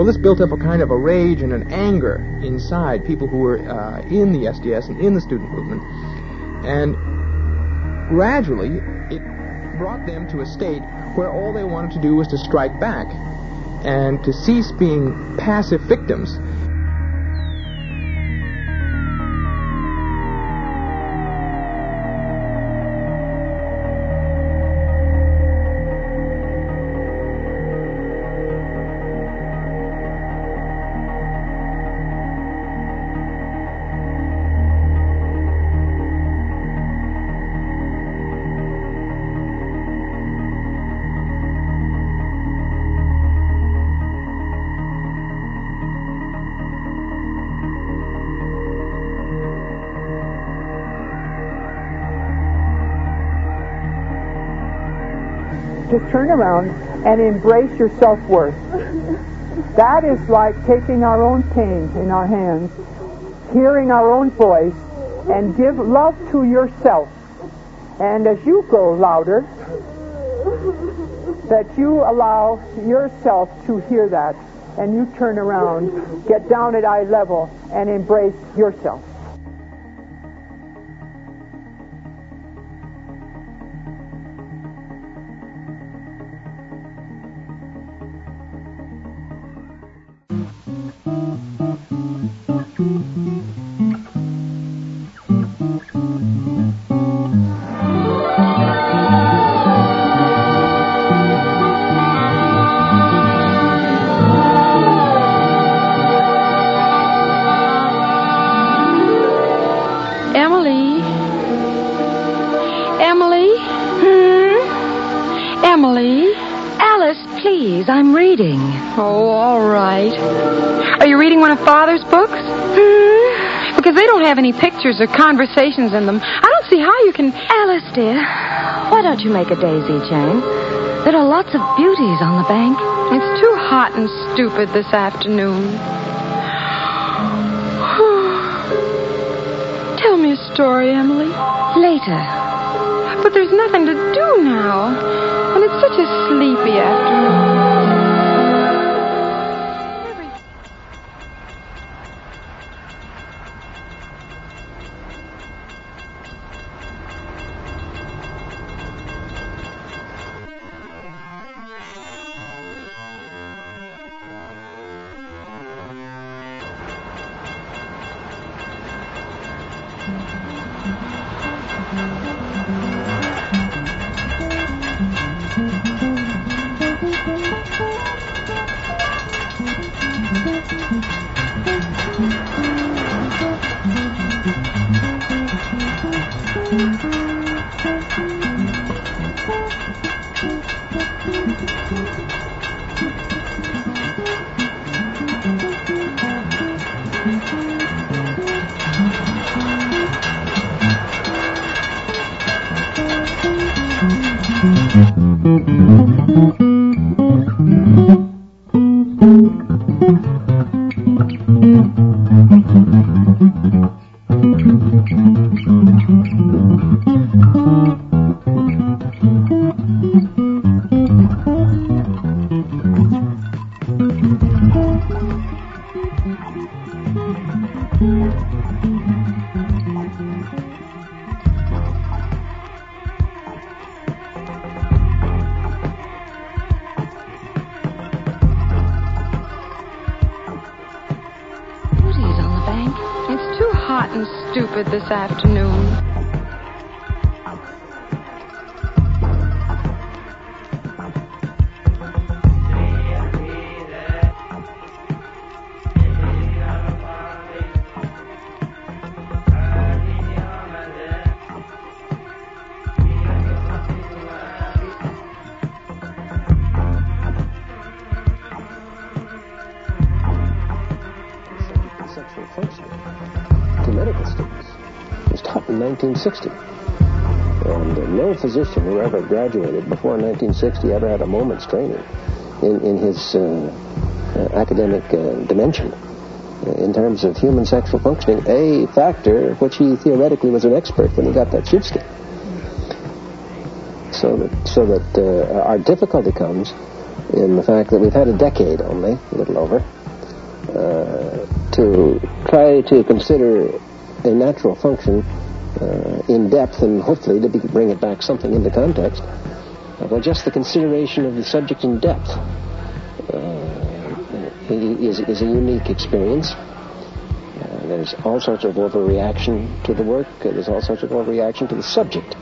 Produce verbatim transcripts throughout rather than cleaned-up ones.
Well, this built up a kind of a rage and an anger inside people who were uh, in the S D S and in the student movement. And gradually, it brought them to a state where all they wanted to do was to strike back and to cease being passive victims. To turn around and embrace your self-worth. That is like taking our own pain in our hands, hearing our own voice, and give love to yourself. And as you go louder, that you allow yourself to hear that, and you turn around, get down at eye level, and embrace yourself. I'm reading. Oh, all right. Are you reading one of Father's books? Hmm? Because they don't have any pictures or conversations in them. I don't see how you can... Alice, dear, why don't you make a daisy chain? There are lots of beauties on the bank. It's too hot and stupid this afternoon. Tell me a story, Emily. Later. But there's nothing to do now. And it's such a sleepy afternoon. Stupid this afternoon. Sexual functioning to medical students. It was taught in nineteen sixty. And uh, no physician who ever graduated before nineteen sixty ever had a moment's training in, in his uh, uh, academic uh, dimension uh, in terms of human sexual functioning, a factor which he theoretically was an expert when he got that sheepskin. So that, so that uh, our difficulty comes in the fact that we've had a decade only, a little over, uh, to try to consider a natural function uh, in depth and hopefully to be, bring it back something into context. Uh, well, just the consideration of the subject in depth uh, is, is a unique experience. Uh, there's all sorts of overreaction to the work. Uh, there's all sorts of overreaction to the subject.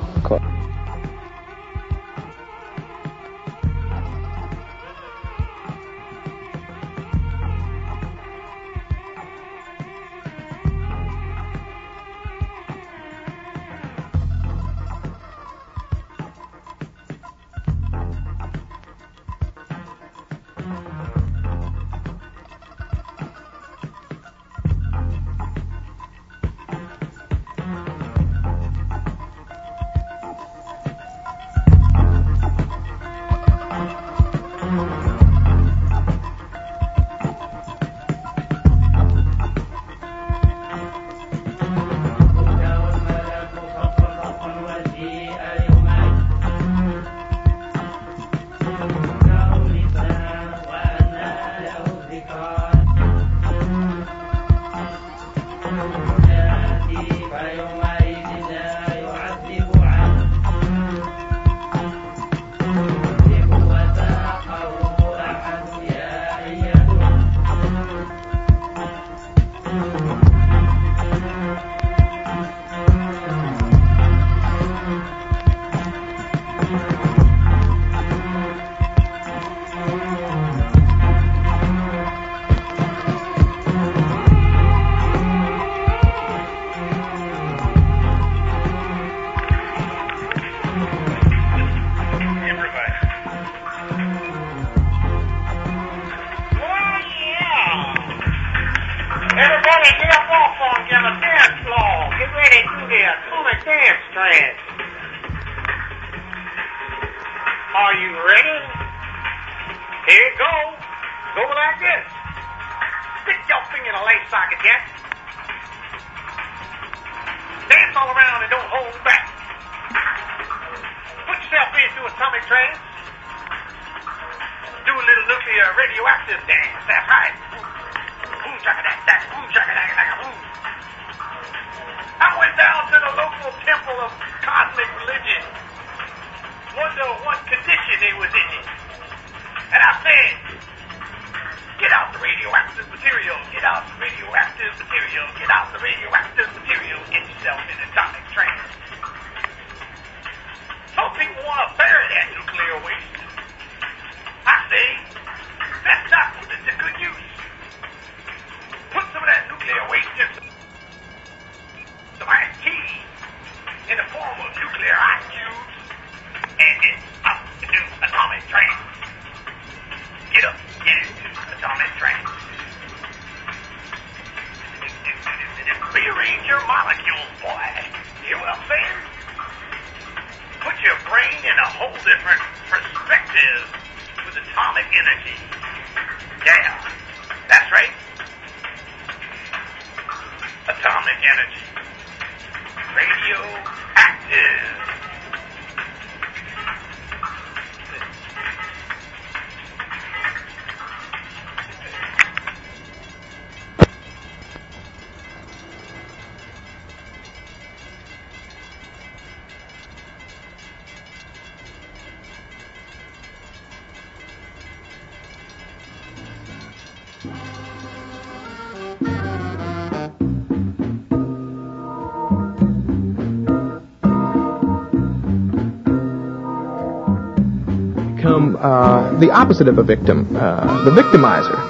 Become uh, the opposite of a victim, uh, the victimizer.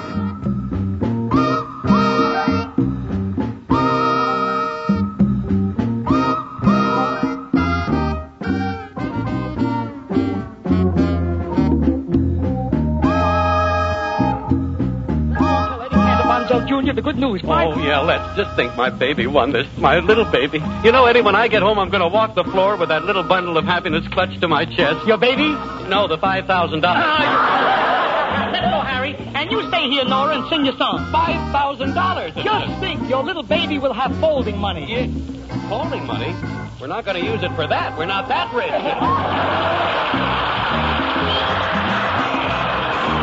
Junior, the good news. My oh, yeah, let's just think my baby won this. My little baby. You know, Eddie, when I get home, I'm going to walk the floor with that little bundle of happiness clutched to my chest. Your baby? No, the five thousand dollars. Ah, let's go, Harry. And you stay here, Nora, and sing your song. five thousand dollars. Just think, your little baby will have folding money. Yeah. Folding money? We're not going to use it for that. We're not that rich.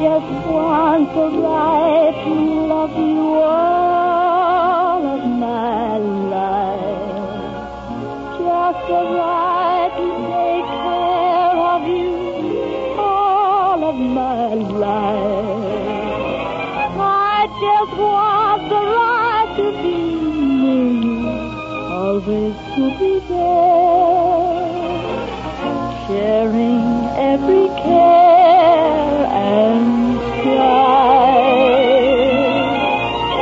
just want the right to love you all of my life. Just the right to take care of you all of my life. I just want the right to be near you, always to be there, sharing every care and strife.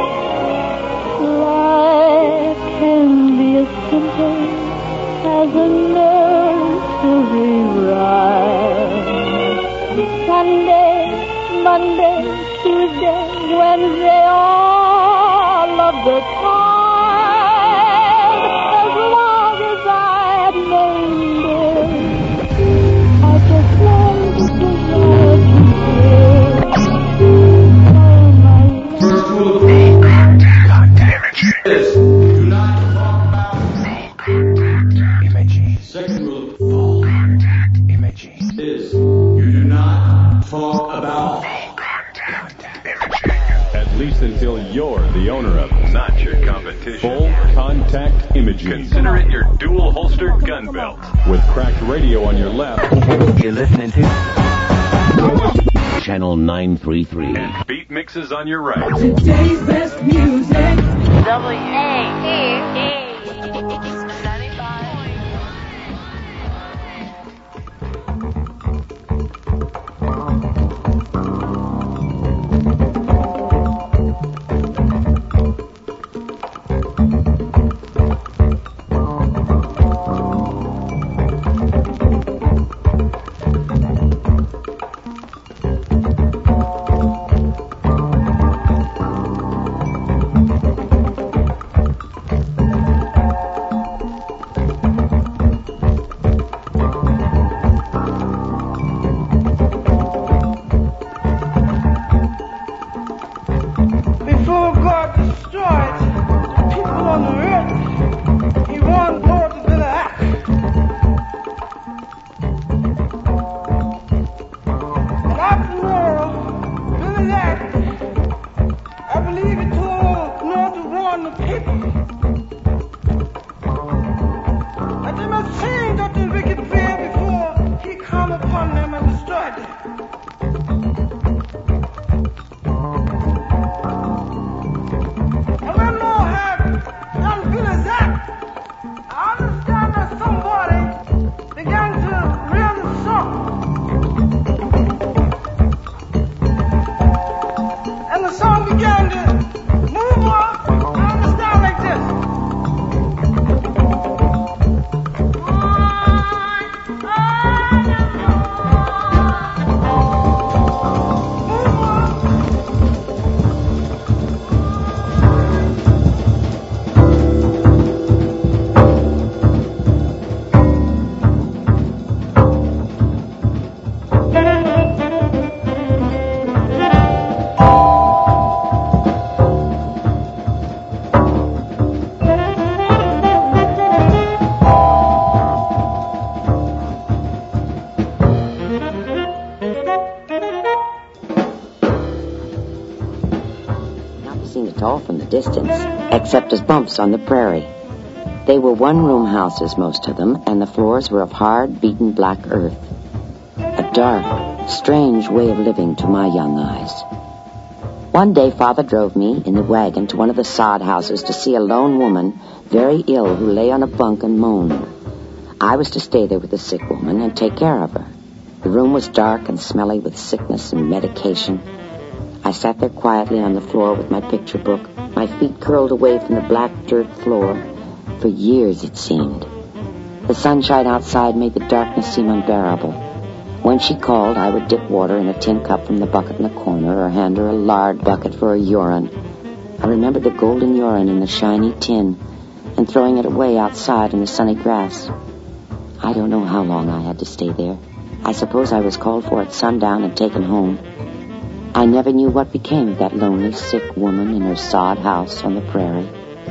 Life can be as simple as a nursery rhyme. Sunday, Monday, Tuesday, Wednesday, all of the time, as long as I've known it, I just want to love you. First rule of full contact imaging is do not talk about full contact imaging. Second rule of full contact imaging is you do not talk about full contact imaging. At least until you're the owner of it. Not your competition. Full contact imaging. Consider it your dual holster gun belt. With cracked radio on your left. You're listening to Channel nine three three. And beat mixes on your right. Today's best music. W A E E. Distance, except as bumps on the prairie. They were one-room houses, most of them, and the floors were of hard, beaten black earth. A dark, strange way of living to my young eyes. One day, Father drove me in the wagon to one of the sod houses to see a lone woman, very ill, who lay on a bunk and moaned. I was to stay there with the sick woman and take care of her. The room was dark and smelly with sickness and medication. I sat there quietly on the floor with my picture book, my feet curled away from the black dirt floor. For years, it seemed. The sunshine outside made the darkness seem unbearable. When she called, I would dip water in a tin cup from the bucket in the corner or hand her a lard bucket for a urine. I remembered the golden urine in the shiny tin and throwing it away outside in the sunny grass. I don't know how long I had to stay there. I suppose I was called for at sundown and taken home. I never knew what became of that lonely, sick woman in her sod house on the prairie.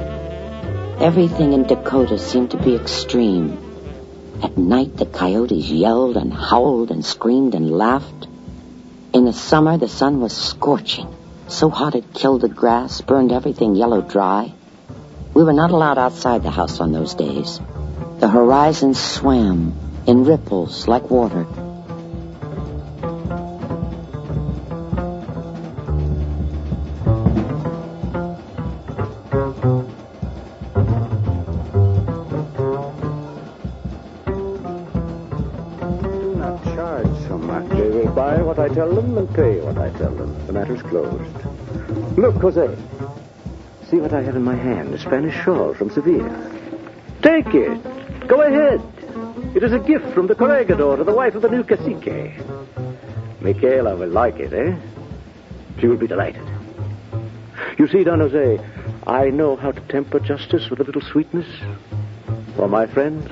Everything in Dakota seemed to be extreme. At night, the coyotes yelled and howled and screamed and laughed. In the summer, the sun was scorching, so hot it killed the grass, burned everything yellow dry. We were not allowed outside the house on those days. The horizon swam in ripples like water. I tell them and pay what I tell them. The matter's closed. Look, Jose. See what I have in my hand, a Spanish shawl from Seville. Take it. Go ahead. It is a gift from the corregidor to the wife of the new cacique. Michaela will like it, eh? She will be delighted. You see, Don Jose, I know how to temper justice with a little sweetness. For my friends...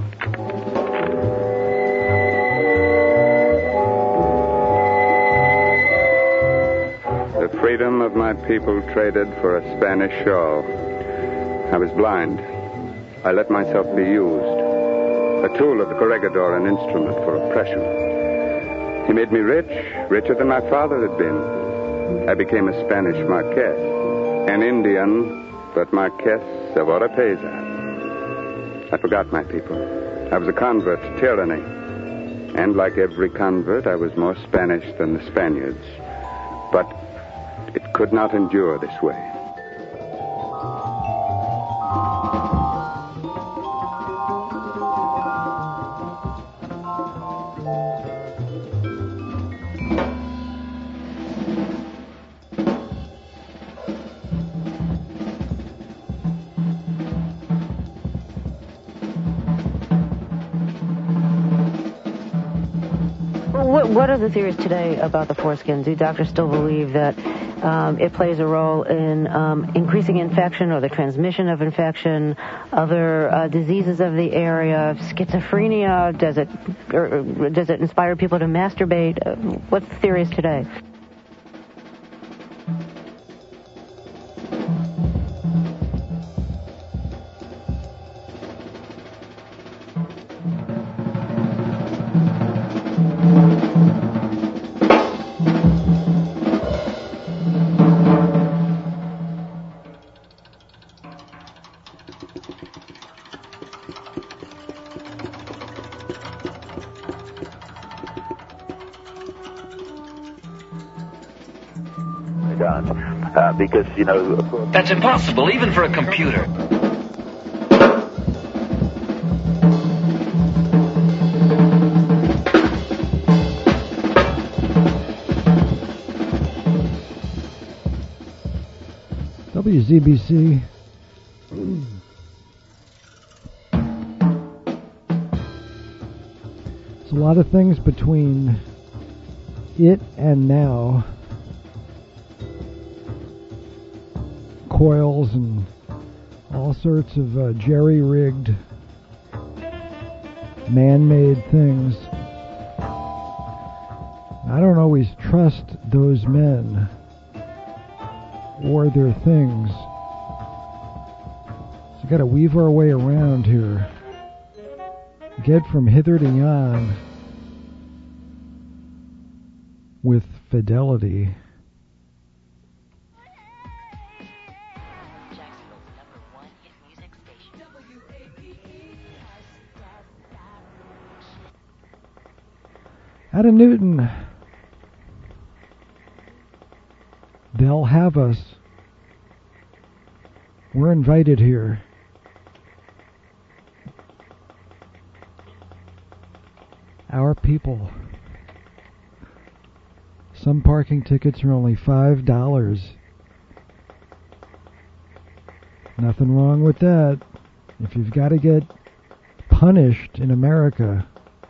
The freedom of my people traded for a Spanish shawl. I was blind. I let myself be used. A tool of the corregidor, an instrument for oppression. He made me rich, richer than my father had been. I became a Spanish Marquess. An Indian, but Marquess of Oropesa. I forgot my people. I was a convert to tyranny. And like every convert, I was more Spanish than the Spaniards. But it could not endure this way. What are the theories today about the foreskins? Do doctors still believe that um, it plays a role in um, increasing infection or the transmission of infection, other uh, diseases of the area, schizophrenia? Does it or, or does it inspire people to masturbate? Uh, what's the theories today? Uh, because, you know... Of course, that's impossible, even for a computer. W Z B C. It's a lot of things between it and now. Coils and all sorts of uh, jerry-rigged, man-made things. I don't always trust those men or their things. So we've got to weave our way around here. Get from hither to yon with fidelity. Out of Newton, they'll have us. We're invited here. Our people. Some parking tickets are only five dollars. Nothing wrong with that. If you've got to get punished in America,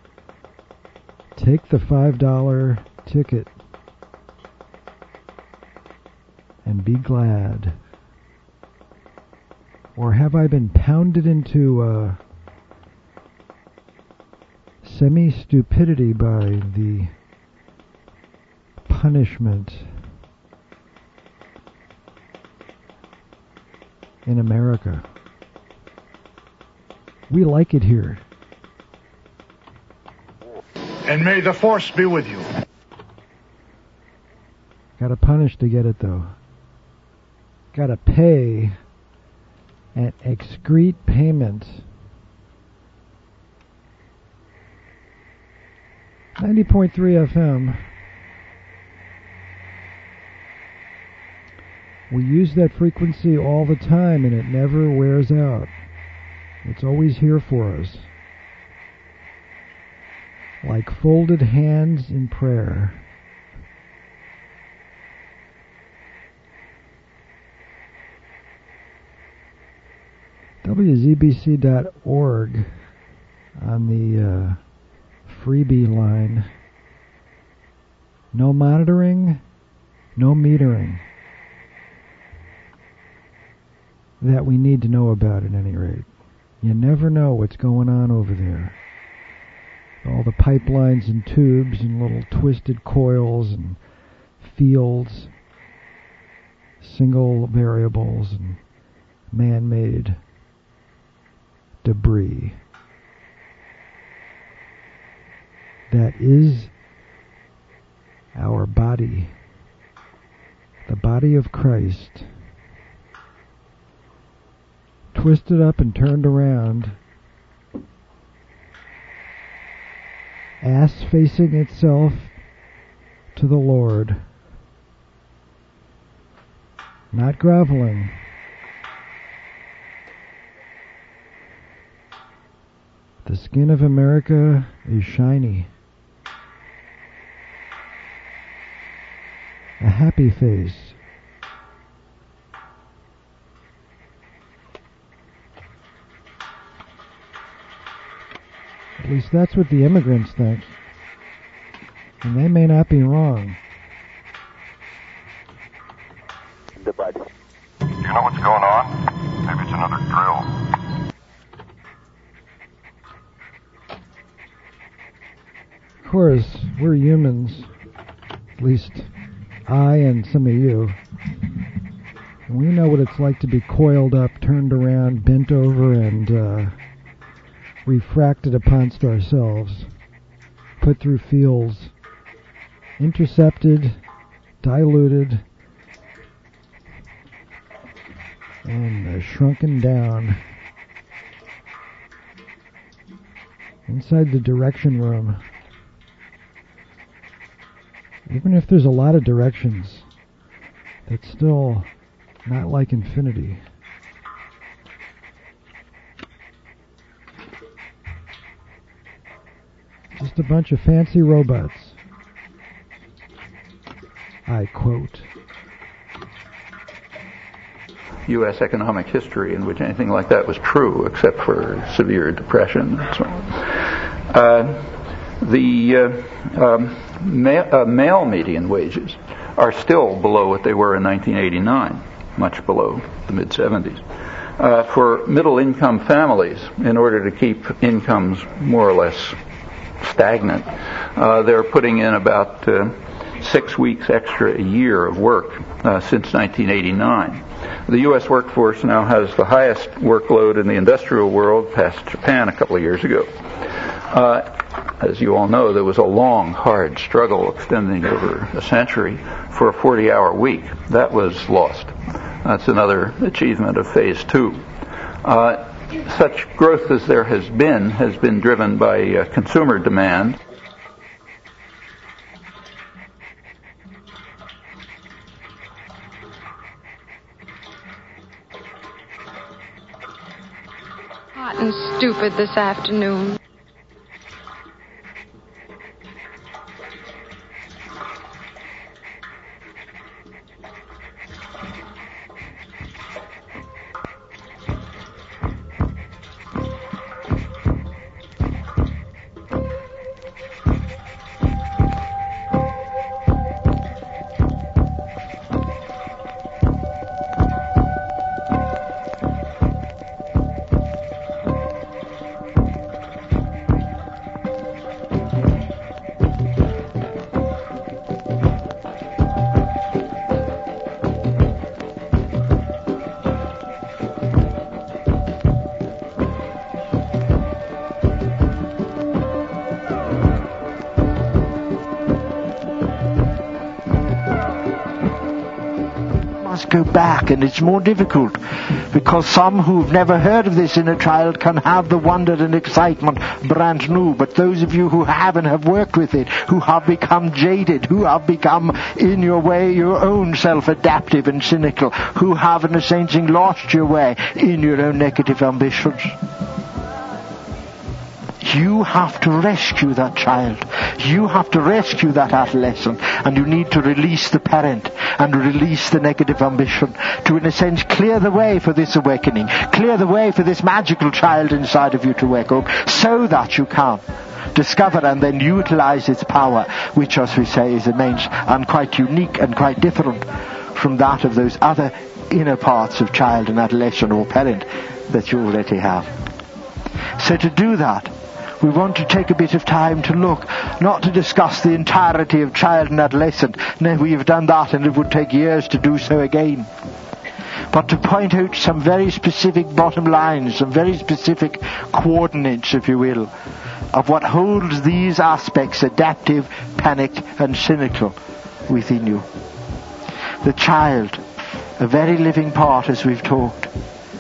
take the five dollar ticket and be glad. Or have I been pounded into uh, semi-stupidity by the punishment in America? We like it here. And may the force be with you. Got to punish to get it, though. Got to pay an excrete payment. ninety point three F M. We use that frequency all the time, and it never wears out. It's always here for us. Like folded hands in prayer. W Z B C dot org on the uh, freebie line. No monitoring, no metering. That we need to know about at any rate. You never know what's going on over there. All the pipelines and tubes and little twisted coils and fields, single variables and man-made debris. That is our body, the body of Christ, twisted up and turned around, ass facing itself to the Lord, not groveling. The skin of America is shiny. A happy face. At least that's what the immigrants think. And they may not be wrong. The body. Do you know what's going on? Maybe it's another drill. Of course, we're humans. At least I and some of you. And we know what it's like to be coiled up, turned around, bent over, and uh, refracted upon ourselves, put through fields, intercepted, diluted, and uh, shrunken down inside the direction room. Even if there's a lot of directions, that's still not like infinity. Just a bunch of fancy robots. I quote. U S economic history in which anything like that was true, except for severe depression and so on. Uh, the uh, um, ma- uh, male median wages are still below what they were in nineteen eighty-nine, much below the mid seventies. Uh, for middle-income families, in order to keep incomes more or less stagnant, uh, they're putting in about uh, six weeks extra a year of work uh, since nineteen eighty-nine. The U S workforce now has the highest workload in the industrial world, past Japan a couple of years ago. Uh, as you all know, there was a long, hard struggle extending over a century for a forty-hour week. That was lost. That's another achievement of phase two. Uh, such growth as there has been has been driven by uh, consumer demand. Hot and stupid this afternoon. go back, and it's more difficult because some who've never heard of this in a child can have the wonder and excitement brand new. But those of you who have and have worked with it, who have become jaded, who have become in your way your own self-adaptive and cynical, who have in a sense lost your way in your own negative ambitions, you have to rescue that child. You have to rescue that adolescent, and you need to release the parent and release the negative ambition to, in a sense, clear the way for this awakening, clear the way for this magical child inside of you to wake up, so that you can discover and then utilize its power, which, as we say, is immense and quite unique and quite different from that of those other inner parts of child and adolescent or parent that you already have. So to do that, we want to take a bit of time to look, not to discuss the entirety of child and adolescent. No, we have done that, and it would take years to do so again. But to point out some very specific bottom lines, some very specific coordinates, if you will, of what holds these aspects, adaptive, panicked, and cynical, within you. The child, a very living part, as we've talked,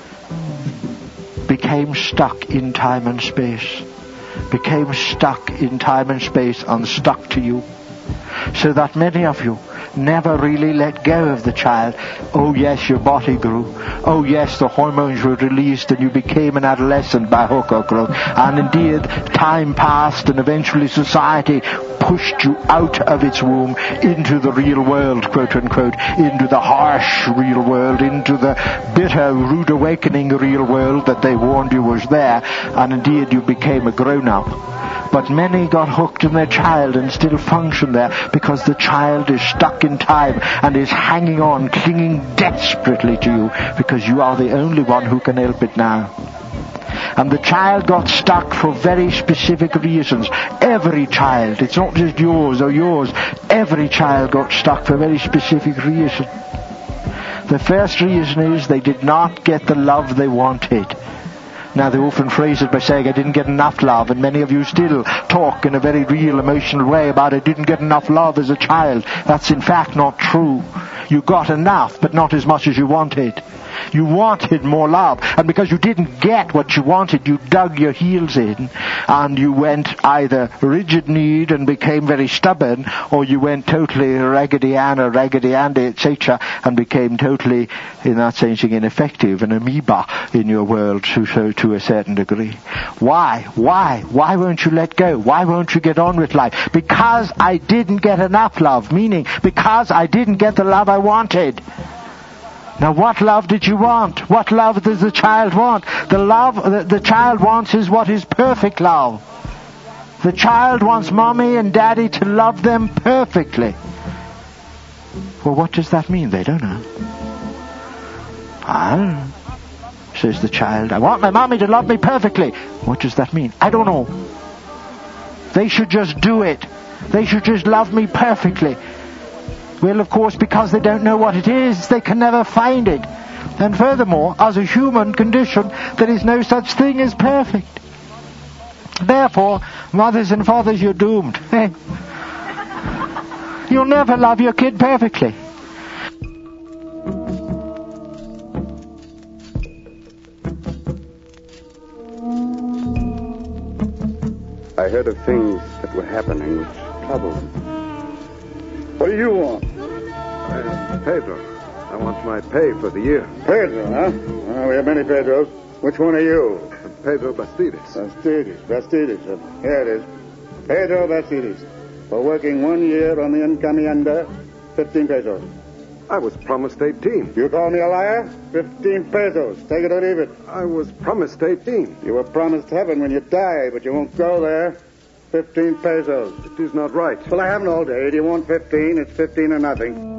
became stuck in time and space. became stuck in time and space and stuck to you, so that many of you never really let go of the child. Oh yes, your body grew. Oh yes, the hormones were released and you became an adolescent by hook or crook. And indeed, time passed and eventually society pushed you out of its womb into the real world, quote unquote, into the harsh real world, into the bitter, rude awakening real world that they warned you was there. And indeed, you became a grown-up. But many got hooked in their child and still function there because the child is stuck in time and is hanging on, clinging desperately to you because you are the only one who can help it now. And the child got stuck for very specific reasons. Every child, it's not just yours or yours, every child got stuck for a very specific reason. The first reason is they did not get the love they wanted. Now, they often phrase it by saying, I didn't get enough love, and many of you still talk in a very real, emotional way about I didn't get enough love as a child. That's in fact not true. You got enough, but not as much as you wanted. You wanted more love, and because you didn't get what you wanted, you dug your heels in, and you went either rigid-kneed and became very stubborn, or you went totally Raggedy Ann or Raggedy Andy, et cetera, and became totally, in that sense, ineffective, an amoeba in your world to, so, to a certain degree. Why? Why? Why won't you let go? Why won't you get on with life? Because I didn't get enough love, meaning because I didn't get the love I wanted. Now, what love did you want? What love does the child want? The love that the child wants is what is perfect love. The child wants mommy and daddy to love them perfectly. Well, what does that mean? They don't know. I don't know, says the child. I want my mommy to love me perfectly. What does that mean? I don't know. They should just do it. They should just love me perfectly. Well, of course, because they don't know what it is, they can never find it. And furthermore, as a human condition, there is no such thing as perfect. Therefore, mothers and fathers, you're doomed. You'll never love your kid perfectly. I heard of things that were happening which troubled me. What do you want? I am Pedro. I want my pay for the year. Pedro, huh? Well, we have many Pedros. Which one are you? I'm Pedro Bastidas. Bastidas, Bastidas. Uh, here it is. Pedro Bastidas. For working one year on the encomienda, fifteen pesos. I was promised eighteen. You call me a liar? Fifteen pesos. Take it or leave it. I was promised eighteen. You were promised heaven when you die, but you won't go there. Fifteen pesos. It is not right. Well, I haven't all day. Do you want fifteen? It's fifteen or nothing.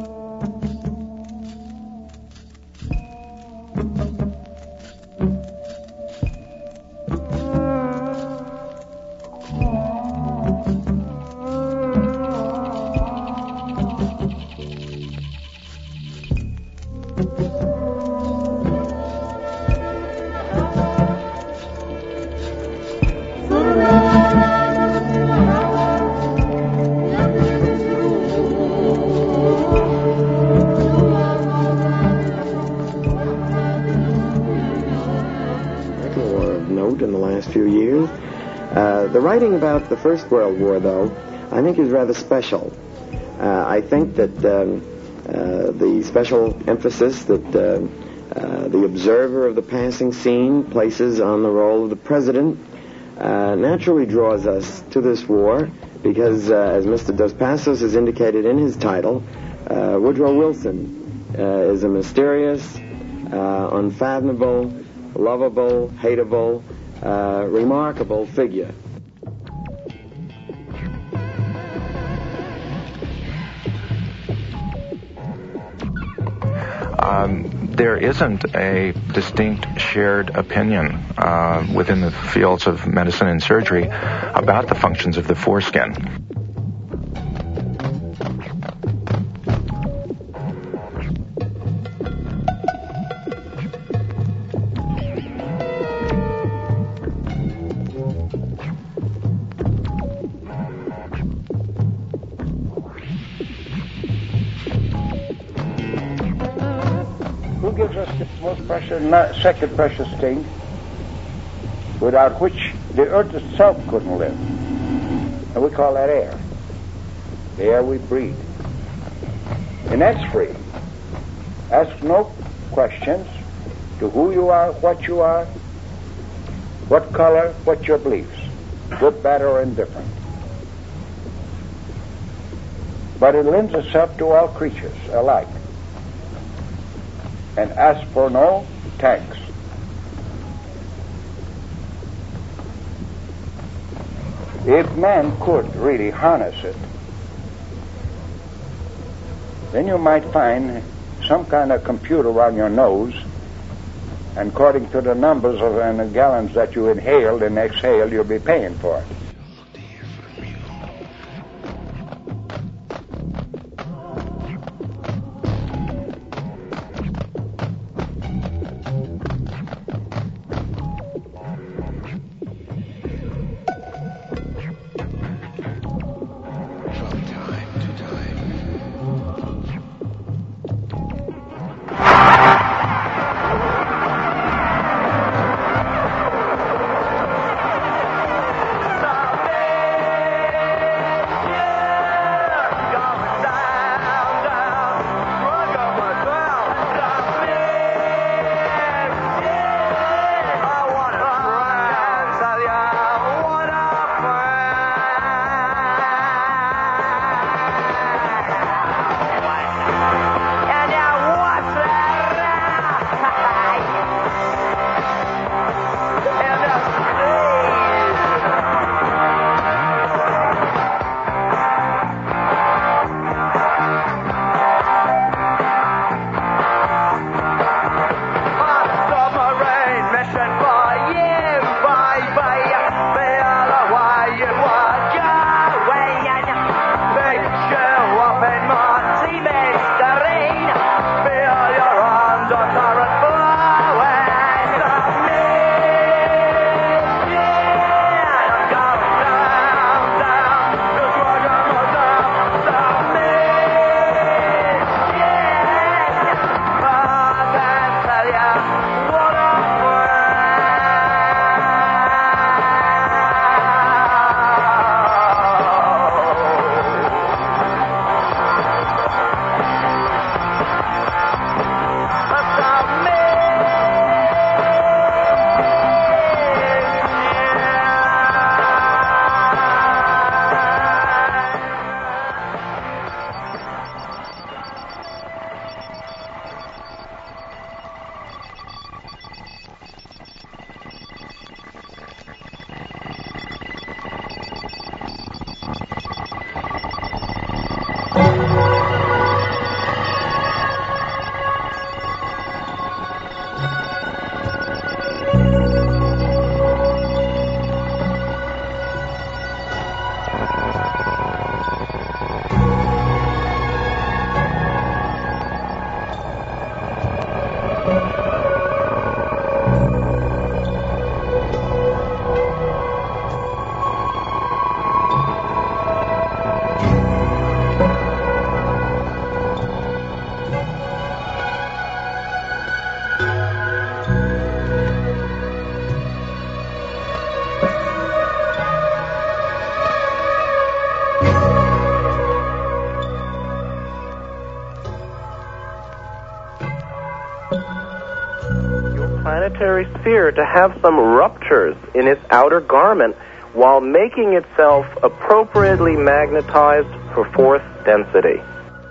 The writing about the First World War, though, I think is rather special. Uh, I think that um, uh, the special emphasis that uh, uh, the observer of the passing scene places on the role of the president uh, naturally draws us to this war because, uh, as Mister Dos Passos has indicated in his title, uh, Woodrow Wilson uh, is a mysterious, uh, unfathomable, lovable, hateable, uh, remarkable figure. Um, there isn't a distinct shared opinion uh, within the fields of medicine and surgery about the functions of the foreskin. Second precious thing, without which the earth itself couldn't live. And we call that air. The air we breathe. And that's free. Ask no questions to who you are, what you are, what color, what your beliefs, good, bad, or indifferent. But it lends itself to all creatures alike. And ask for no thanks. If man could really harness it, then you might find some kind of computer on your nose, and according to the numbers of uh, gallons that you inhaled and exhaled, you'll be paying for it. planetary sphere to have some ruptures in its outer garment while making itself appropriately magnetized for fourth density.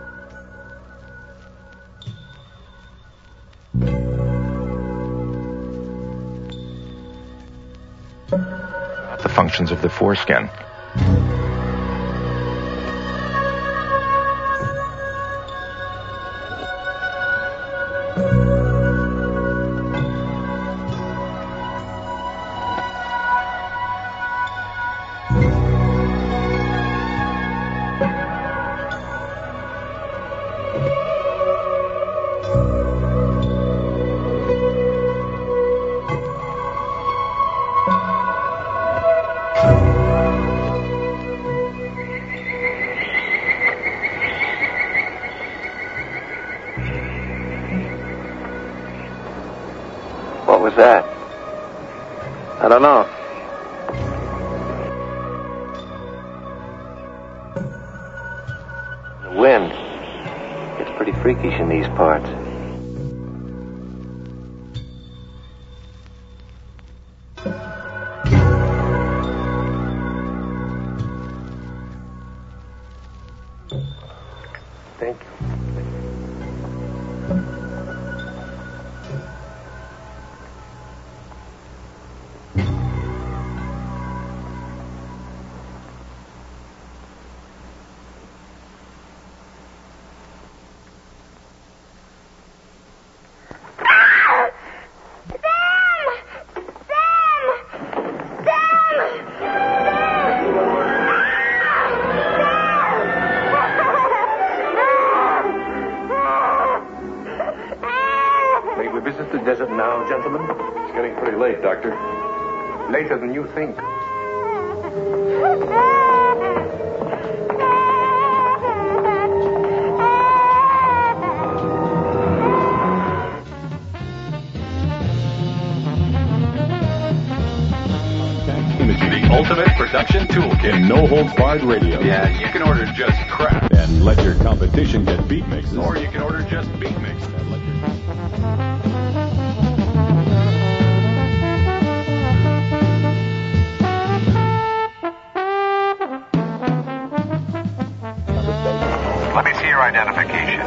The functions of the foreskin. What was that? I don't know. The wind. It's pretty freakish in these parts. Thank you. Visit the desert now, gentlemen? It's getting pretty late, Doctor. Later than you think. The ultimate production toolkit in no-holds-barred radio. Yeah, you can order just crap. And let your competition get beat mixes. Or you can order just beat mix. And let your... Let me see your identification.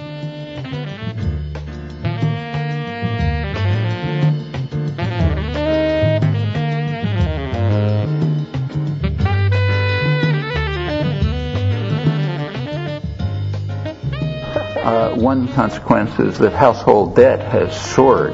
Uh, one consequence is that household debt has soared.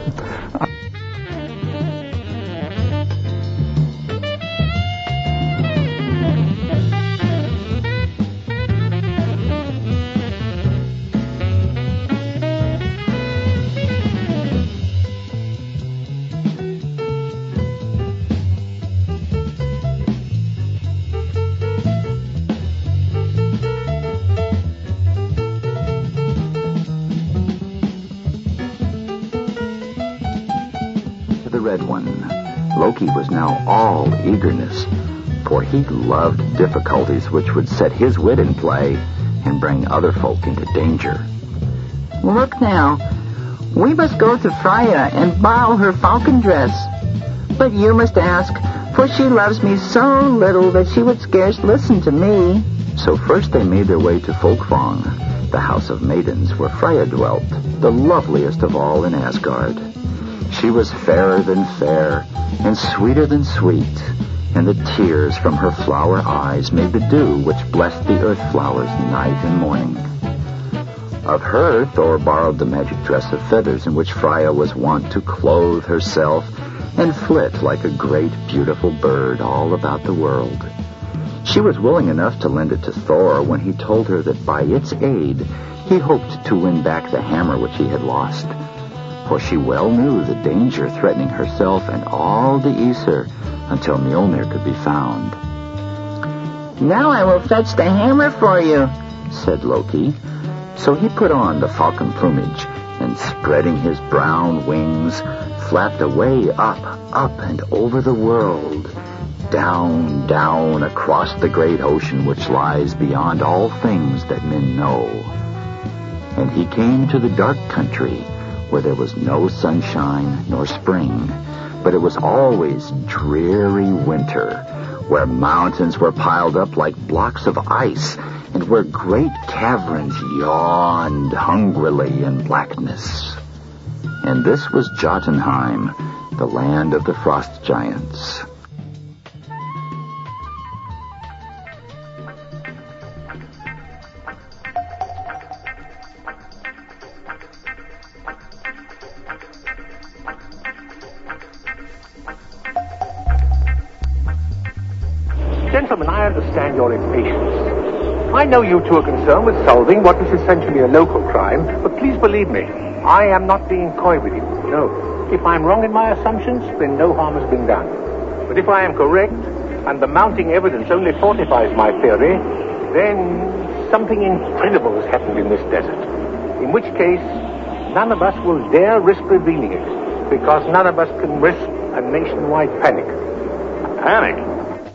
Red One. Loki was now all eagerness, for he loved difficulties which would set his wit in play and bring other folk into danger. Look now, we must go to Freya and borrow her falcon dress. But you must ask, for she loves me so little that she would scarce listen to me. So first they made their way to Folkvang, the house of maidens where Freya dwelt, the loveliest of all in Asgard. She was fairer than fair, and sweeter than sweet, and the tears from her flower eyes made the dew which blessed the earth flowers night and morning. Of her Thor borrowed the magic dress of feathers in which Freya was wont to clothe herself and flit like a great, beautiful bird all about the world. She was willing enough to lend it to Thor when he told her that by its aid he hoped to win back the hammer which he had lost. For she well knew the danger threatening herself and all the Aesir until Mjolnir could be found. Now I will fetch the hammer for you, said Loki. So he put on the falcon plumage and, spreading his brown wings, flapped away up, up and over the world, down, down across the great ocean which lies beyond all things that men know. And he came to the dark country, where there was no sunshine nor spring, but it was always dreary winter, where mountains were piled up like blocks of ice, and where great caverns yawned hungrily in blackness. And this was Jotunheim, the land of the frost giants. Gentlemen, I understand your impatience. I know you two are concerned with solving what is essentially a local crime, but please believe me, I am not being coy with you. No. If I'm wrong in my assumptions, then no harm has been done. But if I am correct, and the mounting evidence only fortifies my theory, then something incredible has happened in this desert. In which case, none of us will dare risk revealing it, because none of us can risk a nationwide panic. Panic?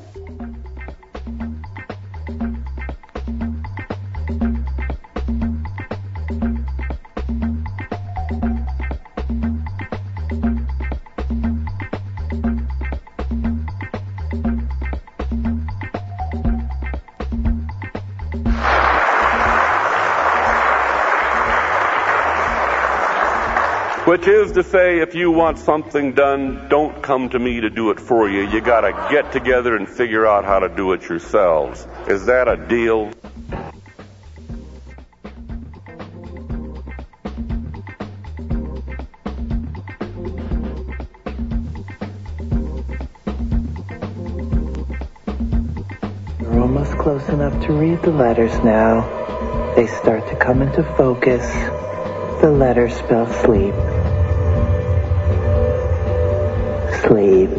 Which is to say, if you want something done, don't come to me to do it for you. You gotta get together and figure out how to do it yourselves. Is that a deal? You're almost close enough to read the letters now. They start to come into focus. The letters spell sleep. Sleep.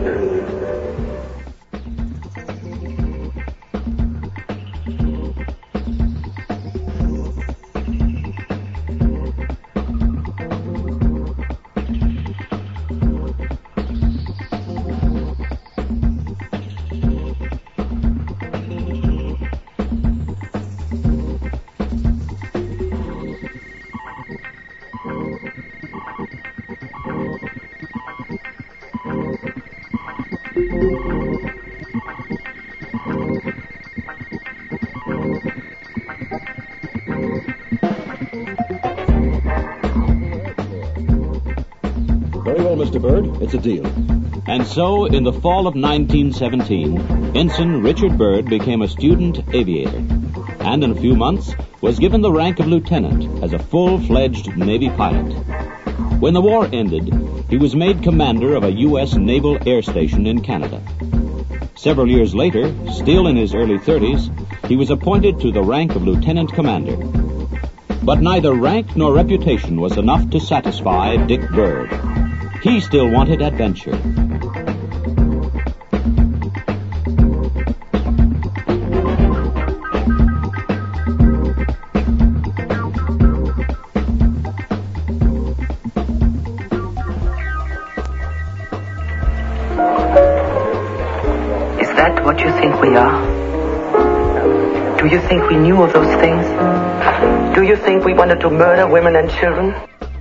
Very well, Mister Byrd. It's a deal. And so, in the fall of nineteen seventeen, Ensign Richard Byrd became a student aviator, and in a few months was given the rank of lieutenant as a full-fledged Navy pilot. When the war ended, he was made commander of a U S naval air station in Canada. Several years later, still in his early thirties, he was appointed to the rank of lieutenant commander. But neither rank nor reputation was enough to satisfy Dick Byrd. He still wanted adventure. Is that what you think we are? Do you think we knew of those things? Do you think we wanted to murder women and children?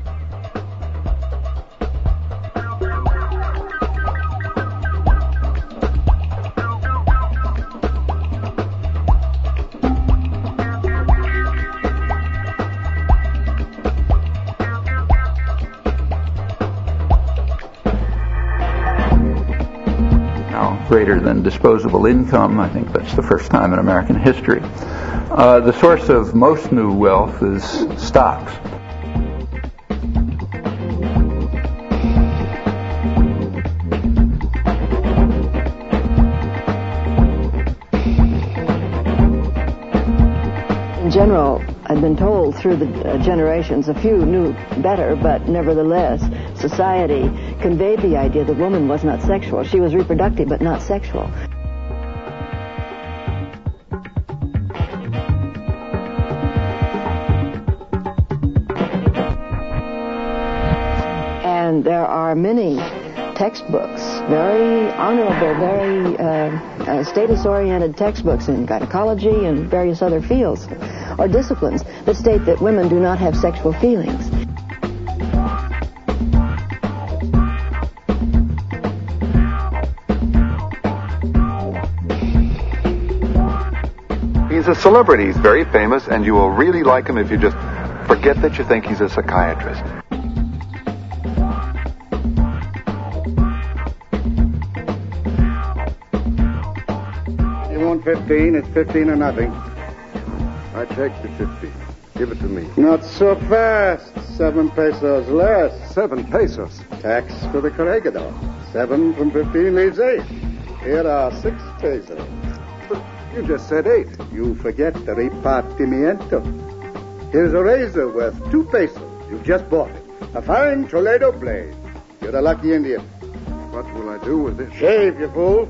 Greater than disposable income. I think that's the first time in American history. Uh, the source of most new wealth is stocks. In general, I've been told through the uh, generations, a few knew better, but nevertheless, society conveyed the idea that woman was not sexual. She was reproductive, but not sexual. And there are many textbooks, very honorable, very uh, uh, status-oriented textbooks in gynecology and various other fields or disciplines that state that women do not have sexual feelings. a celebrity. He's very famous, and you will really like him if you just forget that you think he's a psychiatrist. You want fifteen? It's fifteen or nothing. I take the fifteen. Give it to me. Not so fast. Seven pesos less. Seven pesos? Tax for the corregidor. Seven from fifteen leaves eight. Here are six pesos. But you just said eight. You forget the repartimiento. Here's a razor worth two pesos. You just bought it. A fine Toledo blade. You're a lucky Indian. What will I do with it? Shave, you fool.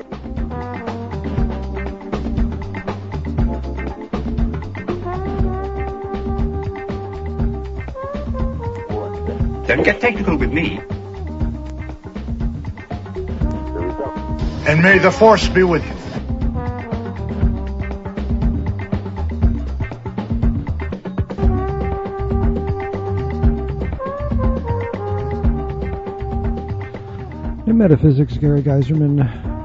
Don't get technical with me. And may the force be with you. In Metaphysics, Gary Geiserman.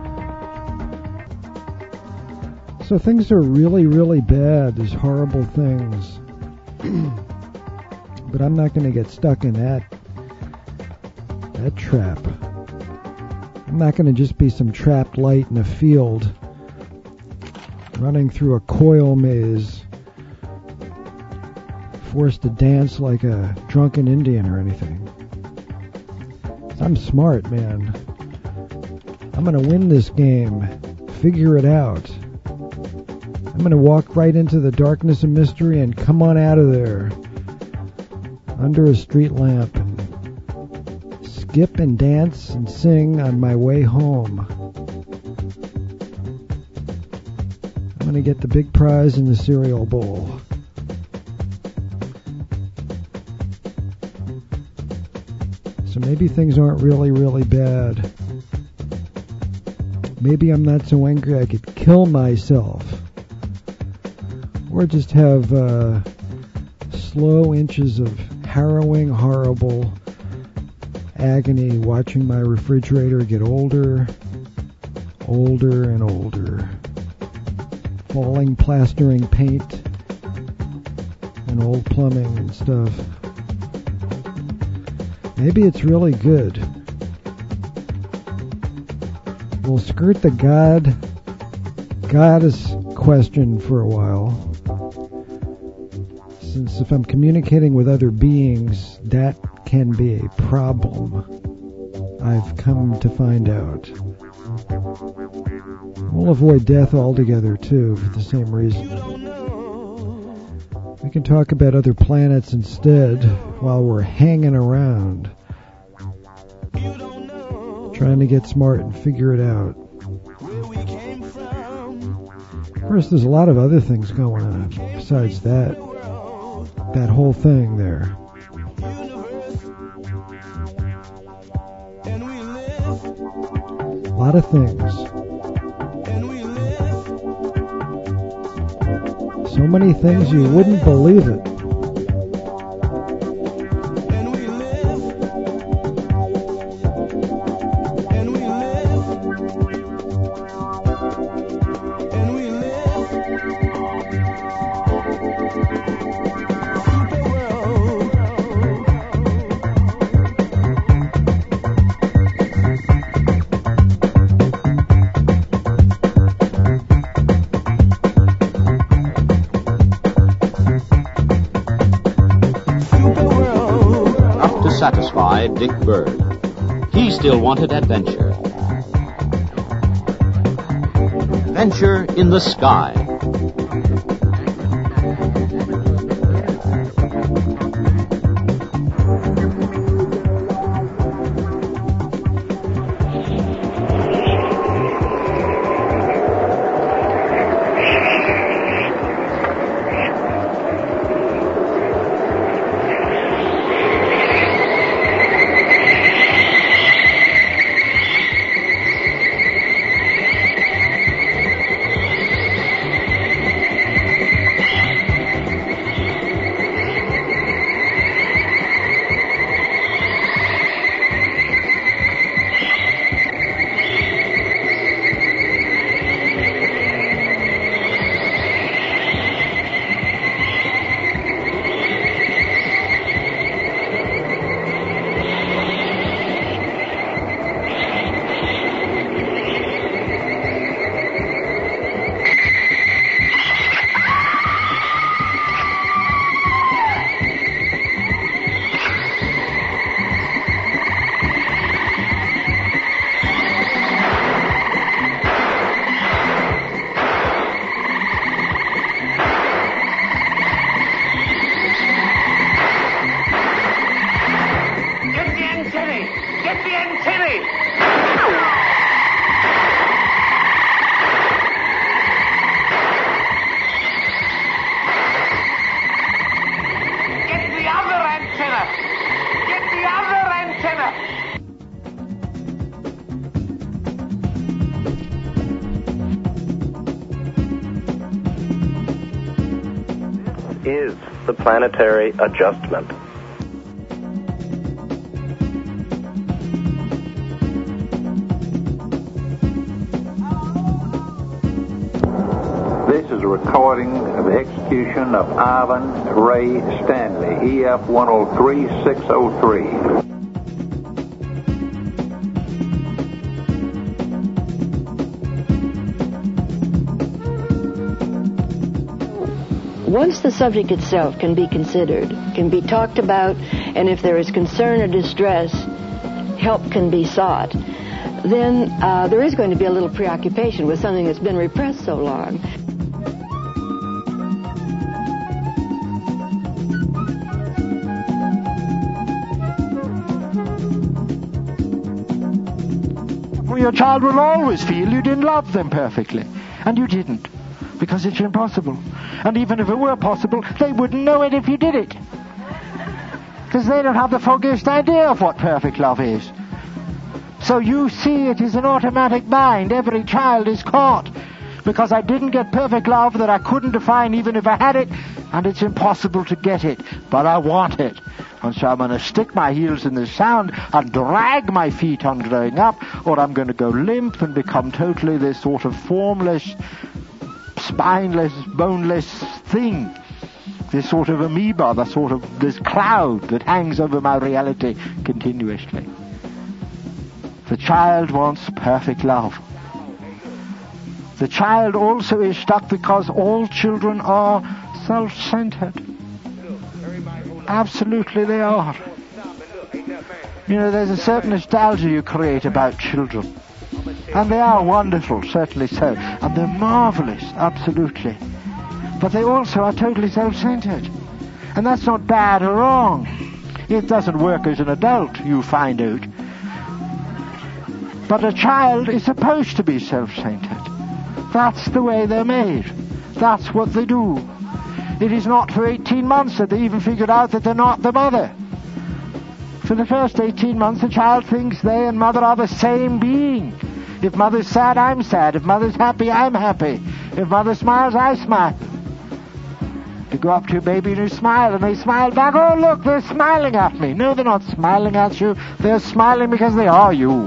So things are really, really bad. There's horrible things. But I'm not going to get stuck in that that trap. I'm not going to just be some trapped light in a field running through a coil maze, forced to dance like a drunken Indian or anything. I'm smart, man. I'm going to win this game. Figure it out. I'm going to walk right into the darkness of mystery and come on out of there under a street lamp and skip and dance and sing on my way home. I'm going to get the big prize in the cereal bowl. So maybe things aren't really, really bad. Maybe I'm not so angry I could kill myself. Or just have uh, slow inches of harrowing, horrible agony watching my refrigerator get older, older and older. Falling, plastering paint and old plumbing and stuff. Maybe it's really good. We'll skirt the God, goddess question for a while. Since if I'm communicating with other beings, that can be a problem. I've come to find out. We'll avoid death altogether, too, for the same reason. We can talk about other planets instead while we're hanging around, trying to get smart and figure it out. Of course, there's a lot of other things going on besides that. That whole thing there. A lot of things. So many things you wouldn't believe it. Satisfy Dick Bird. He still wanted adventure. Adventure in the sky. planetary adjustment. This is a recording of the execution of Ivan Ray Stanley, E F one oh three six oh three. Once the subject itself can be considered, can be talked about, and if there is concern or distress, help can be sought, then uh, there is going to be a little preoccupation with something that's been repressed so long. Your child will always feel you didn't love them perfectly, and you didn't, because it's impossible. And even if it were possible, they wouldn't know it if you did it, because they don't have the foggiest idea of what perfect love is. So you see, it is an automatic bind. Every child is caught, because I didn't get perfect love that I couldn't define even if I had it, and it's impossible to get it, but I want it. And so I'm going to stick my heels in the sand and drag my feet on growing up, or I'm going to go limp and become totally this sort of formless, spineless, boneless thing. This sort of amoeba, the sort of, this cloud that hangs over my reality continuously. The child wants perfect love. The child also is stuck because all children are self-centered. Absolutely they are. You know, there's a certain nostalgia you create about children. And they are wonderful, certainly so. And they're marvelous, absolutely. But they also are totally self-centered. And that's not bad or wrong. It doesn't work as an adult, you find out. But a child is supposed to be self-centered. That's the way they're made. That's what they do. It is not for eighteen months that they even figured out that they're not the mother. For the first eighteen months, the child thinks they and mother are the same being. If mother's sad, I'm sad. If mother's happy, I'm happy. If mother smiles, I smile. You go up to a baby and you smile, and they smile back. Oh, look, they're smiling at me. No, they're not smiling at you. They're smiling because they are you.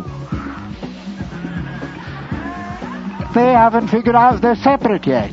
They haven't figured out they're separate yet.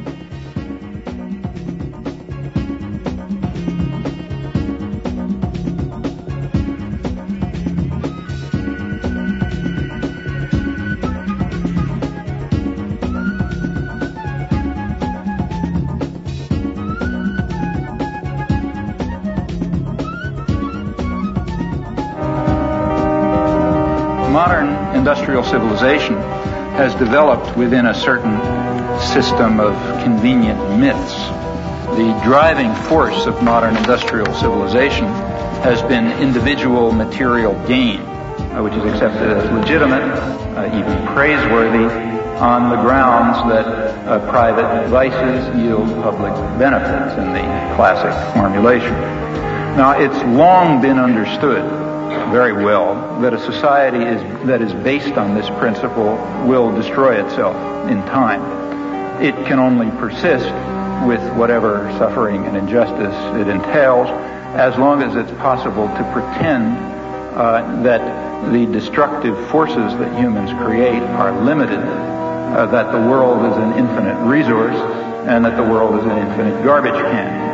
Modern industrial civilization has developed within a certain system of convenient myths. The driving force of modern industrial civilization has been individual material gain, uh, which is accepted as legitimate, uh, even praiseworthy, on the grounds that uh, private vices yield public benefits in the classic formulation. Now, it's long been understood very well that a society is, that is based on this principle will destroy itself in time. It can only persist with whatever suffering and injustice it entails as long as it's possible to pretend uh, that the destructive forces that humans create are limited, uh, that the world is an infinite resource, and that the world is an infinite garbage can.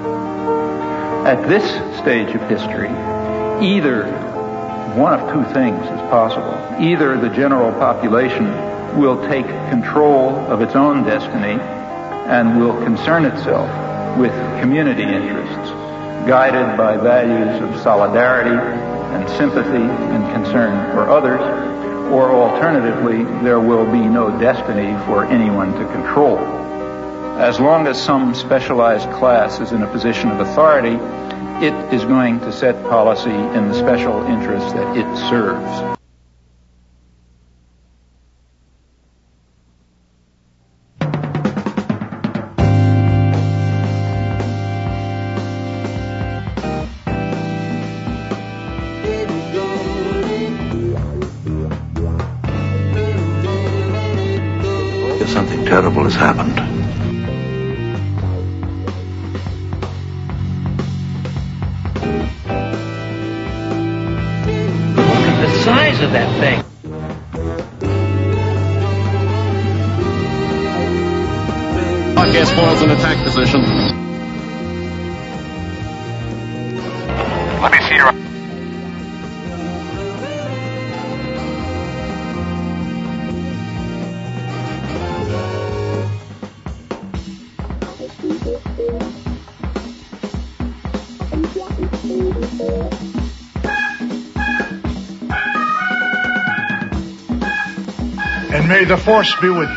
At this stage of history, either one of two things is possible. Either the general population will take control of its own destiny and will concern itself with community interests, guided by values of solidarity and sympathy and concern for others, or alternatively, there will be no destiny for anyone to control. As long as some specialized class is in a position of authority, it is going to set policy in the special interests that it serves. Something terrible has happened. size of that thing. Podcast balls in attack position. Let me see your... And may the Force be with you.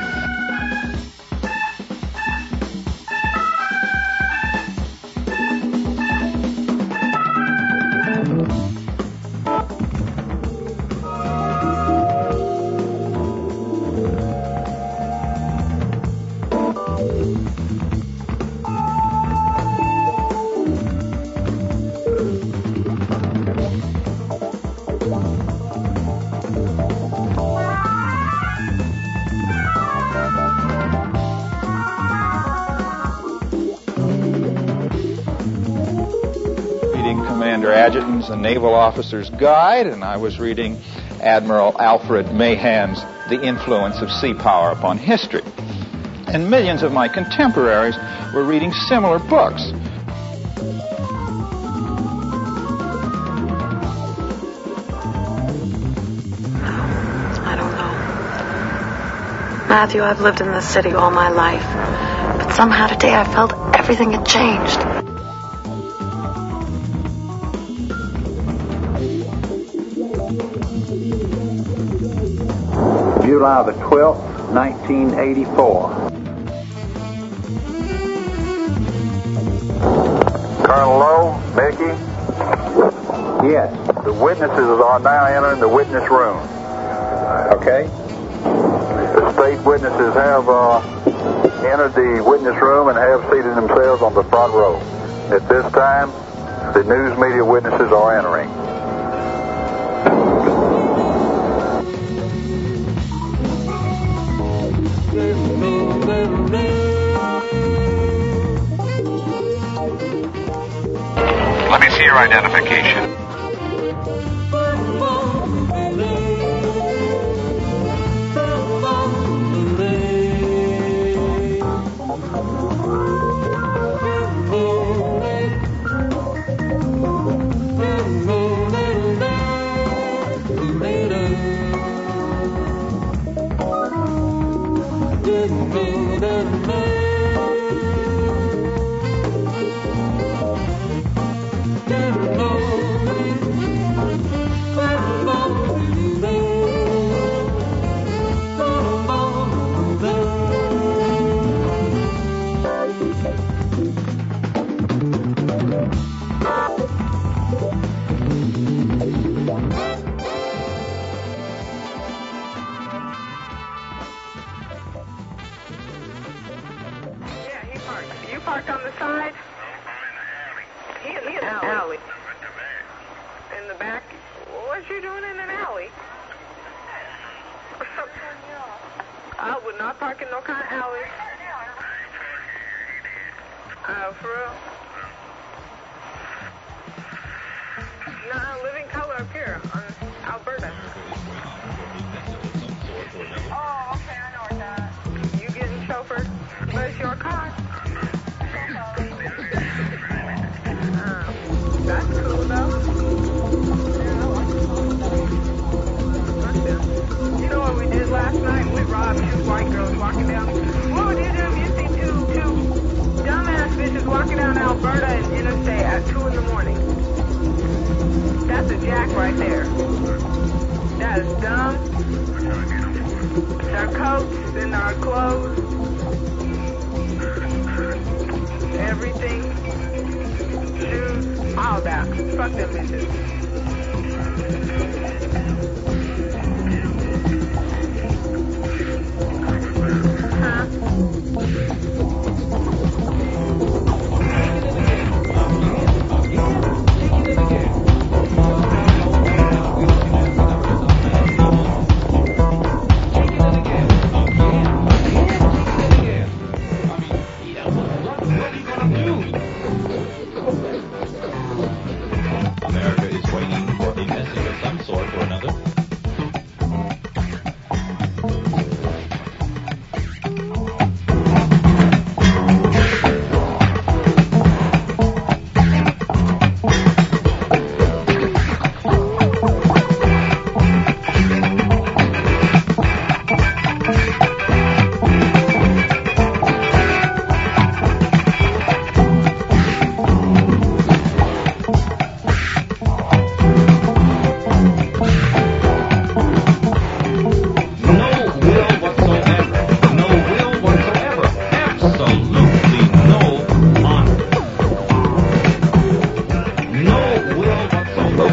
A Naval Officer's Guide, and I was reading Admiral Alfred Mahan's The Influence of Sea Power Upon History. And millions of my contemporaries were reading similar books. I don't know. Matthew, I've lived in this city all my life, but somehow today I felt everything had changed. July the twelfth, nineteen eighty-four. Colonel Lowe, Becky? Yes. The witnesses are now entering the witness room. Okay. The state witnesses have uh, entered the witness room and have seated themselves on the front row. At this time, the news media witnesses are entering. Let me see your identification.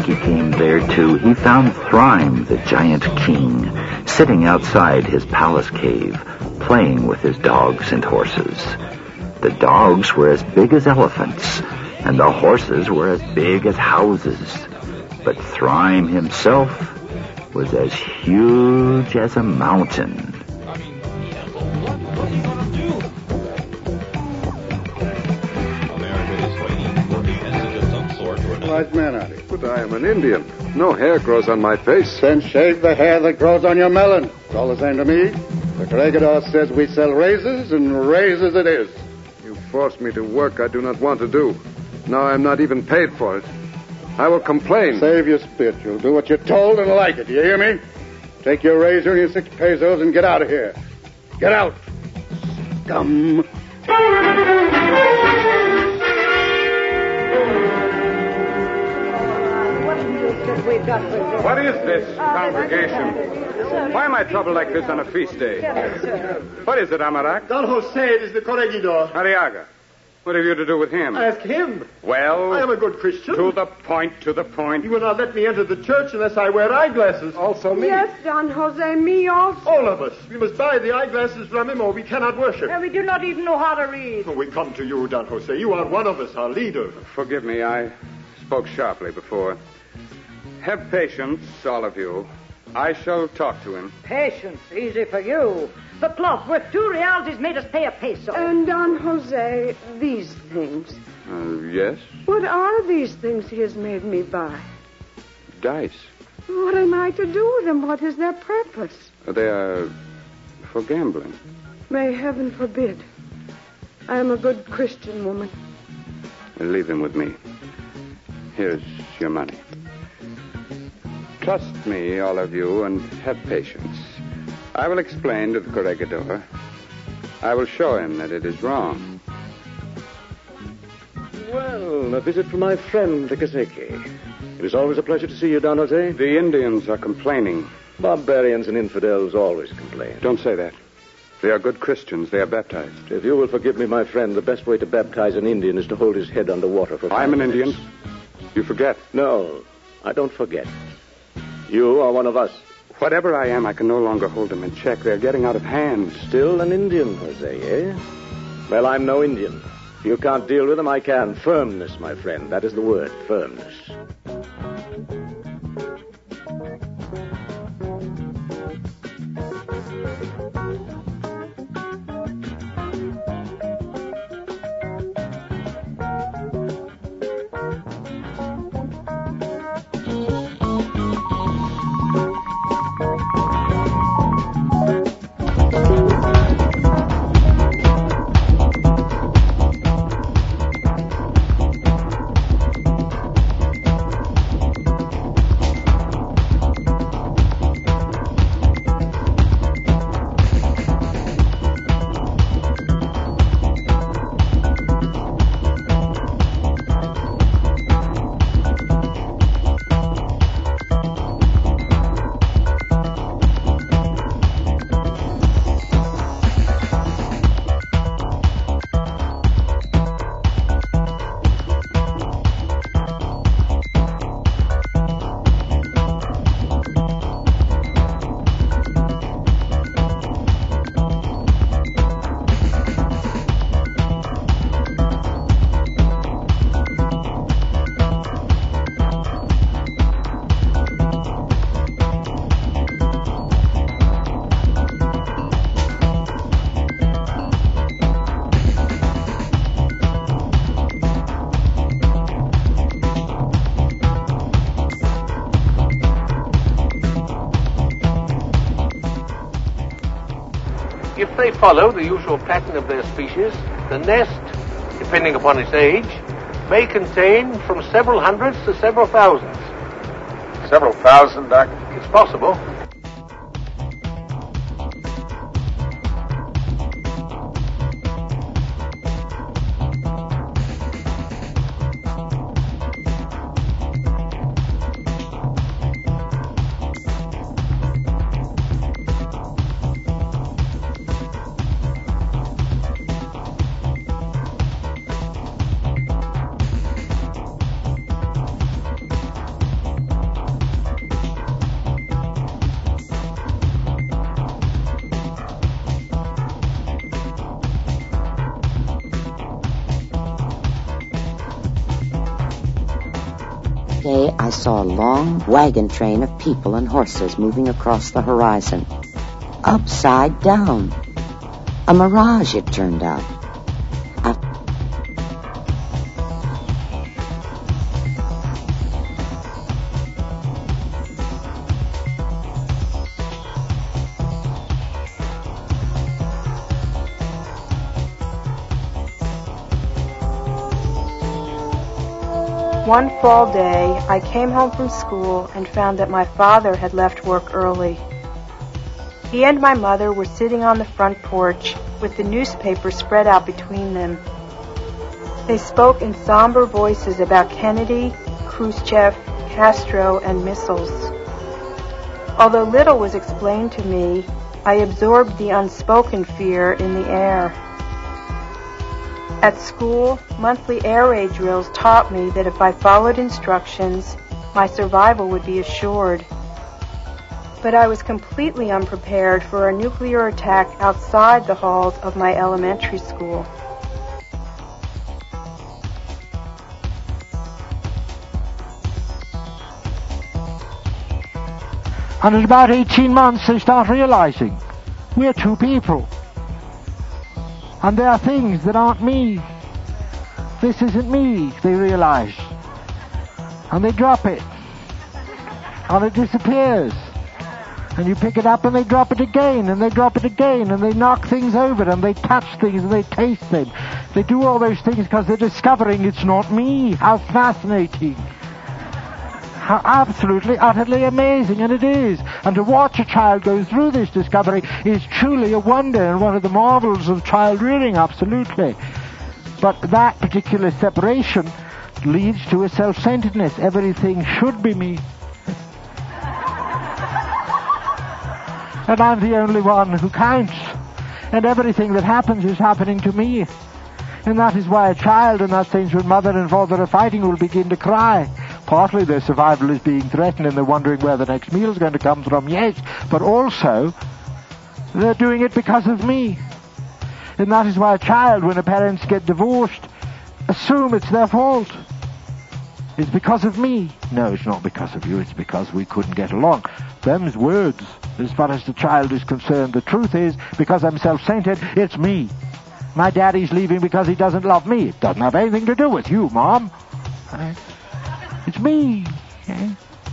he came there, too, he found Thrime, the giant king, sitting outside his palace cave, playing with his dogs and horses. The dogs were as big as elephants, and the horses were as big as houses. But Thrime himself was as huge as a mountain. Nice man, are you? But I am an Indian. No hair grows on my face. Then shave the hair that grows on your melon. It's all the same to me. The corregidor says we sell razors, and razors it is. You force me to work I do not want to do. Now I'm not even paid for it. I will complain. Save your spit. You'll do what you're told and like it. Do you hear me? Take your razor and your six pesos and get out of here. Get out. Scum. What is this congregation? Why am I troubled like this on a feast day? What is it, Amarak? Don Jose is the corregidor. Arriaga. What have you to do with him? Ask him. Well, I am a good Christian. To the point, to the point. He will not let me enter the church unless I wear eyeglasses. Also me. Yes, Don Jose, me also. All of us. We must buy the eyeglasses from him or we cannot worship. And we do not even know how to read. Oh, we come to you, Don Jose. You are one of us, our leader. Forgive me, I spoke sharply before. Have patience, all of you. I shall talk to him. Patience, easy for you. The cloth worth two reals is made us pay a peso. And Don Jose, these things. Uh, yes? What are these things he has made me buy? Dice. What am I to do with them? What is their purpose? They are for gambling. May heaven forbid. I am a good Christian woman. Leave them with me. Here's your money. Trust me, all of you, and have patience. I will explain to the corregidor. I will show him that it is wrong. Well, a visit from my friend, the Kaseki. It is always a pleasure to see you, Don Jose. The Indians are complaining. Barbarians and infidels always complain. Don't say that. They are good Christians. They are baptized. If you will forgive me, my friend, the best way to baptize an Indian is to hold his head under water for five I'm an minutes. Indian. You forget. No, I don't forget. You are one of us. Whatever I am, I can no longer hold them in check. They're getting out of hand. Still an Indian, Jose, eh? Well, I'm no Indian. If you can't deal with them, I can. Firmness, my friend. That is the word, firmness. If they follow the usual pattern of their species, the nest, depending upon its age, may contain from several hundreds to several thousands. Several thousand, Doc? It's possible. day, I saw a long wagon train of people and horses moving across the horizon. Upside down. A mirage, it turned out. A One fall day, I came home from school and found that my father had left work early. He and my mother were sitting on the front porch with the newspaper spread out between them. They spoke in somber voices about Kennedy, Khrushchev, Castro, and missiles. Although little was explained to me, I absorbed the unspoken fear in the air. At school, monthly air raid drills taught me that if I followed instructions, my survival would be assured. But I was completely unprepared for a nuclear attack outside the halls of my elementary school. And in about eighteen months, they start realizing we're two people. And there are things that aren't me. This isn't me, they realize. And they drop it. And it disappears. And you pick it up and they drop it again, and they drop it again, and they knock things over, and they touch things, and they taste them. They do all those things because they're discovering it's not me. How fascinating. How absolutely, utterly amazing, and it is. And to watch a child go through this discovery is truly a wonder and one of the marvels of child rearing, absolutely. But that particular separation leads to a self-centeredness. Everything should be me. And I'm the only one who counts. And everything that happens is happening to me. And that is why a child in that sense, when mother and father are fighting, will begin to cry. Partly their survival is being threatened and they're wondering where the next meal is going to come from, yes, but also they're doing it because of me. And that is why a child, when the parents get divorced, assume it's their fault. It's because of me. No, it's not because of you, it's because we couldn't get along. Them's words. As far as the child is concerned, the truth is, because I'm self-centered, it's me. My daddy's leaving because he doesn't love me. It doesn't have anything to do with you, Mom. Right? It's me. Okay?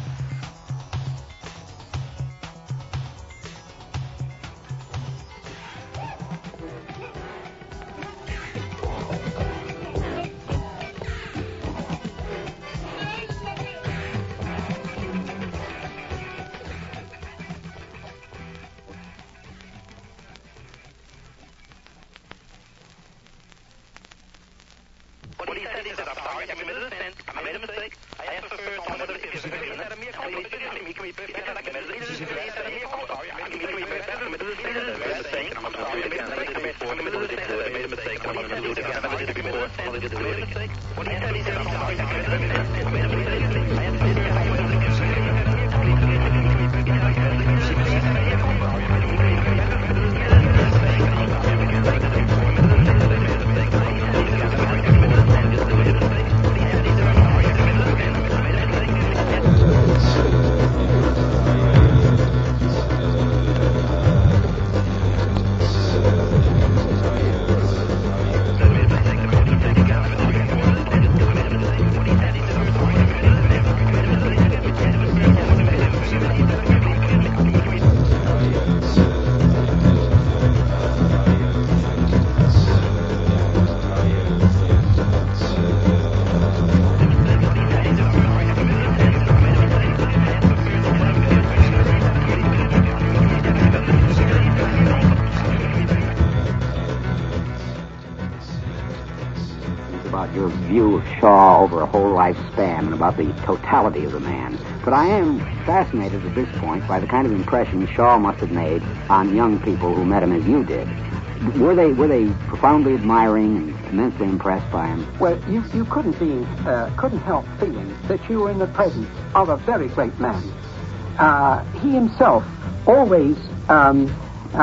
Shaw over a whole lifespan and about the totality of the man. But I am fascinated at this point by the kind of impression Shaw must have made on young people who met him as you did. Were they were they profoundly admiring and immensely impressed by him? Well, you, you couldn't be uh, couldn't help feeling that you were in the presence of a very great man. Uh, he himself always um,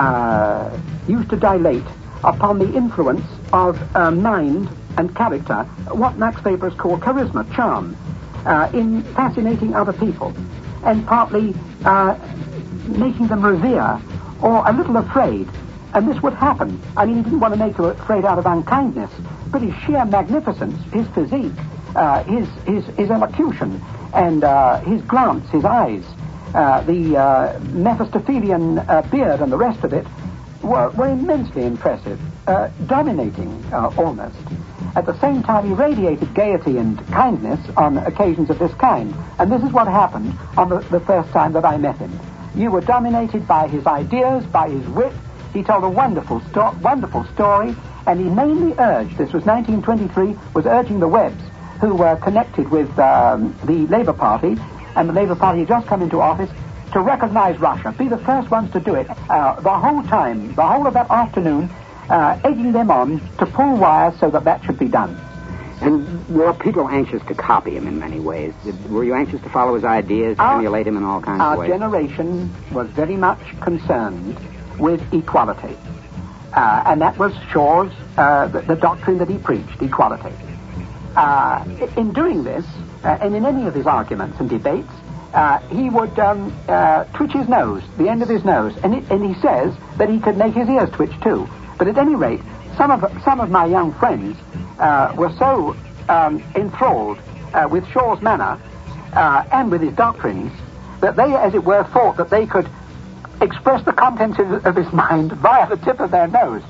uh, used to dilate upon the influence of uh, mind and character, what Max Weber's called charisma, charm. uh, in fascinating other people, and partly uh, making them revere or a little afraid. And this would happen. I mean, he didn't want to make them afraid out of unkindness, but his sheer magnificence, his physique, uh, his, his, his elocution, and uh, his glance, his eyes, uh, the uh, Mephistophelian uh, beard and the rest of it were, were immensely impressive, uh, dominating uh, almost. At the same time, he radiated gaiety and kindness on occasions of this kind. And this is what happened on the, the first time that I met him. You were dominated by his ideas, by his wit. He told a wonderful, sto- wonderful story, and he mainly urged, this was nineteen twenty-three, was urging the Webbs, who were connected with um, the Labour Party, and the Labour Party had just come into office, to recognize Russia, be the first ones to do it. Uh, the whole time, the whole of that afternoon, uh, egging them on to pull wires so that that should be done. And were people anxious to copy him in many ways? Did, were you anxious to follow his ideas, to our, emulate him in all kinds of ways? Our generation was very much concerned with equality. Uh, and that was Shaw's, uh, the, the doctrine that he preached, equality. Uh, in doing this, uh, and in any of his arguments and debates, uh, he would um, uh, twitch his nose, the end of his nose, and, it, and he says that he could make his ears twitch too. But at any rate, some of some of my young friends uh, were so um, enthralled uh, with Shaw's manner uh, and with his doctrines that they, as it were, thought that they could express the contents of, of his mind via the tip of their nose.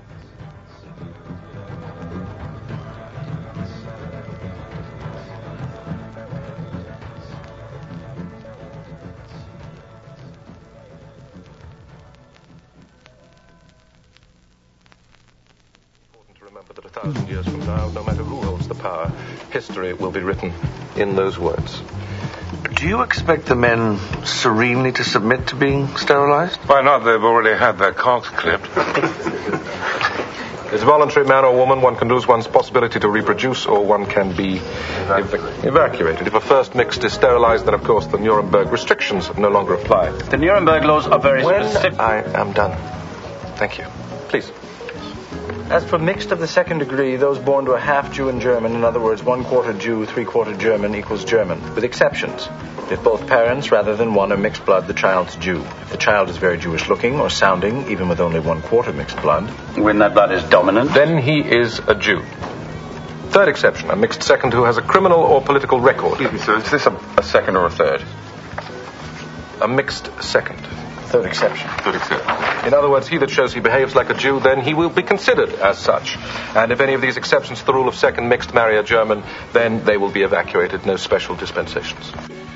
That a thousand years from now, no matter who holds the power, history will be written in those words. Do you expect the men serenely to submit to being sterilized? Why not? They've already had their cocks clipped. As a voluntary man or woman, one can lose one's possibility to reproduce, or one can be evacuated. evacuated. If a first mixed is sterilized, then of course the Nuremberg restrictions no longer apply. The Nuremberg laws are very when specific. I am done. Thank you. Please. As for mixed of the second degree, those born to a half-Jew and German, in other words, one-quarter Jew, three-quarter German equals German, with exceptions. If both parents, rather than one, are mixed blood, the child's Jew. If the child is very Jewish-looking or sounding, even with only one-quarter mixed blood... When that blood is dominant? Then he is a Jew. Third exception, a mixed second who has a criminal or political record. Excuse me, sir, is this a, a second or a third? A mixed second. Third exception. Third exception. In other words, he that shows he behaves like a Jew, then he will be considered as such. And if any of these exceptions to the rule of second mixed marry a German, then they will be evacuated. No special dispensations.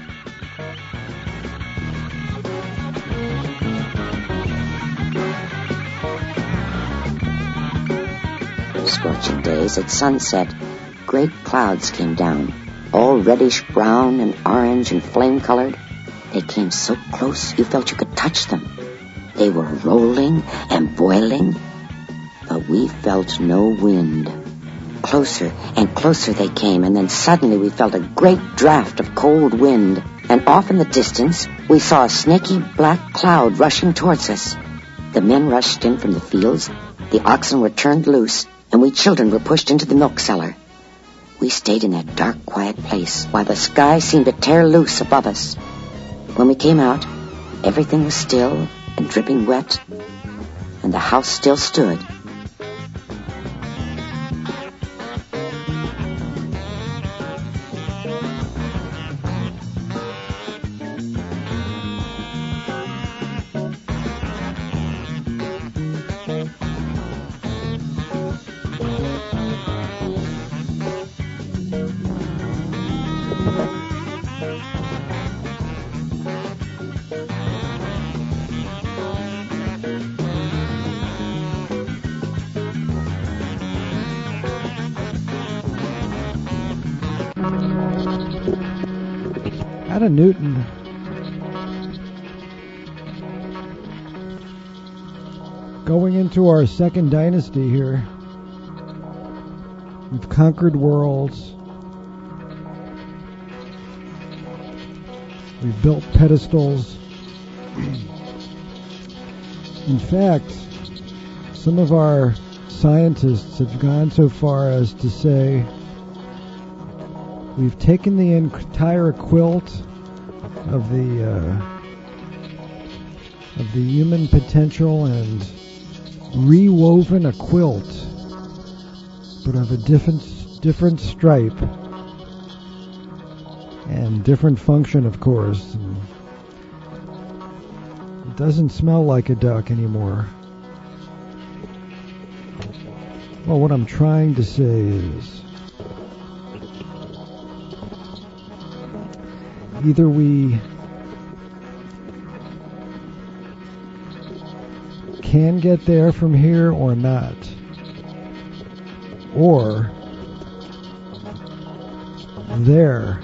Scorching days at sunset, great clouds came down, all reddish brown and orange and flame-colored. They came so close you felt you could touch them. They were rolling and boiling, but we felt no wind. Closer and closer they came, and then suddenly we felt a great draft of cold wind, and off in the distance we saw a snaky black cloud rushing towards us. The men rushed in from the fields, the oxen were turned loose, and we children were pushed into the milk cellar. We stayed in that dark, quiet place while the sky seemed to tear loose above us. When we came out, everything was still and dripping wet, and the house still stood. Ada Newton. Going into our second dynasty here. We've conquered worlds. We've built pedestals. In fact, some of our scientists have gone so far as to say we've taken the entire quilt of the uh, of the human potential and rewoven a quilt, but of a different different stripe and different function, of course. And it doesn't smell like a duck anymore. Well, what I'm trying to say is either we can get there from here or not, or there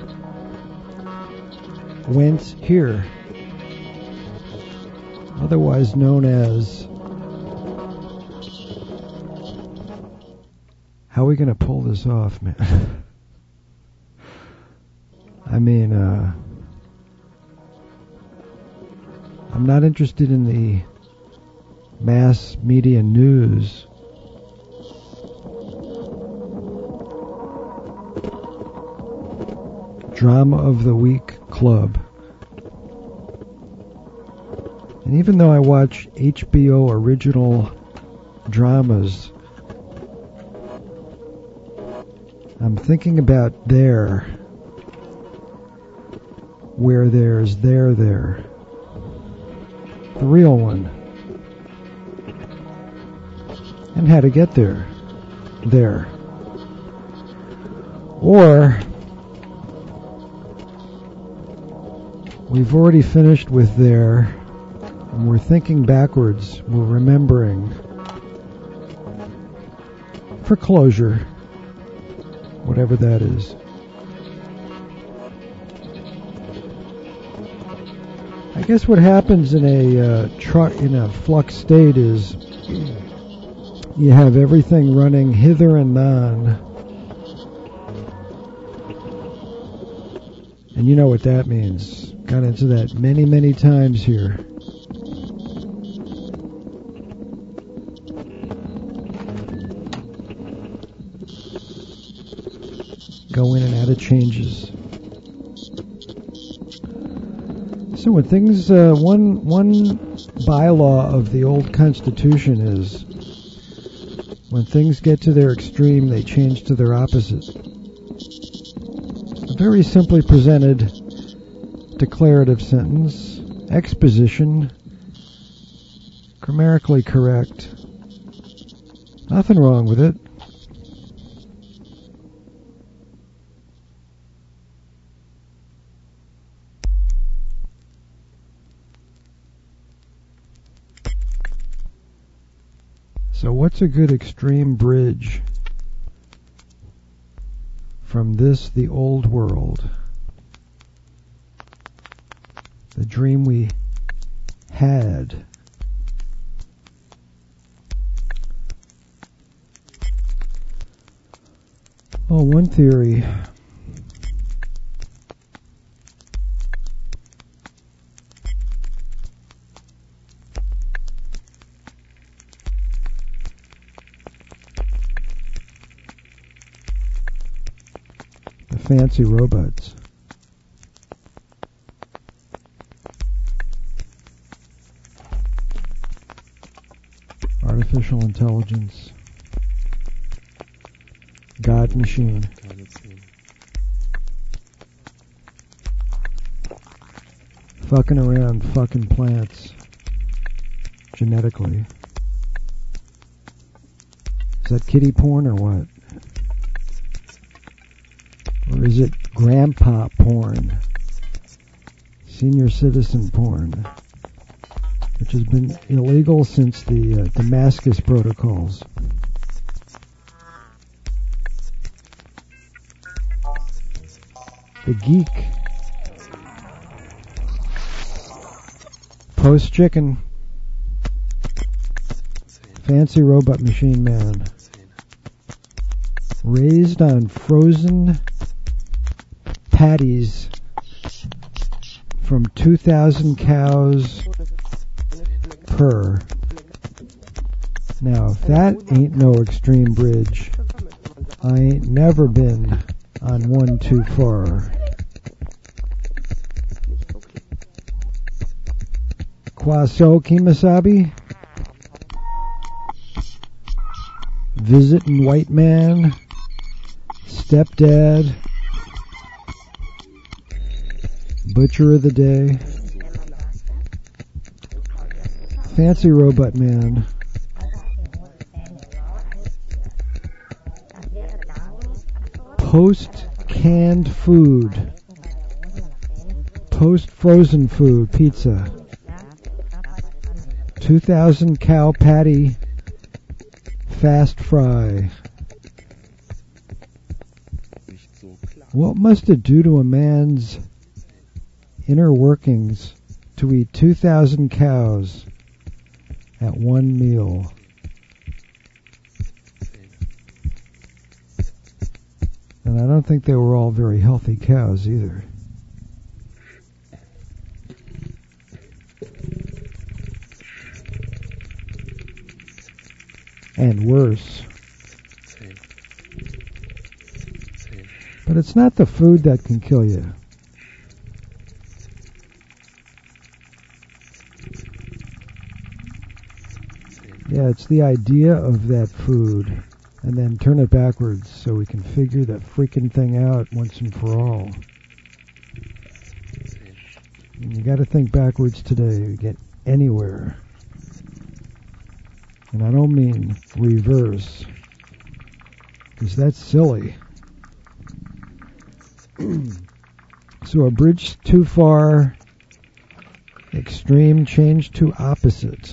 went here, otherwise known as, how are we going to pull this off, man? I mean, uh, I'm not interested in the mass media news. Drama of the Week Club. And even though I watch H B O original dramas, I'm thinking about there, where there's there there. The real one. And how to get there. There. Or we've already finished with there, and we're thinking backwards. We're remembering for closure, whatever that is. I guess what happens in a uh, tr- in a flux state is you have everything running hither and non, and you know what that means. Got into that many, many times here. Go in and out of changes. So when things, uh, one one bylaw of the old Constitution is, when things get to their extreme, they change to their opposite. A very simply presented declarative sentence, exposition, grammatically correct. Nothing wrong with it. So what's a good extreme bridge from this, the old world? The dream we had. Oh, one theory. The fancy robots. Artificial intelligence. God machine. Fucking around fucking plants. Genetically. Is that kiddie porn or what? Or is it grandpa porn? Senior citizen porn? Which has been illegal since the uh, Damascus Protocols. The geek. Post chicken. Fancy robot machine man. Raised on frozen patties from two thousand cows per. Now, if that ain't no extreme bridge, I ain't never been on One Too Far. Kwaso Kimasabi? Visiting White Man? Stepdad? Butcher of the Day? Fancy Robot Man? Post-canned food? Post-frozen food? Pizza? two thousand cow patty fast fry. What must it do to a man's inner workings to eat two thousand cows at one meal? And I don't think they were all very healthy cows either. And worse. But it's not the food that can kill you. Yeah, it's the idea of that food, and then turn it backwards so we can figure that freaking thing out once and for all. And you got to think backwards today to get anywhere. And I don't mean reverse, because that's silly. So a bridge too far, extreme change to opposite.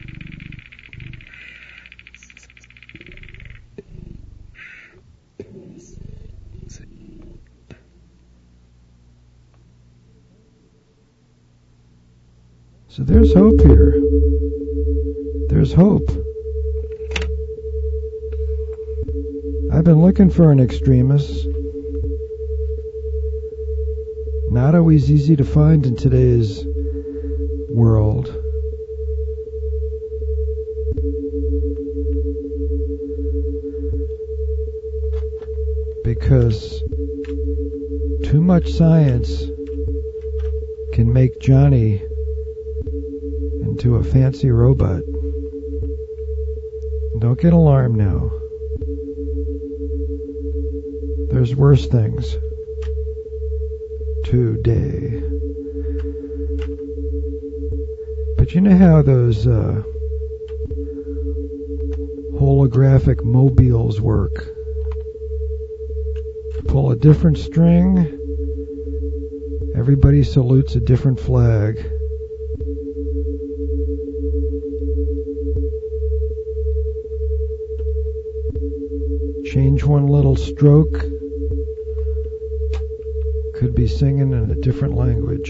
So there's hope here. There's hope. I've been looking for an extremist. Not always easy to find in today's world. Because too much science can make Johnny into a fancy robot. Don't get alarmed now. There's worse things today. But you know how those uh, holographic mobiles work? Pull a different string, everybody salutes a different flag. Change one little stroke, could be singing in a different language.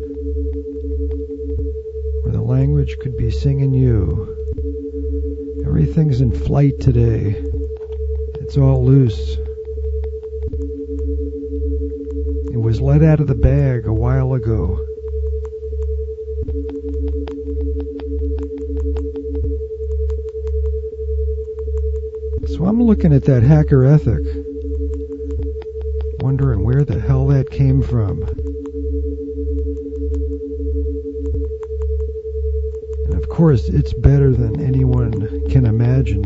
Or the language could be singing you. Everything's in flight today. It's all loose. It was let out of the bag a while ago. So I'm looking at that hacker ethic, wondering where the hell that came from. And of course, it's better than anyone can imagine.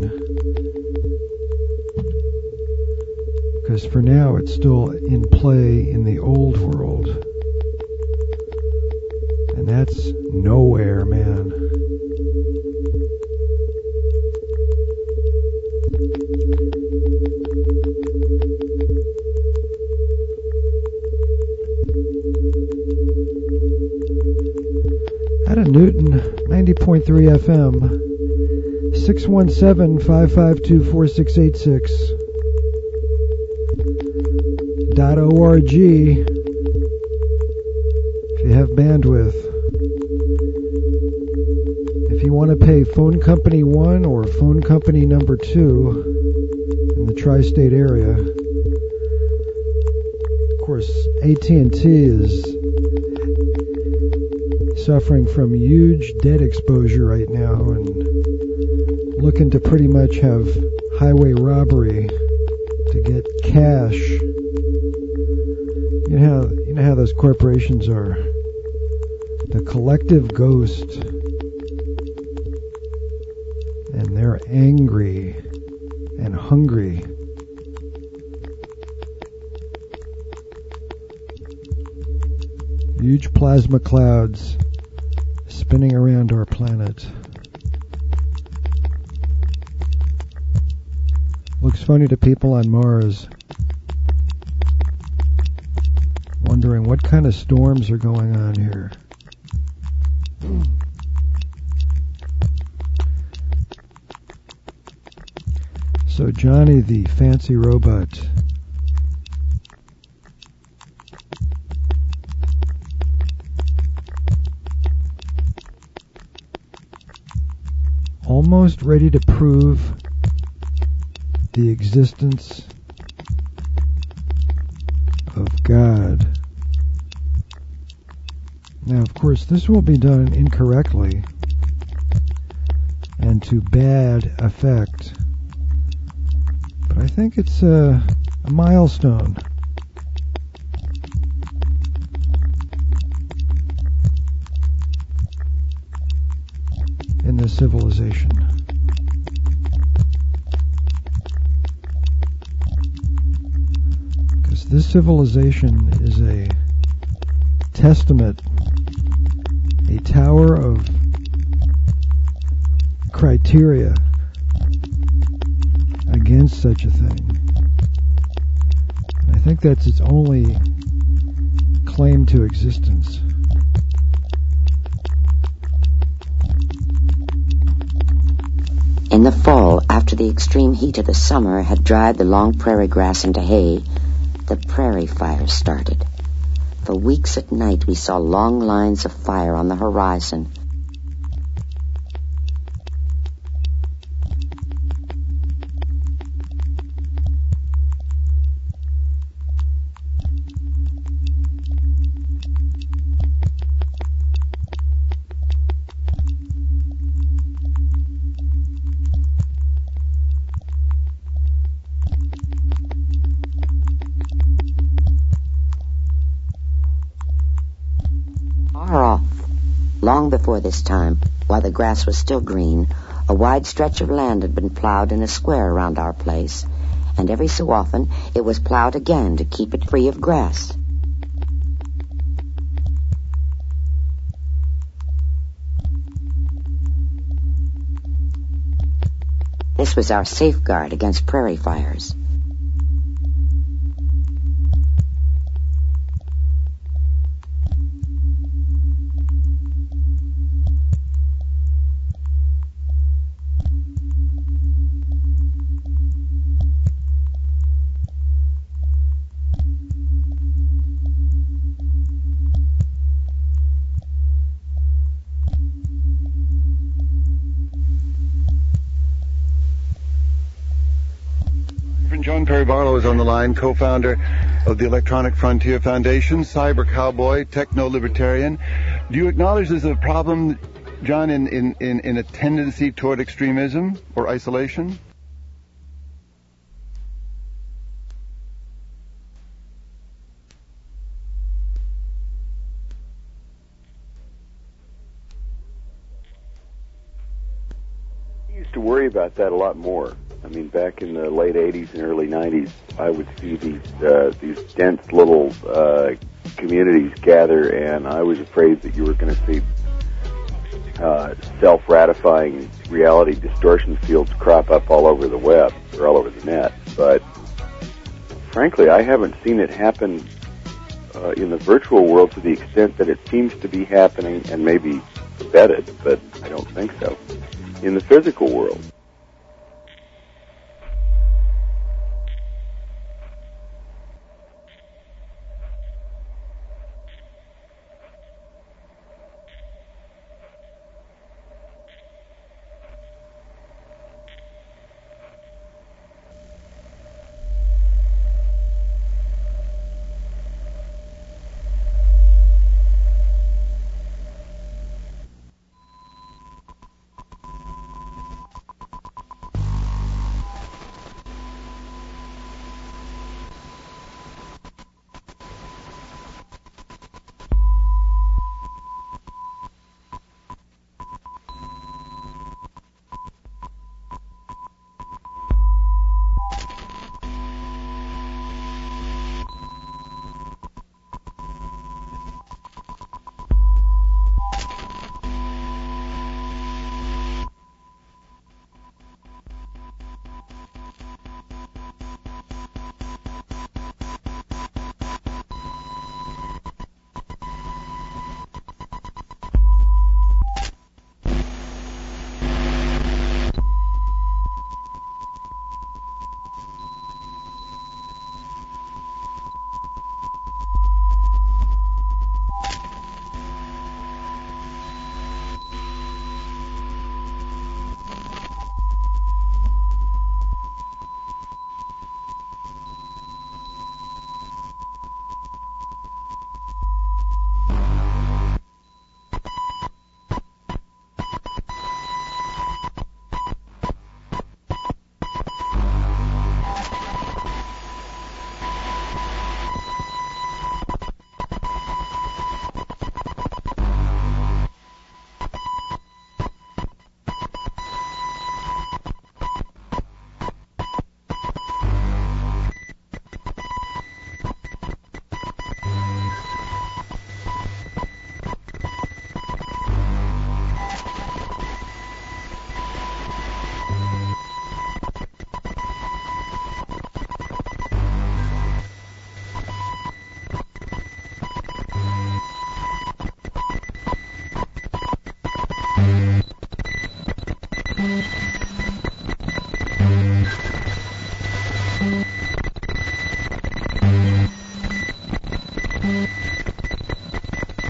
Because for now, it's still in play in the old world. And that's nowhere, man. Out of Newton, ninety point three F M, six one seven, five five two, four six eight six. .org if you have bandwidth. If you want to pay phone company one or phone company number two in the tri-state area, of course A T and T is suffering from huge debt exposure right now and looking to pretty much have highway robbery to get cash You know how, you know how those corporations are the collective ghost, and they're angry and hungry. Huge plasma clouds spinning around our planet. Looks funny to people on Mars, wondering what kind of storms are going on here. So Johnny the fancy robot almost ready to prove the existence of God. Now, of course, this will be done incorrectly and to bad effect, but I think it's a, a milestone. In this civilization. Because this civilization is a testament, a tower of criteria against such a thing. And I think that's its only claim to existence. In the fall, after the extreme heat of the summer had dried the long prairie grass into hay, the prairie fire started. For weeks at night we saw long lines of fire on the horizon. Long before this time, while the grass was still green, a wide stretch of land had been plowed in a square around our place, and every so often it was plowed again to keep it free of grass. This was our safeguard against prairie fires. John Perry Barlow is on the line, co-founder of the Electronic Frontier Foundation, cyber cowboy, techno-libertarian. Do you acknowledge there's a problem, John, in, in, in, in a tendency toward extremism or isolation? I used to worry about that a lot more. I mean, back in the late eighties and early nineties, I would see these uh, these dense little uh, communities gather, and I was afraid that you were going to see uh, self-ratifying reality distortion fields crop up all over the web or all over the net. But frankly, I haven't seen it happen uh, in the virtual world to the extent that it seems to be happening, and maybe embedded, but I don't think so, in the physical world.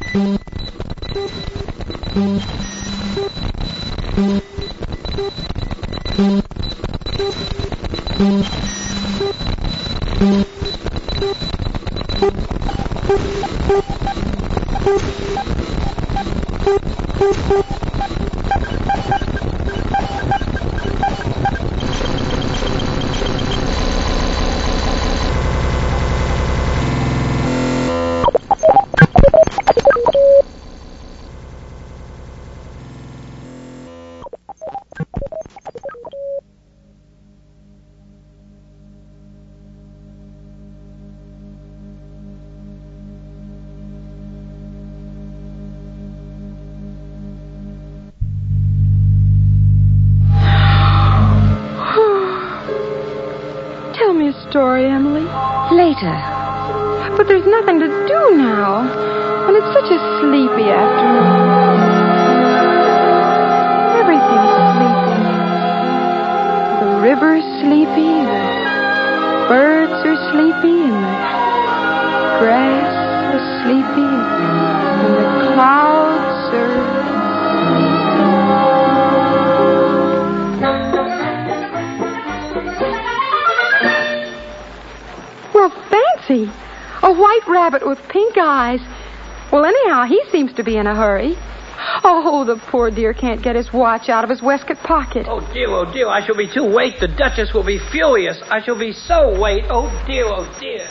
Story, Emily? Later. But there's nothing to do now. And it's such a sleepy afternoon. Everything's sleepy. The river's sleepy, the birds are sleepy, and the grass is sleepy, and the clouds are a white rabbit with pink eyes. Well, anyhow, he seems to be in a hurry. Oh, the poor dear can't get his watch out of his waistcoat pocket. Oh, dear, oh, dear, I shall be too late. The Duchess will be furious. I shall be so late. Oh, dear, oh, dear.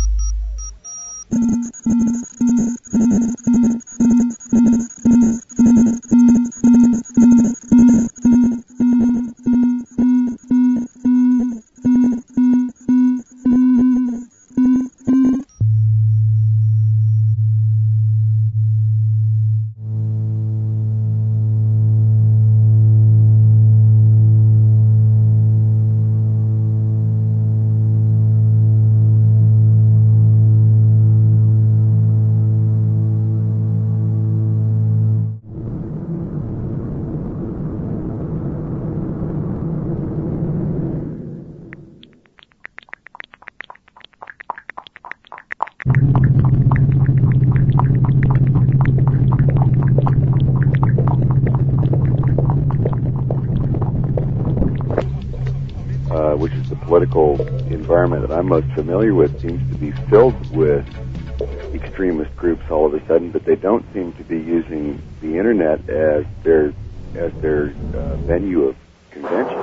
which is the political environment that I'm most familiar with, seems to be filled with extremist groups all of a sudden, but they don't seem to be using the internet as their as their uh, venue of convention.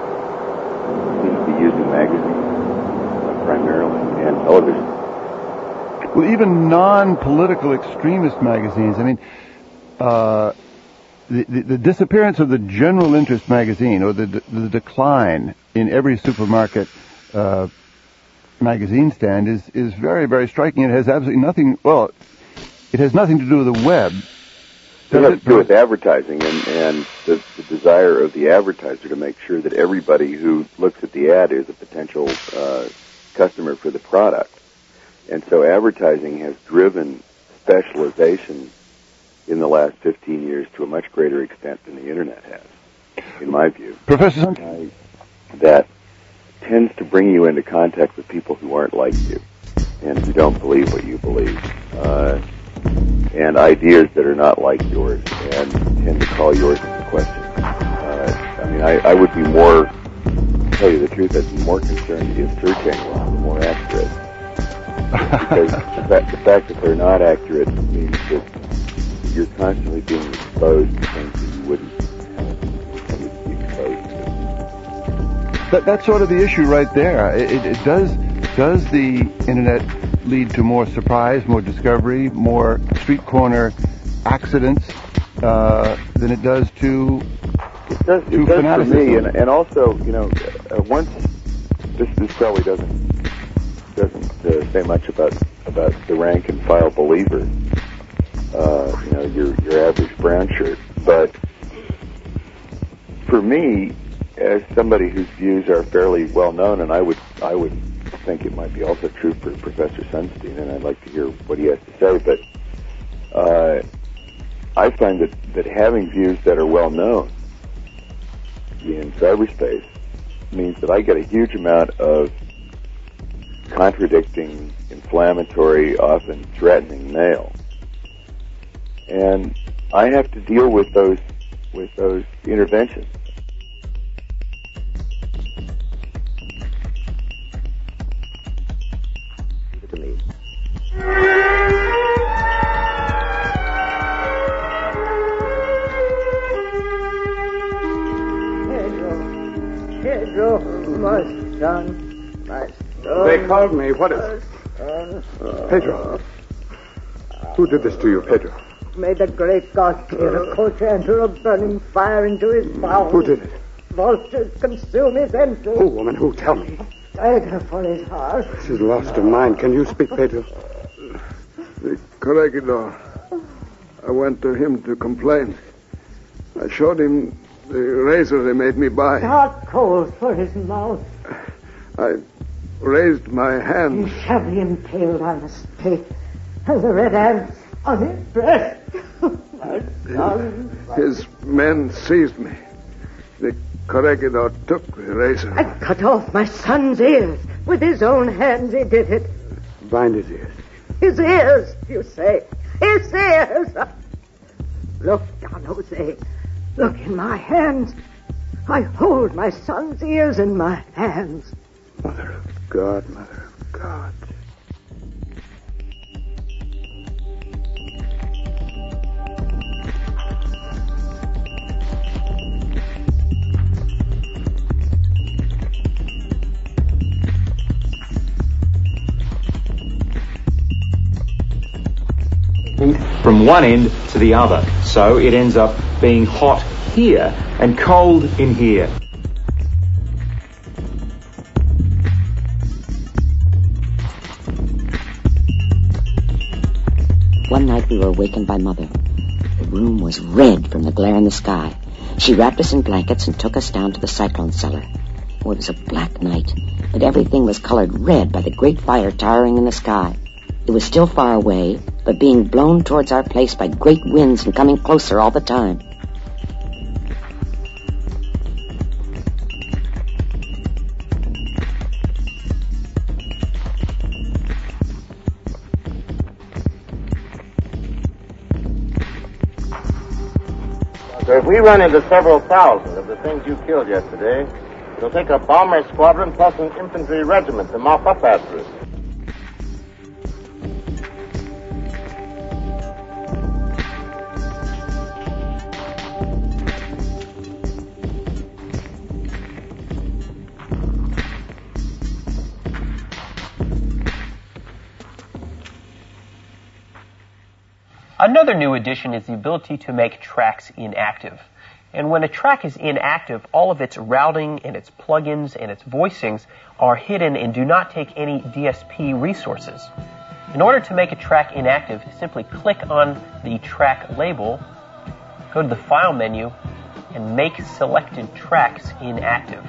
They seem to be using magazines uh, primarily and television. Well, even non-political extremist magazines. I mean, uh, the, the the disappearance of the general interest magazine, or the the decline in every supermarket uh, magazine stand, is is very, very striking. It has absolutely nothing. Well, it has nothing to do with the web. It has to do with advertising and, and the, the desire of the advertiser to make sure that everybody who looks at the ad is a potential uh, customer for the product. And so advertising has driven specialization in the last fifteen years to a much greater extent than the Internet has, in my view. Professor Sun? That tends to bring you into contact with people who aren't like you and who don't believe what you believe. Uh, and ideas that are not like yours and tend to call yours into question. Uh, I mean, I, I would be more, to tell you the truth, I'd be more concerned if search engines were more accurate. Because the fact, the fact that they're not accurate means that you're constantly being exposed to things that you wouldn't have be exposed to. That, that's sort of the issue right there. It, it, it does, does the Internet lead to more surprise, more discovery, more street corner accidents uh, than it does to it does, to it does fanaticism? For me, and, and also, you know, uh, once this this probably doesn't doesn't uh, say much about about the rank and file believer, uh, you know, your your average brown shirt, but for me, as somebody whose views are fairly well known, and I would I would. think it might be also true for Professor Sunstein, and I'd like to hear what he has to say, but uh, I find that, that having views that are well known in cyberspace means that I get a huge amount of contradicting, inflammatory, often threatening mail. and I have to deal with those with those interventions. To me. Pedro, Pedro, my son, my son. They called me. What is it? Pedro. Who did this to you, Pedro? May the great God clear a coach enter a burning fire into his bowels. Who did it? Vultures consume his entrails. Who, woman? Who? Tell me. Dagger for his heart. This is lost of mine. Can you speak, Pedro? The corregidor. I went to him to complain. I showed him the razor they made me buy. Hot coals for his mouth. I raised my hand. He shall be impaled on the stake. And the red ants on his breast. My son. His men seized me. The corregidor took the razor. I cut off my son's ears. With his own hands he did it. Bind his ears. His ears, you say. His ears. Look, Don Jose. Look in my hands. I hold my son's ears in my hands. Mother of God, Mother of God. From one end to the other, so it ends up being hot here and cold in here. One night we were awakened by Mother. The room was red from the glare in the sky. She wrapped us in blankets and took us down to the cyclone cellar. Oh, it was a black night, but everything was colored red by the great fire towering in the sky. It was still far away, but being blown towards our place by great winds and coming closer all the time. So if we run into several thousand of the things you killed yesterday, it'll take a bomber squadron plus an infantry regiment to mop up after us. Another new addition is the ability to make tracks inactive. And when a track is inactive, all of its routing and its plugins and its voicings are hidden and do not take any D S P resources. In order to make a track inactive, simply click on the track label, go to the File menu, and make selected tracks inactive.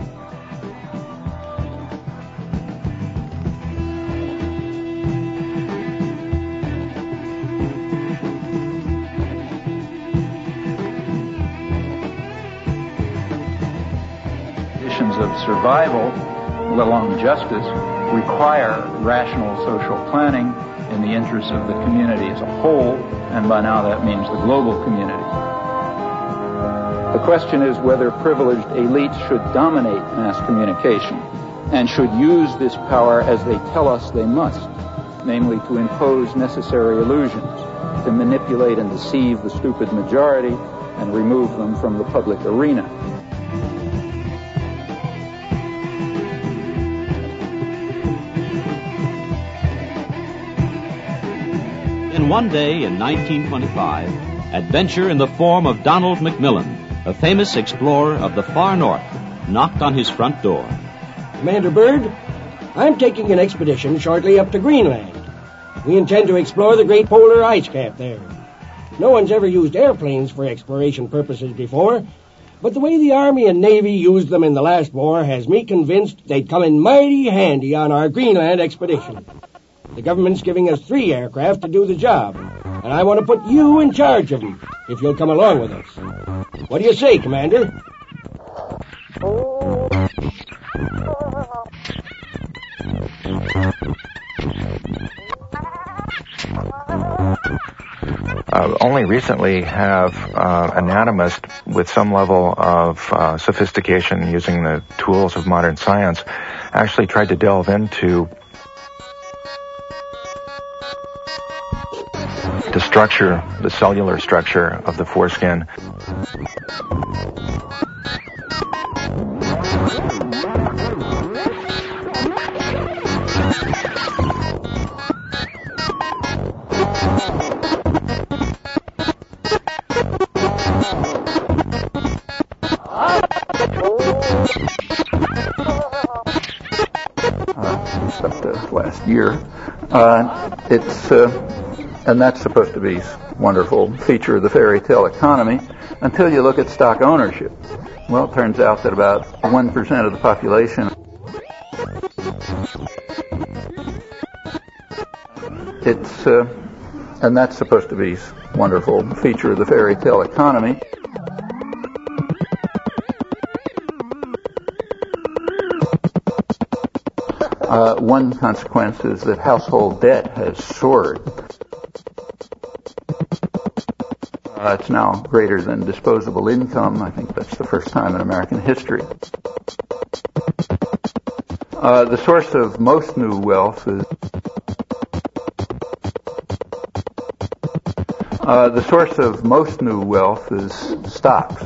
Of survival, let alone justice, require rational social planning in the interests of the community as a whole, and by now that means the global community. The question is whether privileged elites should dominate mass communication and should use this power as they tell us they must, namely to impose necessary illusions, to manipulate and deceive the stupid majority and remove them from the public arena. One day in nineteen twenty-five, adventure in the form of Donald McMillan, a famous explorer of the far north, knocked on his front door. Commander Byrd, I'm taking an expedition shortly up to Greenland. We intend to explore the great polar ice cap there. No one's ever used airplanes for exploration purposes before, but the way the Army and Navy used them in the last war has me convinced they'd come in mighty handy on our Greenland expedition. The government's giving us three aircraft to do the job, and I want to put you in charge of them, if you'll come along with us. What do you say, Commander? uh, only recently have uh, anatomists with some level of uh, sophistication using the tools of modern science actually tried to delve into the structure, the cellular structure of the foreskin. Up to last year. Uh, it's uh, and that's supposed to be a wonderful feature of the fairy tale economy until you look at stock ownership. Well, it turns out that about one percent of the population it's uh, and that's supposed to be a wonderful feature of the fairy tale economy. Uh, one consequence is that household debt has soared. Uh, it's now greater than disposable income. I think that's the first time in American history. Uh, the source of most new wealth is uh, the source of most new wealth is stocks.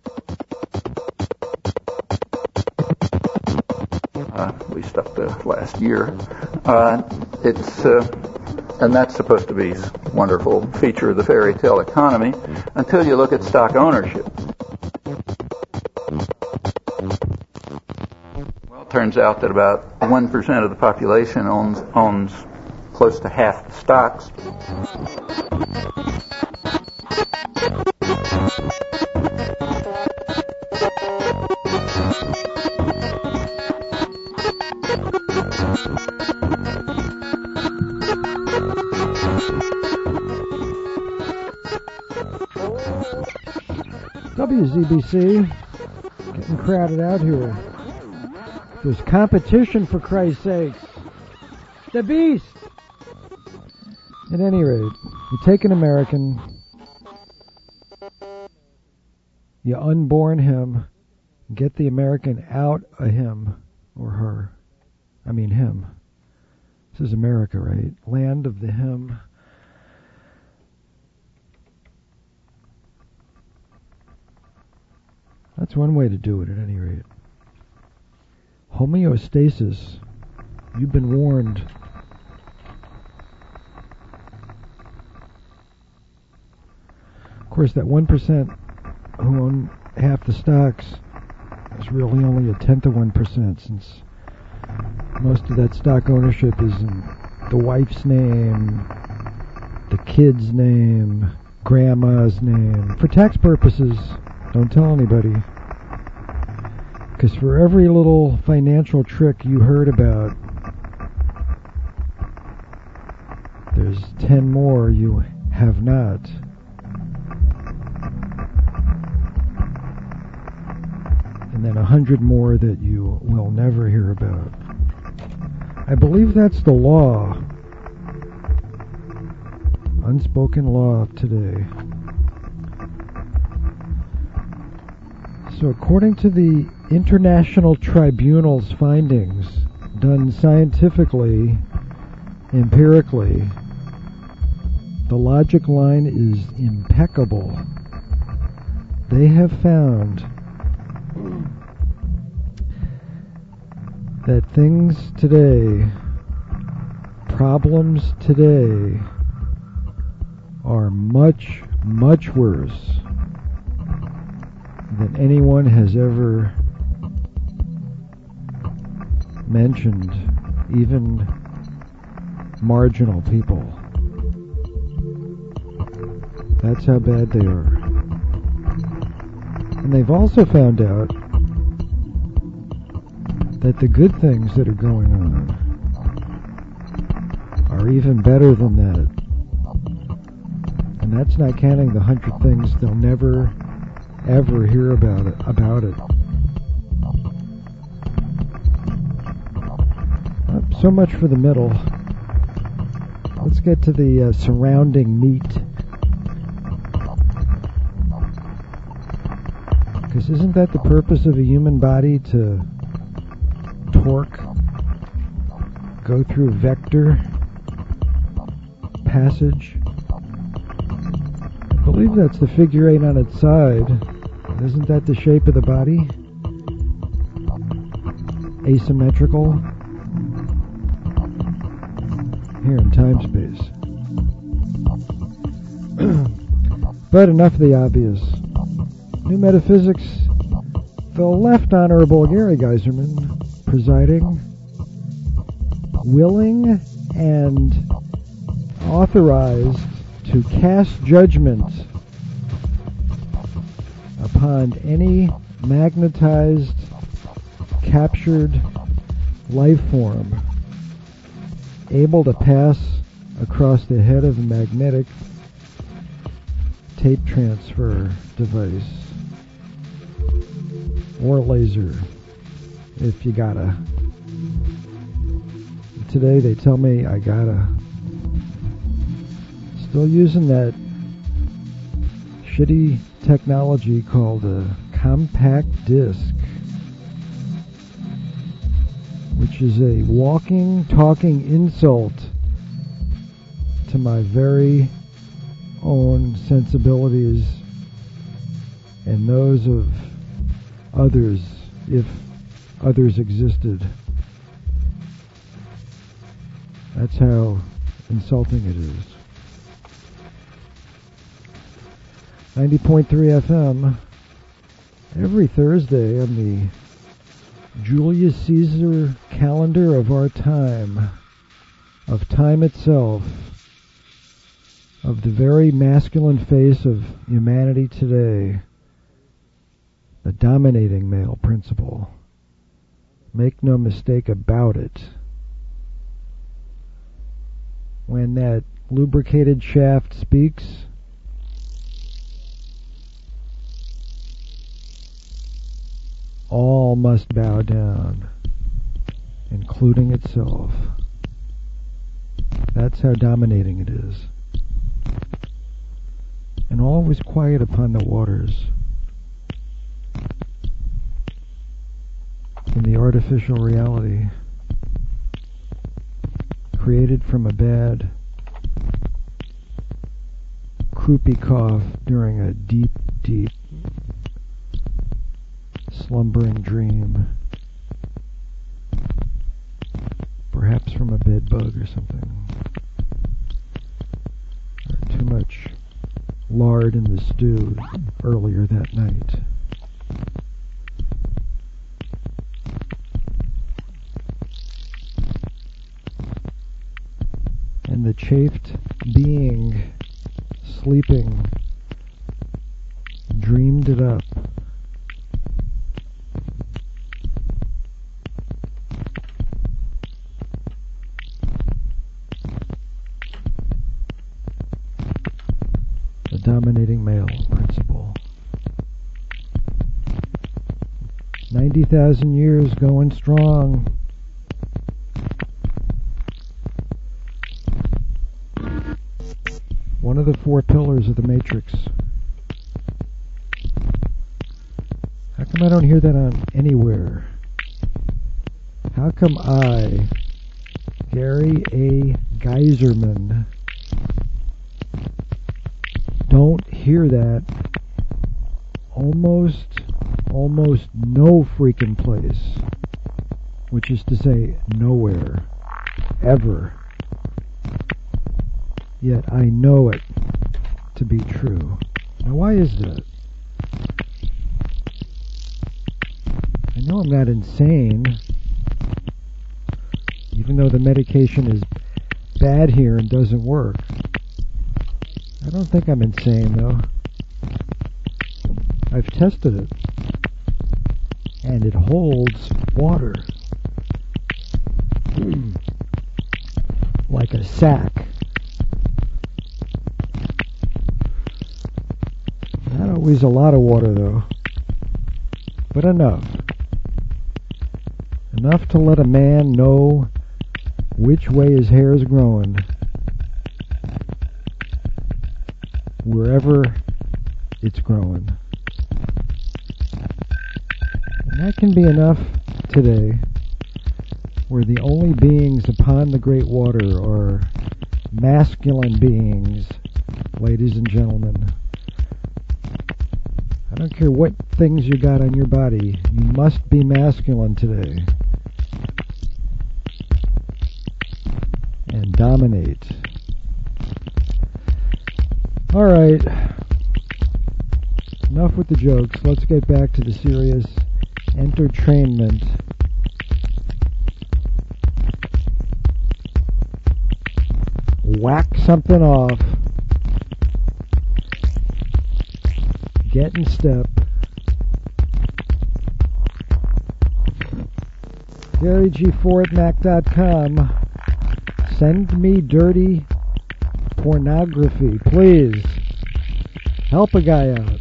Uh, at least up to last year. Uh, it's uh, and that's supposed to be a wonderful feature of the fairy tale economy until you look at stock ownership. Well, it turns out that about one percent of the population owns owns close to half the stocks. W Z B C, getting crowded out here. There's competition, for Christ's sakes. The beast! At any rate, you take an American, you unborn him, get the American out of him or her. I mean him. This is America, right? Land of the him. That's one way to do it, at any rate. Homeostasis. You've been warned. Of course, that one percent who own half the stocks is really only a tenth of one percent, since most of that stock ownership is in the wife's name, the kid's name, grandma's name. For tax purposes, don't tell anybody. Because for every little financial trick you heard about, there's ten more you have not. And then a hundred more that you will never hear about. I believe that's the law. Unspoken law of today. So according to the International Tribunal's findings, done scientifically, empirically, the logic line is impeccable. They have found that things today, problems today, are much, much worse than anyone has ever mentioned, even marginal people. That's how bad they are. And they've also found out that the good things that are going on are even better than that. And that's not counting the hundred things they'll never, ever hear about it. About it. Uh, so much for the middle. Let's get to the uh, surrounding meat. Because isn't that the purpose of a human body, to torque, go through vector passage? I believe that's the figure eight on its side. Isn't that the shape of the body? Asymmetrical? Here in time-space. But enough of the obvious. New Metaphysics, the Left Honorable Gary Geiserman, presiding, willing and authorized to cast judgment upon any magnetized, captured life form able to pass across the head of a magnetic tape transfer device or laser, if you gotta. Today they tell me I gotta. Still using that shitty technology called a compact disc, which is a walking, talking insult to my very own sensibilities and those of others, if others existed. That's how insulting it is. ninety point three F M, every Thursday on the Julius Caesar calendar of our time, of time itself, of the very masculine face of humanity today, the dominating male principle. Make no mistake about it. When that lubricated shaft speaks, all must bow down, including itself. That's how dominating it is. And all was quiet upon the waters. In the artificial reality created from a bad croupy cough during a deep, deep slumbering dream, perhaps from a bed bug or something, or too much lard in the stew earlier that night. And the chafed being sleeping dreamed it up. The dominating male principle. ninety thousand years going strong. One of the four pillars of the Matrix. How come I don't hear that on anywhere? How come I, Gary A. Geiserman, don't hear that almost, almost no freaking place, which is to say nowhere, ever. Yet I know it to be true. Now why is that? I know I'm not insane, even though the medication is bad here and doesn't work. I don't think I'm insane, though. I've tested it, and it holds water. Like a sack. Not always a lot of water, though. But enough. Enough to let a man know which way his hair is growing. Wherever it's growing. And that can be enough today, where the only beings upon the great water are masculine beings, ladies and gentlemen. I don't care what things you got on your body, you must be masculine today. And dominate. Alright. Enough with the jokes. Let's get back to the serious entertainment. Whack something off. Get in step. Gary G four at Mac dot com. Send me dirty pornography, please. Help a guy out.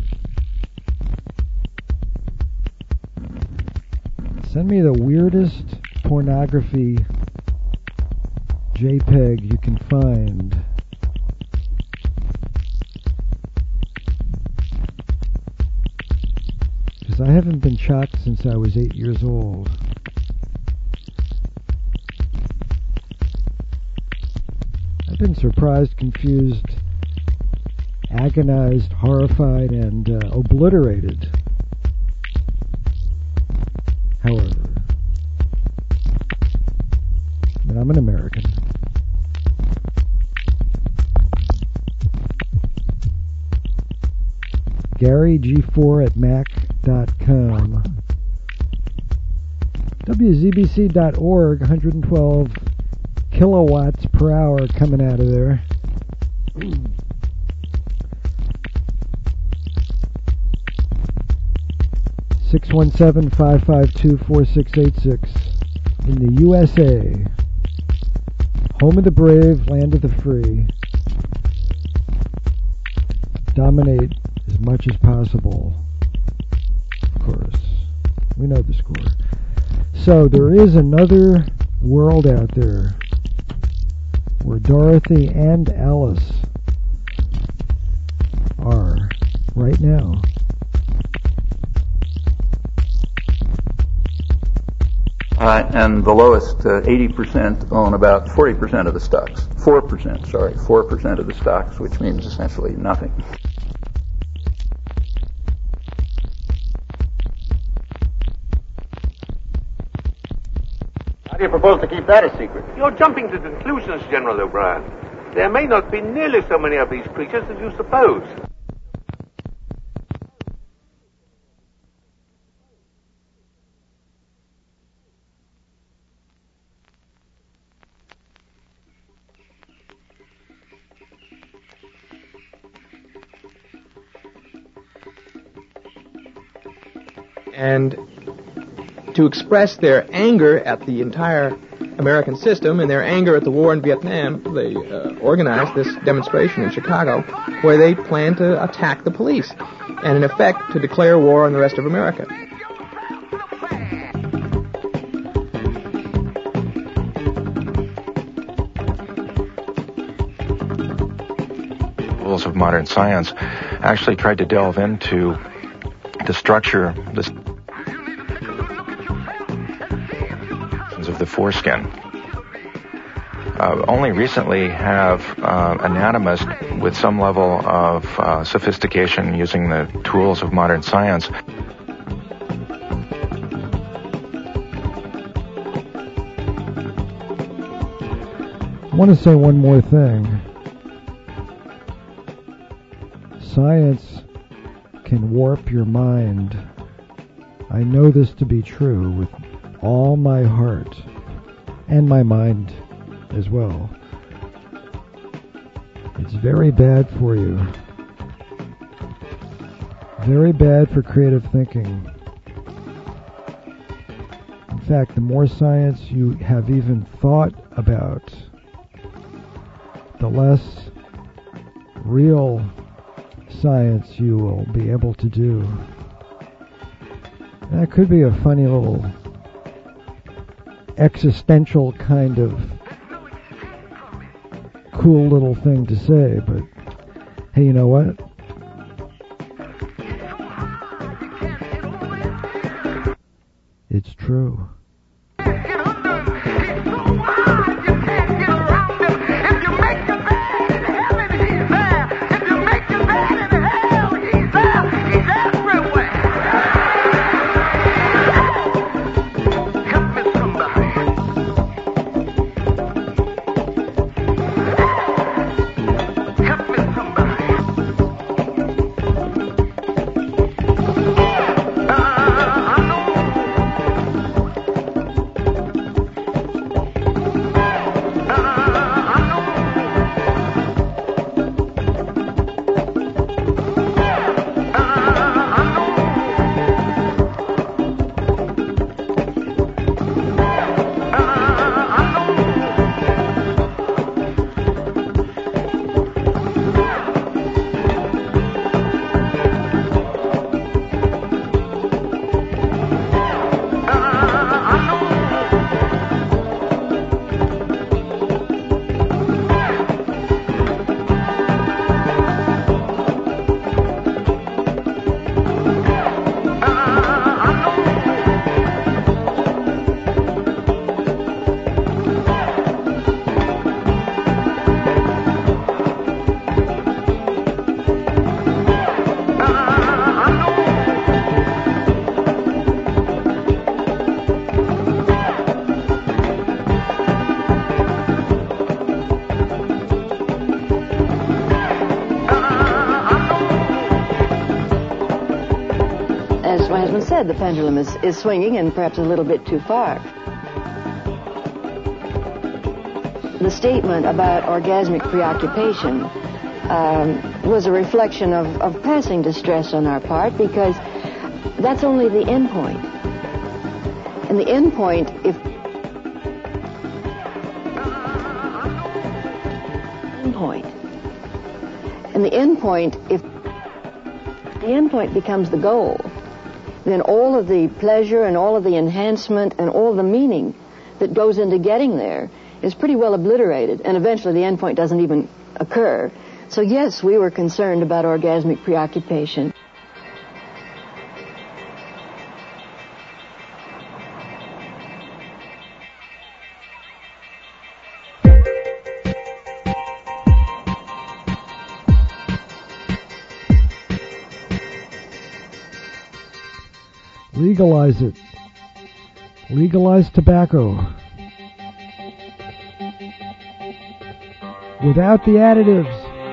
Send me the weirdest pornography JPEG you can find. Because I haven't been shocked since I was eight years old. I've been surprised, confused, agonized, horrified, and uh, obliterated. However, I mean, I'm an American. Gary G four at Mac dot com. W Z B C dot org, one hundred twelve kilowatts per hour coming out of there. six one seven, five five two, four six eight six. In the U S A. Home of the brave, land of the free. Dominate as much as possible. Of course. We know the score. So there is another world out there where Dorothy and Alice are right now. Uh, and the lowest, uh, eighty percent own about forty percent of the stocks. four percent, sorry, four percent of the stocks, which means essentially nothing. How do you propose to keep that a secret? You're jumping to conclusions, General O'Brien. There may not be nearly so many of these creatures as you suppose. And to express their anger at the entire American system and their anger at the war in Vietnam, they uh, organized this demonstration in Chicago where they planned to attack the police and, in effect, to declare war on the rest of America. Rules of modern science actually tried to delve into the structure the of the foreskin. Uh, only recently have uh, anatomists with some level of uh, sophistication using the tools of modern science I want to say one more thing. Science can warp your mind. I know this to be true with all my heart and my mind as well. It's very bad for you. Very bad for creative thinking. In fact, the more science you have even thought about, the less real science you will be able to do. That could be a funny little existential kind of cool little thing to say, but hey, you know what? It's true. As my husband said, the pendulum is, is swinging and perhaps a little bit too far. The statement about orgasmic preoccupation um, was a reflection of, of passing distress on our part, because that's only the end point. And the end point, if end point, and the end point, if the end point becomes the goal, then all of the pleasure and all of the enhancement and all the meaning that goes into getting there is pretty well obliterated, and eventually the end point doesn't even occur. So yes, we were concerned about orgasmic preoccupation. Legalize it. Legalize tobacco. Without the additives.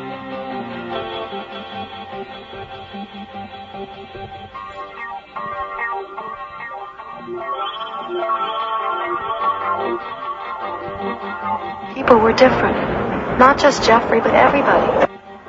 People were different. Not just Jeffrey, but everybody.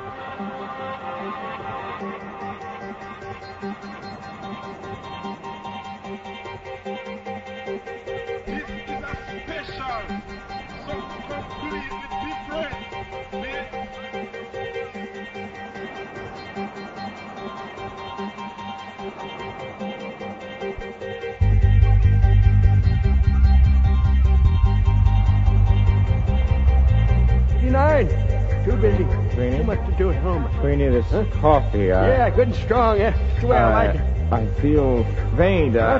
Too busy. Too much to do at home. Queenie, this huh? coffee. Uh, yeah, good and strong. Yeah, that's the way uh, I like it. I feel veined. Uh,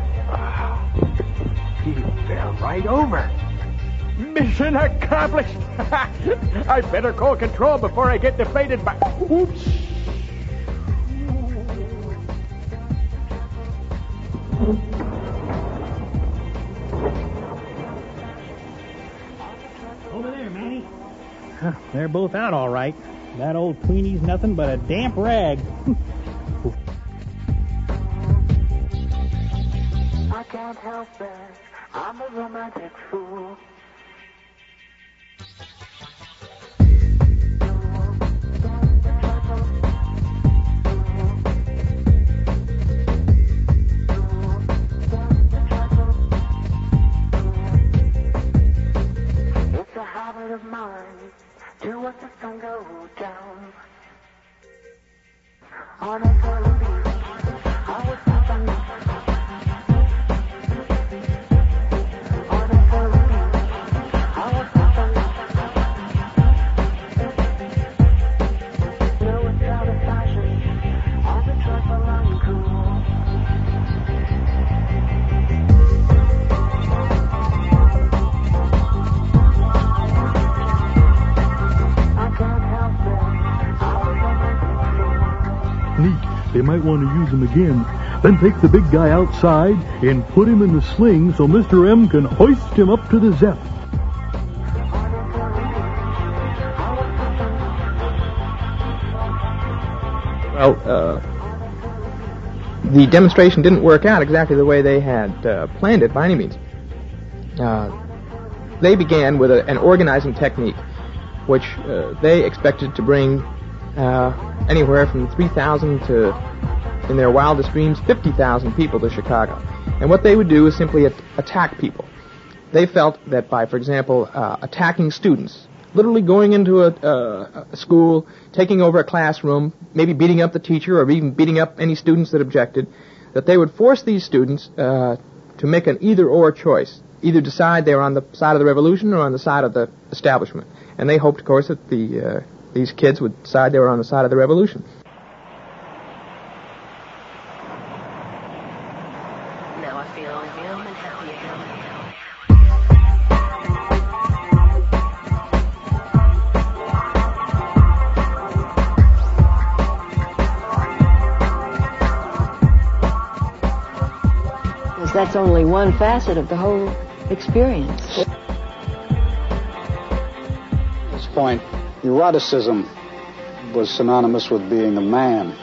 He fell right over. Mission accomplished. I better call control before I get deflated by... Oops. Over there, Manny. Huh, they're both out all right. That old Queenie's nothing but a damp rag. I can't help it. I'm a romantic fool. It's a habit of mine to watch the sun go down. On a pearly beach, I was something. On a pearly beach, I was something. No, it's out of fashion, and the trifle uncool. technique. They might want to use him again. Then take the big guy outside and put him in the sling so Mister M can hoist him up to the Zepp. Well, uh, the demonstration didn't work out exactly the way they had uh, planned it by any means. Uh, they began with a, an organizing technique, which uh, they expected to bring uh, anywhere from three thousand to, in their wildest dreams, fifty thousand people to Chicago. And what they would do is simply at- attack people. They felt that by, for example, uh, attacking students, literally going into a, uh, a school, taking over a classroom, maybe beating up the teacher or even beating up any students that objected, that they would force these students uh, to make an either-or choice, either decide they were on the side of the revolution or on the side of the establishment. And they hoped, of course, that the uh, these kids would decide they were on the side of the revolution. Now I feel young and happy again. Because that's only one facet of the whole experience. At this point, eroticism was synonymous with being a man.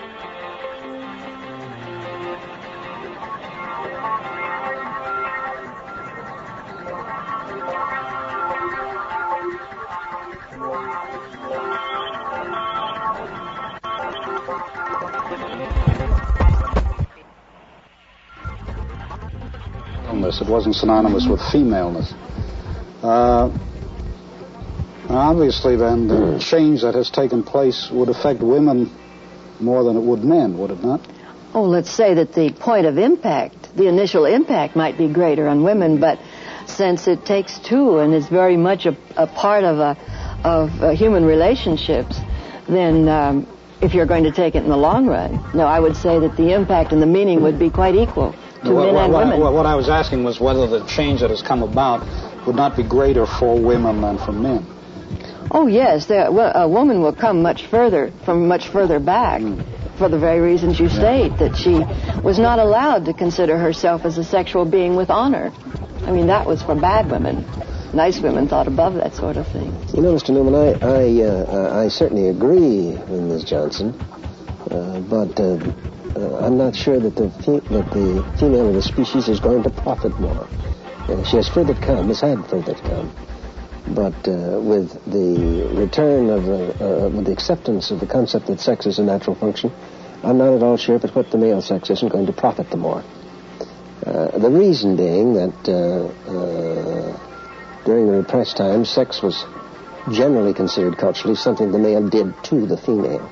It wasn't synonymous with femaleness. Uh, obviously, then, the change that has taken place would affect women more than it would men, would it not? Oh, let's say that the point of impact, the initial impact might be greater on women, but since it takes two and is very much a, a part of a, of uh, human relationships, then um, if you're going to take it in the long run, no, I would say that the impact and the meaning would be quite equal to what, men what, and what, women. What, what I was asking was whether the change that has come about would not be greater for women than for men. Oh, yes, there, well, a woman will come much further, from much further back, mm. for the very reasons you state, that she was not allowed to consider herself as a sexual being with honor. I mean, that was for bad women. Nice women thought above that sort of thing. You know, Mister Newman, I I, uh, I certainly agree with Miz Johnson, uh, but uh, uh, I'm not sure that the fe- that the female of the species is going to profit more. Uh, she has further come, has had further come, but uh, with the return of uh, uh, with the acceptance of the concept that sex is a natural function, I'm not at all sure but what the male sex isn't going to profit the more. Uh, the reason being that uh, uh, during the repressed times, sex was generally considered culturally something the male did to the female.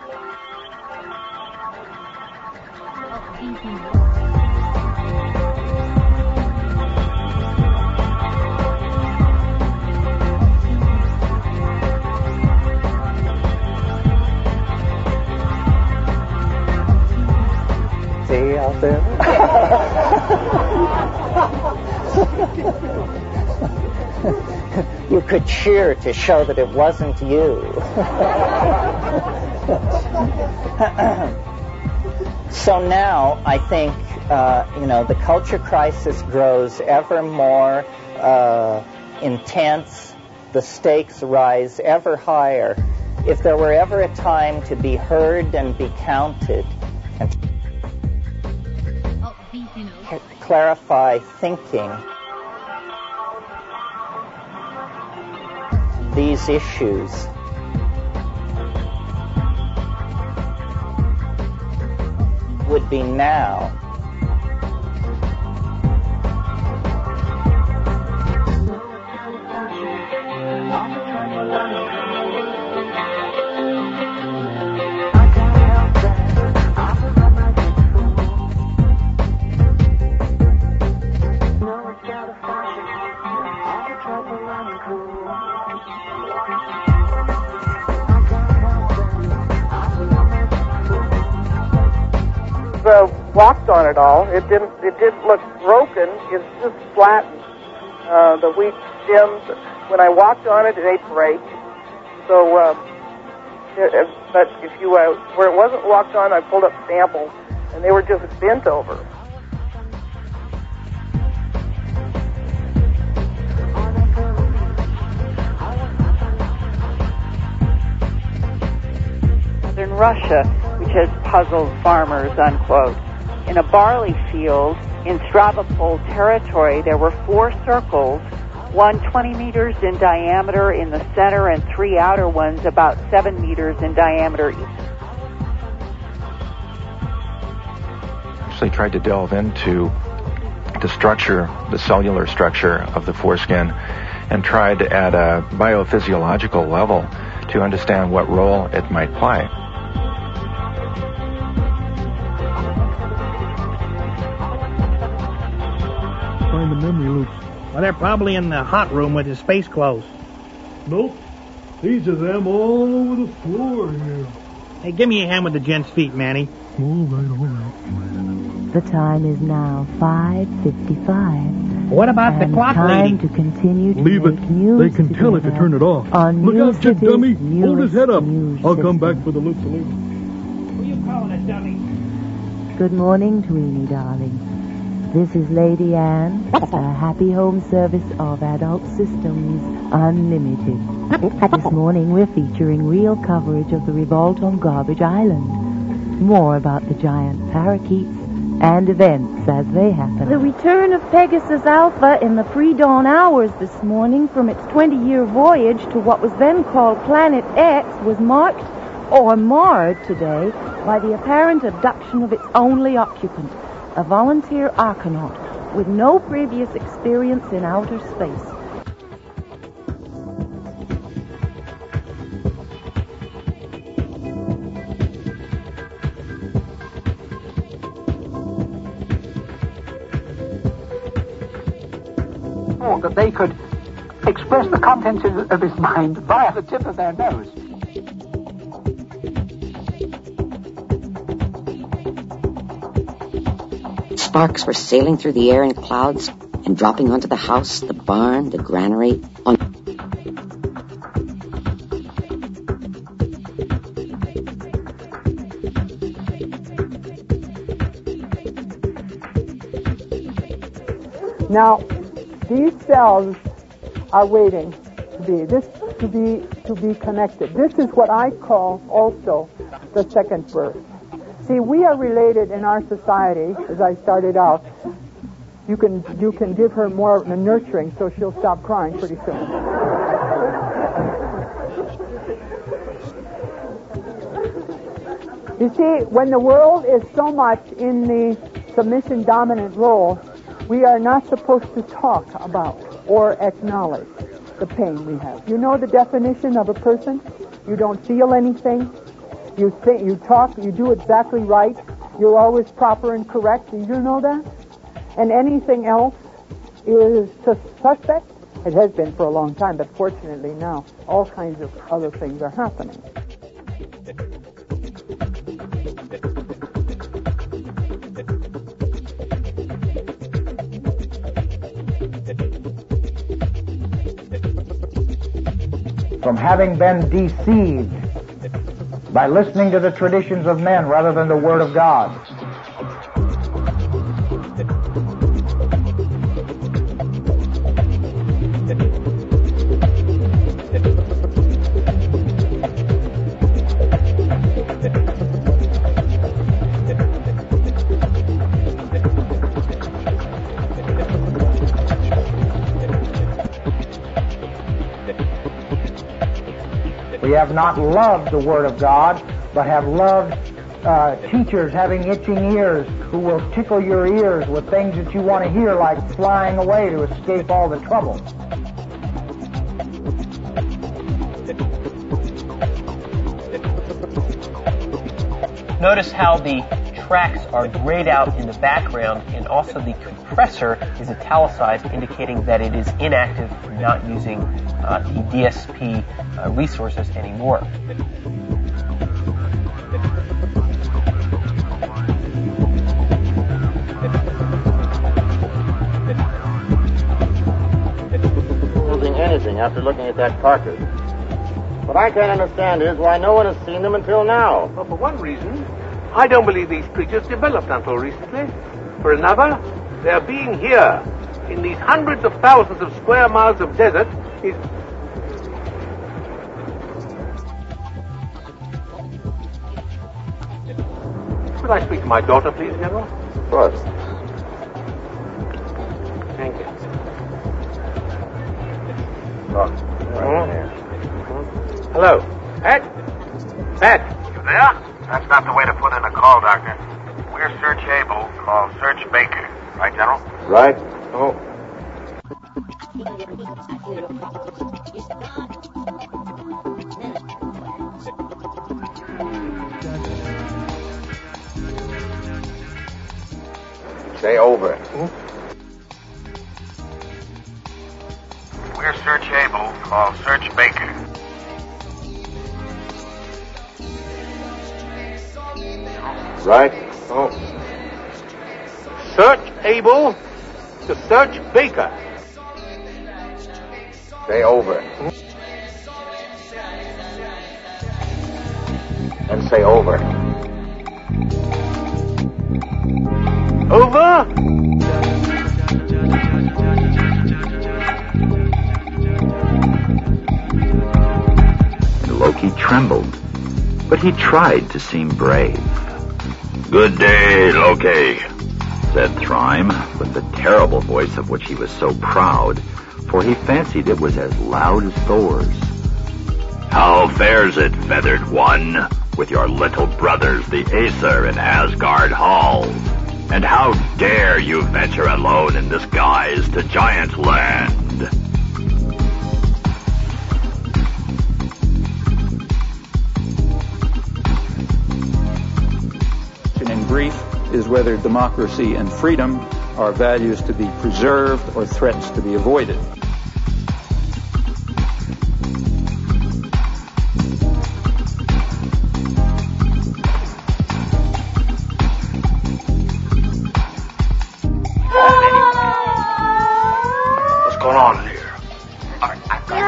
See out there? You could cheer to show that it wasn't you. So now I think, uh, you know, the culture crisis grows ever more uh, intense. The stakes rise ever higher. If there were ever a time to be heard and be counted and to clarify thinking, these issues would be now. Uh, walked on it all. It didn't. It didn't look broken. It's just flattened. Uh, the wheat stems. When I walked on it, it ate break. So uh, It, but if you uh, where it wasn't walked on, I pulled up samples, and they were just bent over. In Russia, which has puzzled farmers, unquote. In a barley field in Stavropol territory, there were four circles, one twenty meters in diameter in the center and three outer ones about seven meters in diameter each. Actually tried to delve into the structure, the cellular structure of the foreskin, and tried at a biophysiological level to understand what role it might play. Find the memory loops. Well, they're probably in the hot room with his space clothes. Nope. These are them all over the floor here. Hey, give me a hand with the gent's feet, Manny. All right, all right. The time is now five fifty-five. What about the clock time lady? to continue to Leave make it. news They can tell if you turn it off. Look out, Chip Dummy. Hold his head up. I'll come back for the loop-the-loop. Who you calling a dummy? Good morning, Tweenie, darling. This is Lady Anne, a happy home service of Adult Systems Unlimited. This morning we're featuring real coverage of the revolt on Garbage Island. More about the giant parakeets and events as they happen. The return of Pegasus Alpha in the pre-dawn hours this morning from its twenty-year voyage to what was then called Planet X was marked, or marred today, by the apparent abduction of its only occupant, a volunteer Argonaut with no previous experience in outer space. That they could express the contents of, of his mind via the tip of their nose. Sparks were sailing through the air in clouds and dropping onto the house, the barn, the granary, on... Now, these cells are waiting to be this to be to be connected. This is what I call also the second birth. See, we are related in our society, as I started out. You can you can give her more nurturing, so she'll stop crying pretty soon. You see, when the world is so much in the submission-dominant role, we are not supposed to talk about or acknowledge the pain we have. You know the definition of a person? You don't feel anything. You think, you talk, you do exactly right. You're always proper and correct. Do you know that? And anything else is suspect. It has been for a long time, but fortunately now all kinds of other things are happening. From having been deceived by listening to the traditions of men rather than the Word of God. We have not loved the Word of God, but have loved uh, teachers having itching ears who will tickle your ears with things that you want to hear, like flying away to escape all the trouble. Notice how the tracks are grayed out in the background, and also the compressor is italicized, indicating that it is inactive, not using uh, the D S P uh, resources anymore. Holding anything after looking at that carcass. What I can't understand is why no one has seen them until now. Well, for one reason, I don't believe these creatures developed until recently. For another, their being here, in these hundreds of thousands of square miles of desert, is... Could I speak to my daughter, please, General? Of course. Thank you. Look, right here. Hello. Pat? Pat? You there? That's not the way to put in a call, Doctor. We're Search Able, call Search Baker. Right, General? Right. Oh. Say over. Hmm? We're Search Able, call Search Baker. Right. Oh. Search Able to Search Baker. Say over. And say over. Over? Loki trembled, but he tried to seem brave. Good day, Loki, said Thrime, with the terrible voice of which he was so proud, for he fancied it was as loud as Thor's. How fares it, Feathered One, with your little brothers, the Aesir, in Asgard Hall? And how dare you venture alone in this guise to Giant Land? In brief, is whether democracy and freedom are values to be preserved or threats to be avoided. What's going on in here? Oh, I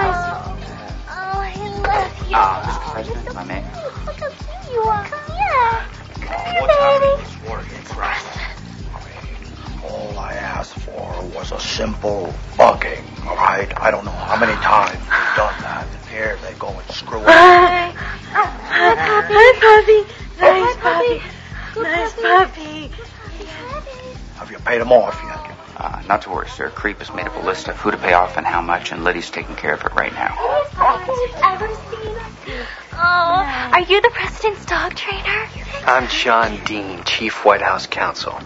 love you. Ah, Mister President, my man. Look how cute you are. Come here. Come here, baby. All I asked for was a simple bugging, all right? I don't know how many times you've done that. And here they go and screw it. Hi. Hi, puppy. Hi, puppy. Nice puppy. Nice puppy. Have you paid them off yet? Uh, not to worry, sir. Creep has made up a list of who to pay off and how much, and Liddy's taking care of it right now. Ever seen? Oh, are you the president's dog trainer? I'm John Dean, Chief White House Counsel.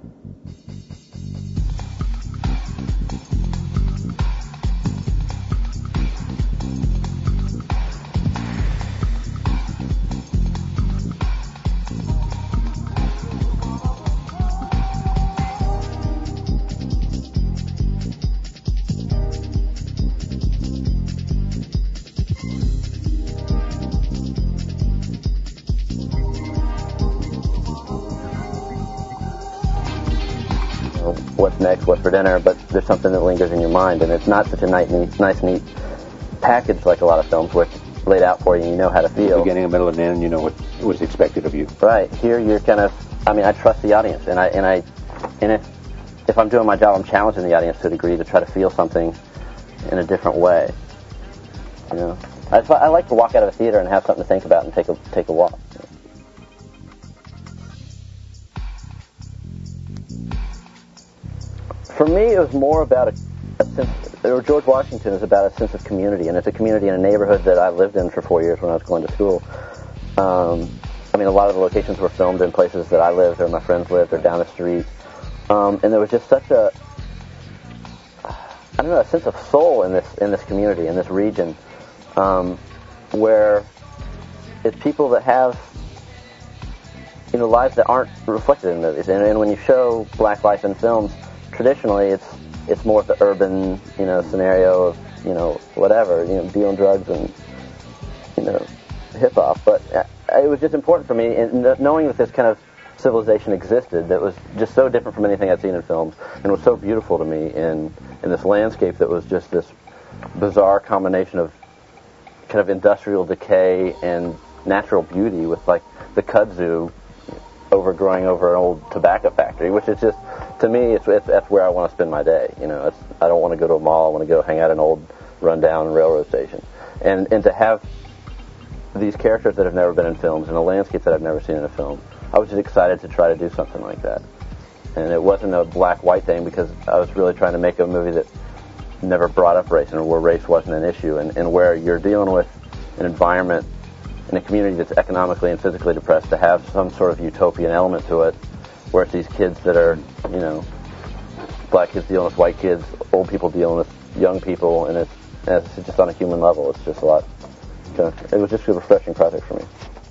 What's next, what's for dinner, but there's something that lingers in your mind, and it's not such a nice, neat, nice, neat package like a lot of films where it's laid out for you and you know how to feel. Beginning, a middle, and end, you know what was expected of you. Right. Here you're kind of, I mean, I trust the audience, and I, and I, and if, if I'm doing my job, I'm challenging the audience to a degree to try to feel something in a different way. You know, I, I like to walk out of a theater and have something to think about and take a, take a walk. For me, it was more about a, a sense, or George Washington is about a sense of community, and it's a community in a neighborhood that I lived in for four years when I was going to school. Um, I mean, a lot of the locations were filmed in places that I lived, or my friends lived, or down the street. Um, and there was just such a, I don't know, a sense of soul in this in this community, in this region, um, where it's people that have, you know, lives that aren't reflected in movies. And, and when you show black life in films, traditionally, it's it's more the urban, you know, scenario of, you know, whatever, you know, dealing drugs and, you know, hip hop. But it was just important for me, and knowing that this kind of civilization existed that was just so different from anything I'd seen in films, and was so beautiful to me in in this landscape that was just this bizarre combination of kind of industrial decay and natural beauty with like the kudzu overgrowing over an old tobacco factory, which is just, to me, it's, it's that's where I want to spend my day. You know, it's, I don't want to go to a mall. I want to go hang out at an old rundown railroad station. And and to have these characters that have never been in films and a landscape that I've never seen in a film, I was just excited to try to do something like that. And it wasn't a black-white thing because I was really trying to make a movie that never brought up race and where race wasn't an issue, and, and where you're dealing with an environment in a community that's economically and physically depressed, to have some sort of utopian element to it, where it's these kids that are, you know, black kids dealing with white kids, old people dealing with young people, and it's, and it's just on a human level. It's just a lot. It was just a refreshing project for me.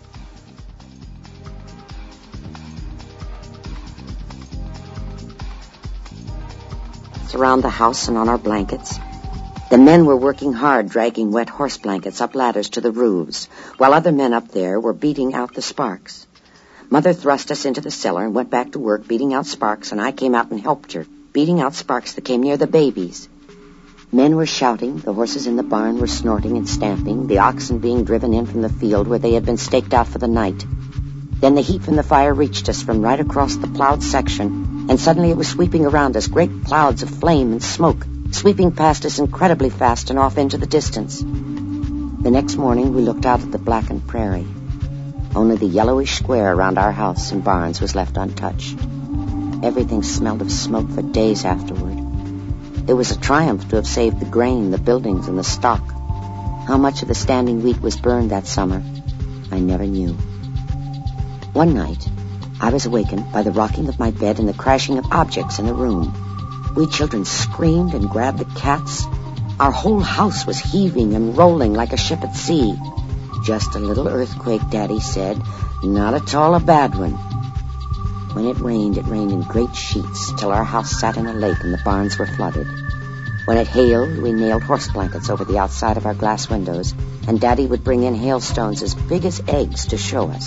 Around the house and on our blankets. The men were working hard, dragging wet horse blankets up ladders to the roofs, while other men up there were beating out the sparks. Mother thrust us into the cellar and went back to work beating out sparks, and I came out and helped her, beating out sparks that came near the babies. Men were shouting, the horses in the barn were snorting and stamping, the oxen being driven in from the field where they had been staked out for the night. Then the heat from the fire reached us from right across the plowed section, and suddenly it was sweeping around us, great clouds of flame and smoke, sweeping past us incredibly fast and off into the distance. The next morning we looked out at the blackened prairie. Only the yellowish square around our house and barns was left untouched. Everything smelled of smoke for days afterward. It was a triumph to have saved the grain, the buildings, and the stock. How much of the standing wheat was burned that summer, I never knew. One night, I was awakened by the rocking of my bed and the crashing of objects in the room. We children screamed and grabbed the cats. Our whole house was heaving and rolling like a ship at sea. Just a little earthquake, Daddy said. Not at all a bad one. When it rained, it rained in great sheets till our house sat in a lake and the barns were flooded. When it hailed, we nailed horse blankets over the outside of our glass windows, and Daddy would bring in hailstones as big as eggs to show us.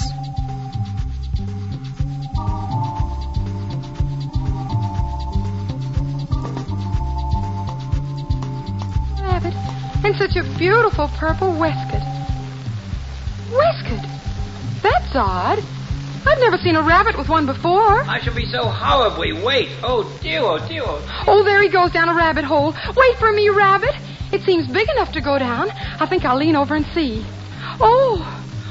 Rabbit, and such a beautiful purple waistcoat. Waistcoat? That's odd. I've never seen a rabbit with one before. I shall be so horribly wait. Oh, dear, oh, dear. Oh, oh, there he goes down a rabbit hole. Wait for me, Rabbit. It seems big enough to go down. I think I'll lean over and see. Oh.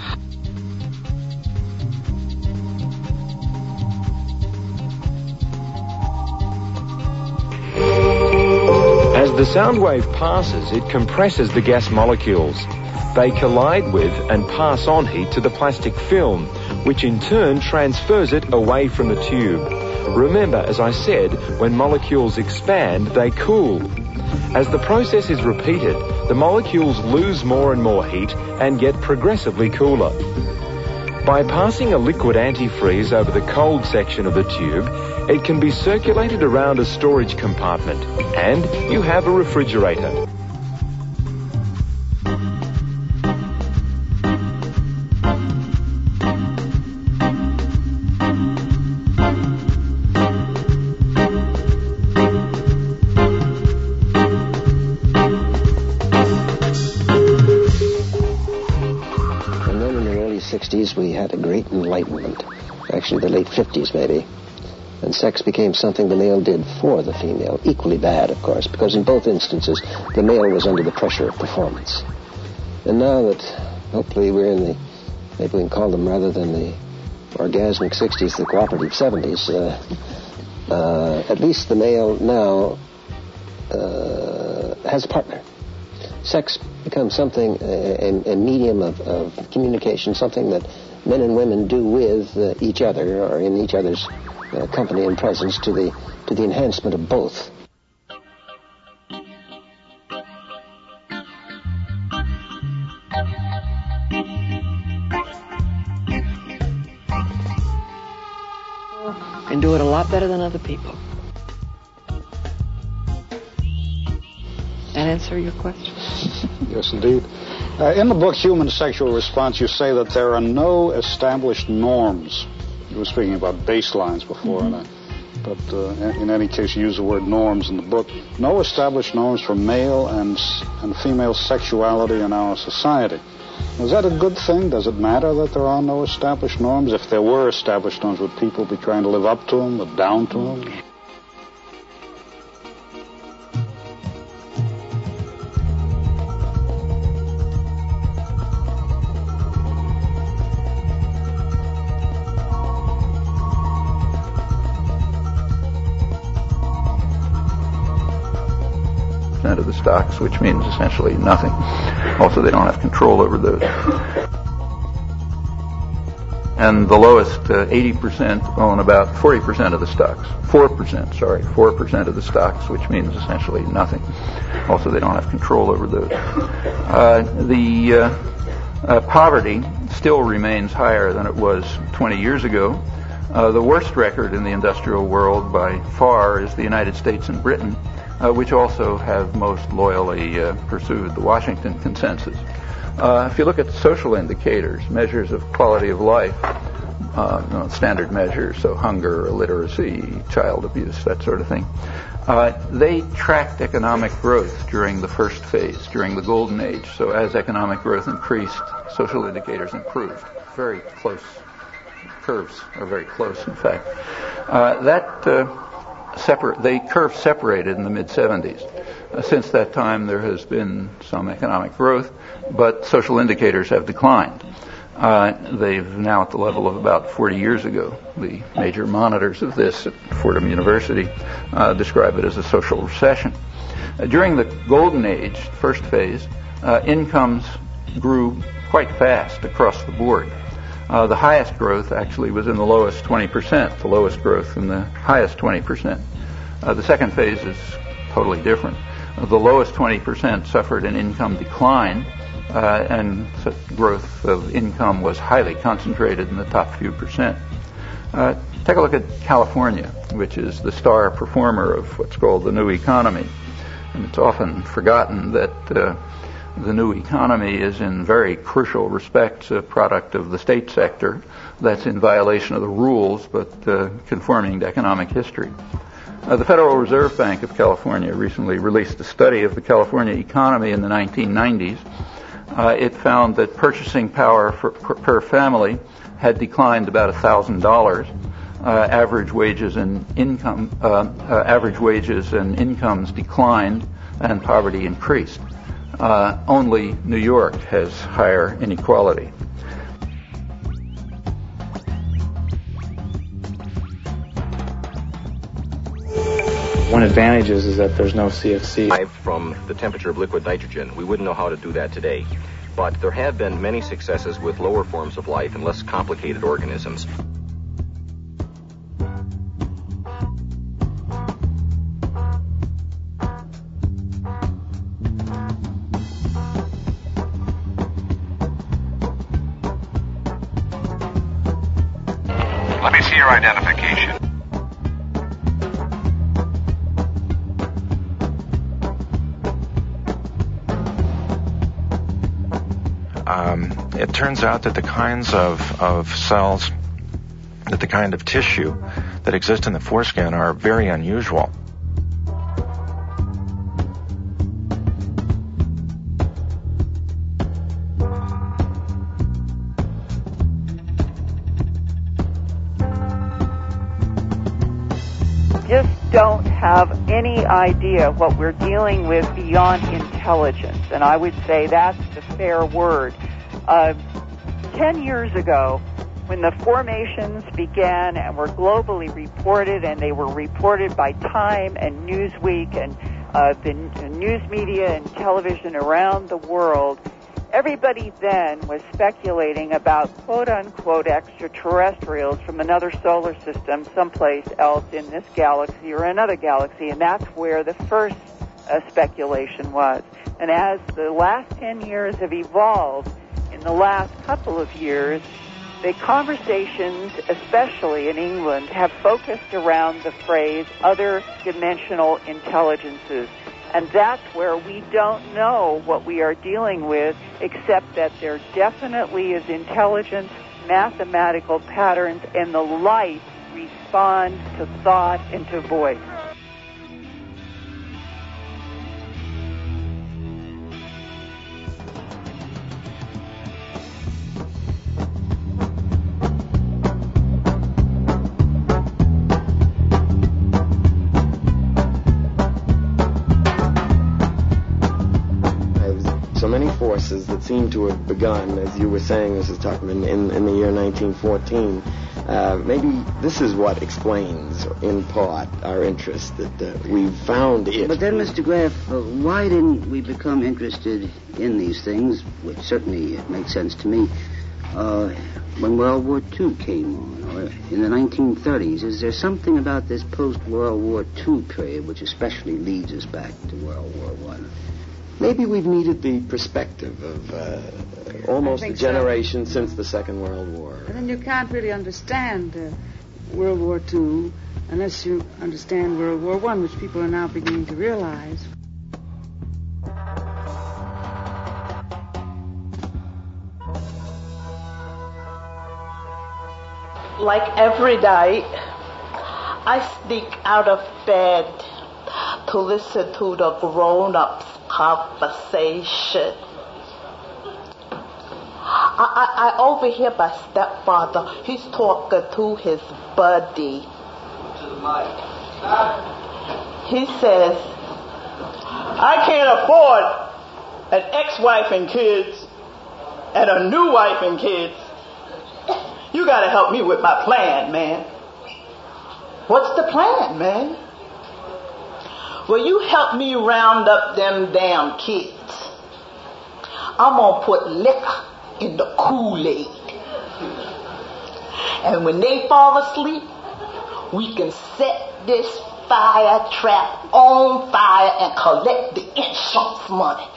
As the sound wave passes, it compresses the gas molecules. They collide with and pass on heat to the plastic film, which in turn transfers it away from the tube. Remember, as I said, when molecules expand, they cool. As the process is repeated, the molecules lose more and more heat and get progressively cooler. By passing a liquid antifreeze over the cold section of the tube, it can be circulated around a storage compartment, and you have a refrigerator. We had a great enlightenment, actually the late fifties maybe, and sex became something the male did for the female, equally bad, of course, because in both instances the male was under the pressure of performance. And now that hopefully we're in the, maybe we can call them, rather than the orgasmic sixties, the cooperative seventies, uh, uh, at least the male now uh, has a partner. Sex becomes something, a, a medium of, of communication, something that men and women do with uh, each other or in each other's uh, company and presence to the to the enhancement of both. Can do it a lot better than other people. That answer your question? Yes, indeed. Uh, in the book Human Sexual Response, you say that there are no established norms. You were speaking about baselines before, mm-hmm. and but uh, in any case, you use the word norms in the book. No established norms for male and, and female sexuality in our society. Is that a good thing? Does it matter that there are no established norms? If there were established norms, would people be trying to live up to them, or down to them? Of the stocks, which means essentially nothing. Also, they don't have control over those. And the lowest, uh, eighty percent own about forty percent of the stocks. four percent, sorry, four percent of the stocks, which means essentially nothing. Also, they don't have control over those. Uh, the uh, uh, poverty still remains higher than it was twenty years ago. Uh, the worst record in the industrial world by far is the United States and Britain, Uh, which also have most loyally uh, pursued the Washington Consensus. Uh, if you look at social indicators, measures of quality of life, uh, you know, standard measures, so hunger, illiteracy, child abuse, that sort of thing, uh, they tracked economic growth during the first phase, during the golden age. So as economic growth increased, social indicators improved. Very close. Curves are very close, in fact. Uh, that... Uh, Separate, they curve separated in the mid seventies. Uh, since that time, there has been some economic growth, but social indicators have declined. Uh, they've now at the level of about forty years ago. The major monitors of this at Fordham University uh, describe it as a social recession. Uh, during the golden age, first phase, uh, incomes grew quite fast across the board. Uh, the highest growth actually was in the lowest twenty percent, the lowest growth in the highest twenty percent. Uh, the second phase is totally different. Uh, the lowest twenty percent suffered an income decline, uh, and so growth of income was highly concentrated in the top few percent. Uh, take a look at California, which is the star performer of what's called the new economy. And it's often forgotten that uh, the new economy is in very crucial respects a product of the state sector that's in violation of the rules but uh, conforming to economic history. Uh, the Federal Reserve Bank of California recently released a study of the California economy in the nineteen nineties. Uh, it found that purchasing power for, per, per family had declined about one thousand dollars. Uh, average wages and income, uh, uh, average wages and incomes declined, and poverty increased. Uh, only New York has higher inequality. One advantage is, is that there's no C F C. From the temperature of liquid nitrogen, we wouldn't know how to do that today. But there have been many successes with lower forms of life and less complicated organisms. Let me see your identification. Um, it turns out that the kinds of, of cells, that the kind of tissue that exist in the foreskin are very unusual. Just don't have any idea what we're dealing with beyond intelligence, and I would say that's the fair word. Uh, ten years ago, when the formations began and were globally reported, and they were reported by Time and Newsweek and uh, the news media and television around the world, everybody then was speculating about quote-unquote extraterrestrials from another solar system someplace else in this galaxy or another galaxy, and that's where the first uh, speculation was. And as the last ten years have evolved, in the last couple of years, the conversations, especially in England, have focused around the phrase other dimensional intelligences. And that's where we don't know what we are dealing with, except that there definitely is intelligence, mathematical patterns, and the life respond to thought and to voice. So many forces that seem to have begun, as you were saying, Missus Tuckman, in, in the year nineteen fourteen. Uh, maybe this is what explains, in part, our interest, that uh, we've found it. But then, Mister Graff, uh, why didn't we become interested in these things, which certainly makes sense to me, uh, when World War Two came on, or in the nineteen thirties? Is there something about this post-World War Two period which especially leads us back to World War One? Maybe we've needed the perspective of uh, almost a generation so. since the Second World War. And then you can't really understand uh, World War Two unless you understand World War One, which people are now beginning to realize. Like every night, I sneak out of bed to listen to the grown-ups' conversation. I, I, I overhear my stepfather. He's talking to his buddy. He says, I can't afford an ex-wife and kids and a new wife and kids. You gotta help me with my plan, man. What's the plan, man? Well, you help me round up them damn kids. I'm gonna put liquor in the Kool-Aid. And when they fall asleep, we can set this fire trap on fire and collect the insurance money.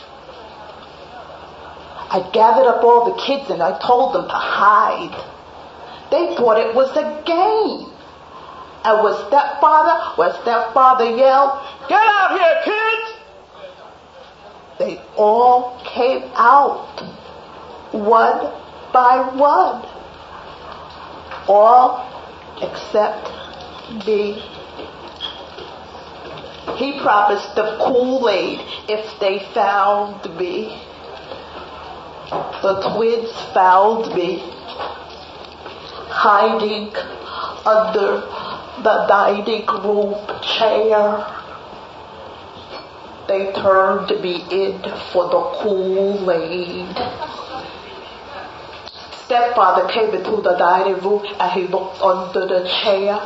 I gathered up all the kids and I told them to hide. They thought it was a game. And when stepfather, when stepfather yelled, get out here, kids! They all came out, one by one. All except me. He promised the Kool-Aid if they found me. The twins found me, hiding under the dining room chair. They turned me in for the Kool-Aid. Stepfather came into the dining room and he looked under the chair.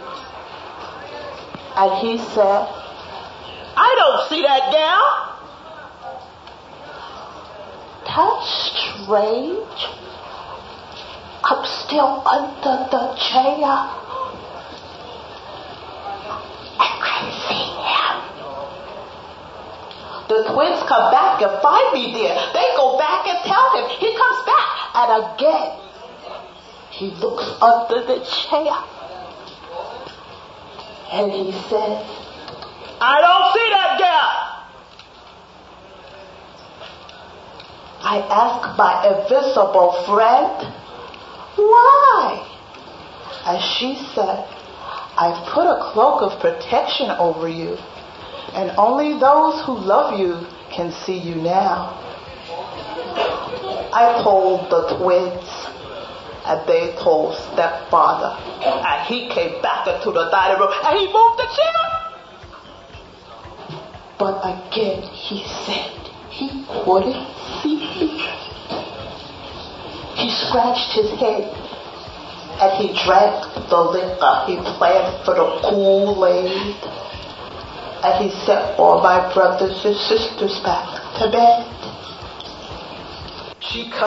And he said, I don't see that gal. That's strange. I'm still under the chair. The twins come back and find me there. They go back and tell him. He comes back. And again, he looks under the chair. And he says, I don't see that gal. I asked my invisible friend, why? And she said, I put a cloak of protection over you. And only those who love you can see you now. I told the twins, and they told stepfather. And he came back into the dining room, and he moved the chair. But again, he said he couldn't see me. He scratched his head, and he drank the liquor. He planned for the Kool-Aid. And he sent all my brothers and sisters back to bed. She come.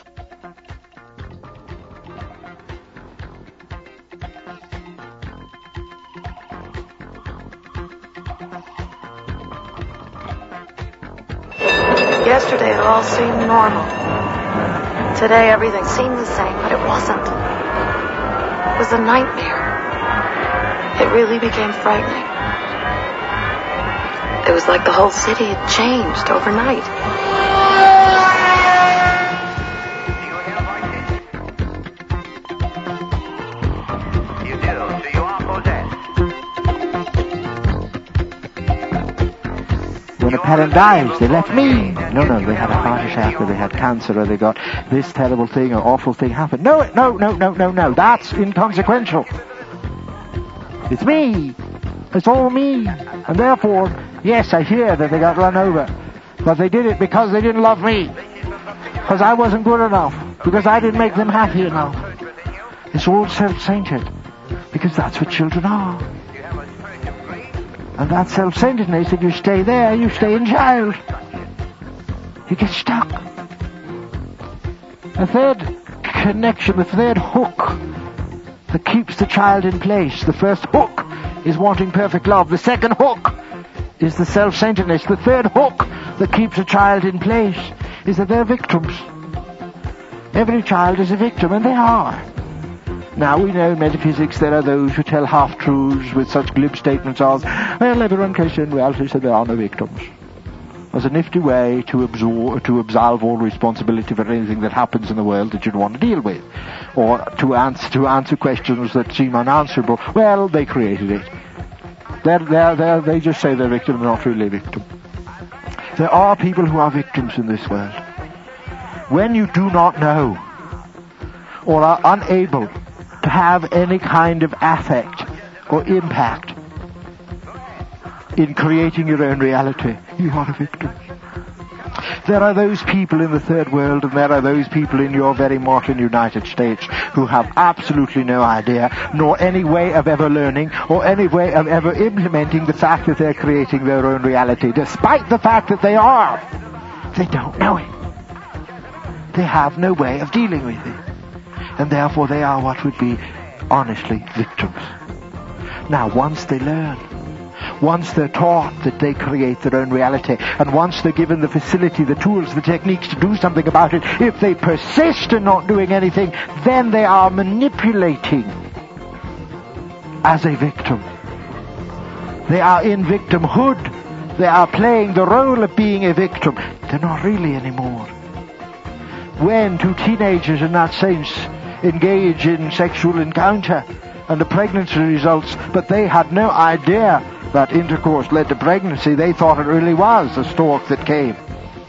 Yesterday it all seemed normal. Today everything seemed the same, but it wasn't. It was a nightmare. It really became frightening. It was like the whole city had changed overnight. You do. Do you often When a parent dies, they left me. No, no, they had a heart attack, or they had cancer, or they got this terrible thing or awful thing happened. No, no, no, no, no, no. That's inconsequential. It's me. It's all me. And therefore, yes, I hear that they got run over. But they did it because they didn't love me. Because I wasn't good enough. Because I didn't make them happy enough. It's all self-centered. Because that's what children are. And that self-centeredness, if you stay there, you stay in child. You get stuck. A third connection, the third hook that keeps the child in place. The first hook is wanting perfect love. The second hook is the self-centeredness. The third hook that keeps a child in place is that they're victims. Every child is a victim, and they are. Now, we know in metaphysics there are those who tell half-truths with such glib statements as, well, everyone can in reality, so there are no victims. There's a nifty way to absorb, to absolve all responsibility for anything that happens in the world that you'd want to deal with. Or to answer, to answer questions that seem unanswerable. Well, they created it. They're, they're, they're, they just say they're victim, they're not really a victim. There are people who are victims in this world. When you do not know, or are unable to have any kind of affect or impact in creating your own reality, you are a victim. There are those people in the third world, and there are those people in your very modern United States who have absolutely no idea, nor any way of ever learning, or any way of ever implementing the fact that they're creating their own reality, despite the fact that they are. They don't know it. They have no way of dealing with it. And therefore they are what would be, honestly, victims. Now, once they learn, once they're taught that they create their own reality, and once they're given the facility, the tools, the techniques to do something about it, if they persist in not doing anything, then they are manipulating as a victim. They are in victimhood. They are playing the role of being a victim. They're not really anymore. When two teenagers in that sense engage in sexual encounter and the pregnancy results, but they had no idea that intercourse led to pregnancy. They thought it really was a stork that came.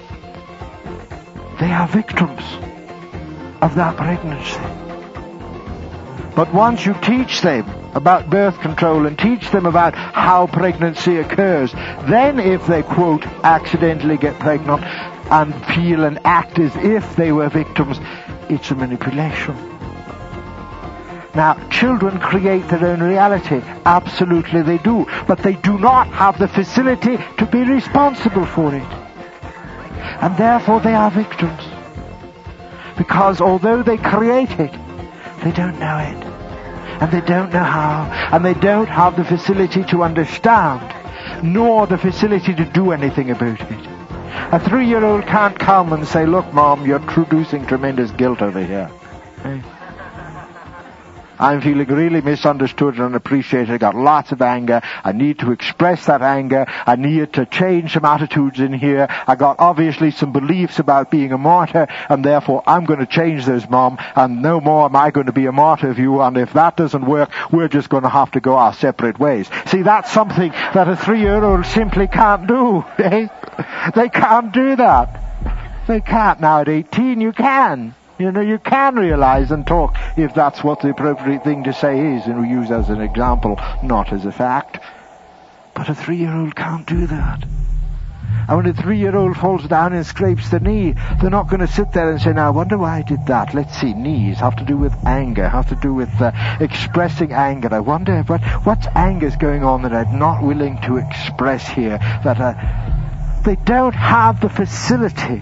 They are victims of that pregnancy. But once you teach them about birth control and teach them about how pregnancy occurs, then if they, quote, accidentally get pregnant and feel and act as if they were victims, it's a manipulation. Now, children create their own reality. Absolutely they do. But they do not have the facility to be responsible for it. And therefore they are victims. Because although they create it, they don't know it. And they don't know how. And they don't have the facility to understand, nor the facility to do anything about it. A three-year-old can't come and say, look, Mom, you're producing tremendous guilt over here. Hey? I'm feeling really misunderstood and unappreciated. I got lots of anger. I need to express that anger. I need to change some attitudes in here. I got obviously some beliefs about being a martyr, and therefore I'm going to change those, Mom, and no more am I going to be a martyr of you, and if that doesn't work, we're just going to have to go our separate ways. See, that's something that a three-year-old simply can't do. Eh? They can't do that. They can't. Now at eighteen you can. You know, you can realize and talk if that's what the appropriate thing to say is, and we use as an example, not as a fact. But a three-year-old can't do that. And when a three-year-old falls down and scrapes the knee, they're not going to sit there and say, now, I wonder why I did that. Let's see, knees have to do with anger, have to do with uh, expressing anger. I wonder what what's anger's going on that I'm not willing to express here. That uh, they don't have the facility.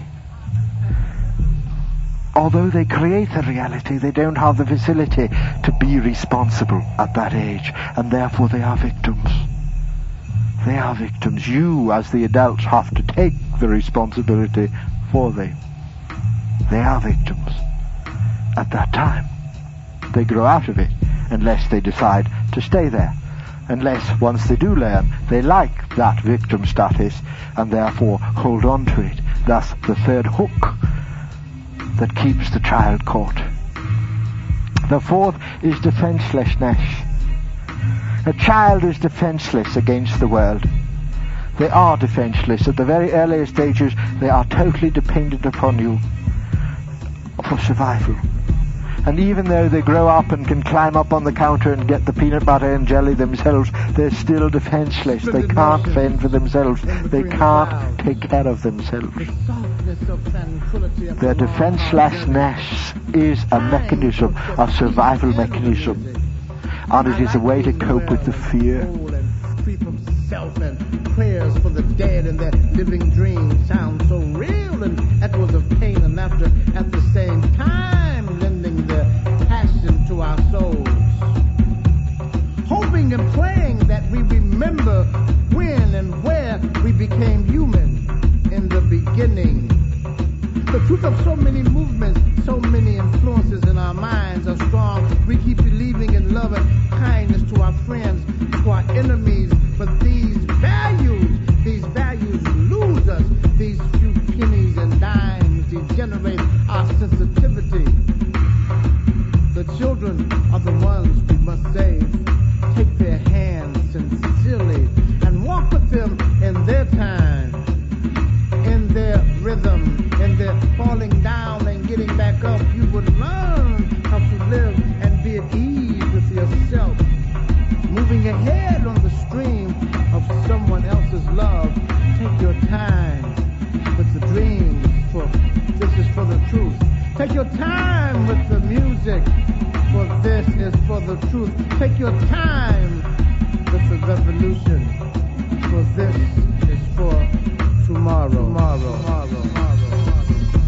Although they create the reality, they don't have the facility to be responsible at that age, and therefore they are victims. They are victims. You, as the adults, have to take the responsibility for them. They are victims. At that time, they grow out of it, unless they decide to stay there. Unless, once they do learn, they like that victim status, and therefore hold on to it. Thus, the third hook that keeps the child caught. The fourth is defenselessness. A child is defenseless against the world. They are defenseless. At the very earliest stages, they are totally dependent upon you for survival. And even though they grow up and can climb up on the counter and get the peanut butter and jelly themselves, they're still defenseless. They can't fend for themselves. They can't take care of themselves. Their defenselessness is a mechanism, a survival mechanism. And it is a way to cope with the fear. Self and prayers for the dead and their living dreams sound so real, and echoes of pain and laughter at the same time, lending their passion to our souls. Hoping and praying that we remember when and where we became human in the beginning. The truth of so many movements, so many influences in our minds are strong. We keep believing in love and kindness to our friends, to our enemies. But these values, these values lose us. These few pennies and dimes degenerate our sensitivity. The children are the ones we must save. Take their hands sincerely and walk with them in their time, in their rhythm, in their falling down and getting back up. You would learn how to live and be at ease with yourself. Moving ahead on the stream of someone else's love. Take your time with the dreams, for this is for the truth. Take your time with the music, for this is for the truth. Take your time with the revolution, for this is for tomorrow. Tomorrow. Tomorrow. Tomorrow.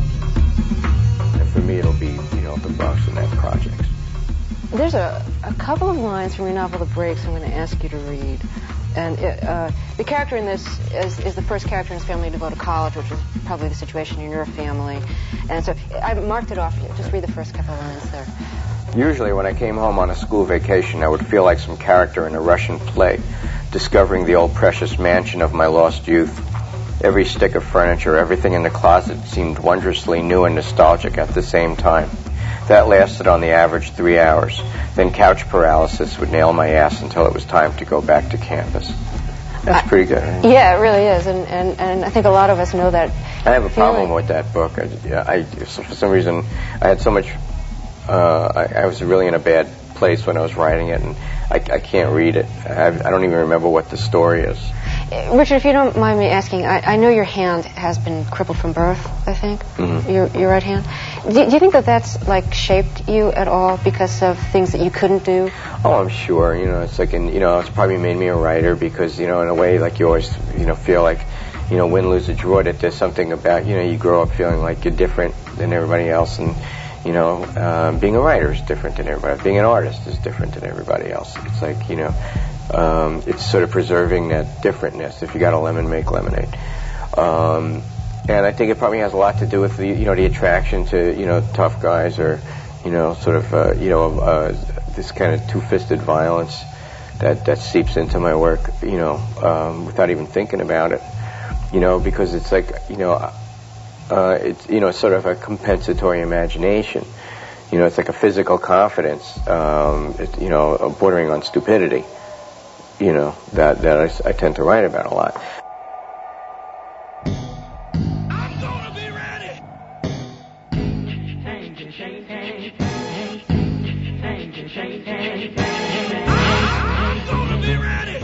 And for me, it'll be, you know, the Bronx and that projects. There's a, a couple of lines from your novel, The Breaks, I'm going to ask you to read. And it, uh, the character in this is, is the first character in his family to go to college, which is probably the situation in your family. And so I marked it off for you. Just read the first couple of lines there. Usually when I came home on a school vacation, I would feel like some character in a Russian play, discovering the old precious mansion of my lost youth. Every stick of furniture, everything in the closet seemed wondrously new and nostalgic at the same time. That lasted on the average three hours. Then couch paralysis would nail my ass until it was time to go back to campus. That's pretty good. Right? Yeah, it really is. And, and, and I think a lot of us know that. I have a problem with that book. I, I, for some reason, I had so much... Uh, I, I was really in a bad place when I was writing it, and I, I can't read it. I, I don't even remember what the story is. Richard, if you don't mind me asking, I, I know your hand has been crippled from birth, I think, mm-hmm. your your right hand. Do, do you think that that's, like, shaped you at all because of things that you couldn't do? Oh, I'm sure. You know, it's like, in, you know, it's probably made me a writer because, you know, in a way, like, you always, you know, feel like, you know, win, lose, or draw, that there's something about, you know, you grow up feeling like you're different than everybody else, and, you know, um, being a writer is different than everybody. Being an artist is different than everybody else. It's like, you know... Um, it's sort of preserving that differentness. If you got a lemon, make lemonade. Um, and I think it probably has a lot to do with the, you know, the attraction to, you know, tough guys, or, you know, sort of, uh, you know, uh, this kind of two-fisted violence that, that seeps into my work, you know, um, without even thinking about it, you know, because it's like, you know, uh, it's, you know, sort of a compensatory imagination. You know, it's like a physical confidence, um, it, you know, bordering on stupidity. You know, that, that I, I tend to write about a lot. I'm gonna be ready. I'm gonna be ready.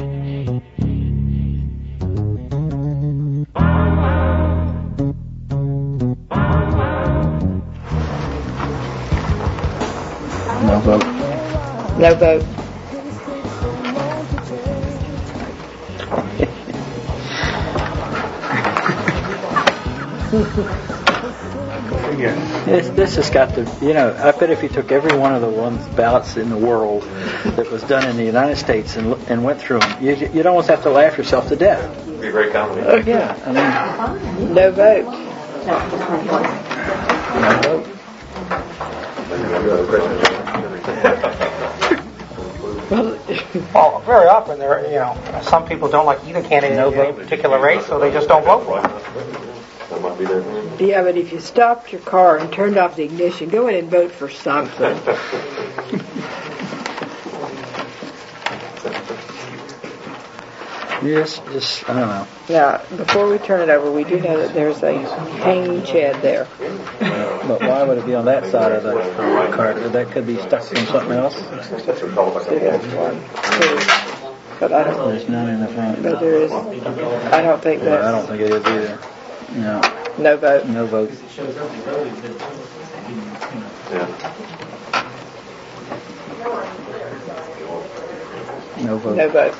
No vote. No vote. This, this has got to, you know, I bet if you took every one of the ones ballots in the world that was done in the United States and and went through them, you, you'd almost have to laugh yourself to death. It'd be a great comedy. Uh, yeah, I mean, no vote. No vote. Well, very often there, are, you know, some people don't like either candidate in any particular race, so they just don't vote for them. Yeah, but if you stopped your car and turned off the ignition, go in and vote for something. Yes, just, I don't know. Now, before we turn it over, we do know that there's a hanging shed there. But why would it be on that side of the cart? That could be stuck from something else. One, two, but I don't. There's none in the front. But there is. I don't think Yeah, that's. I don't think it is either. No. No vote. No vote. No vote. No vote.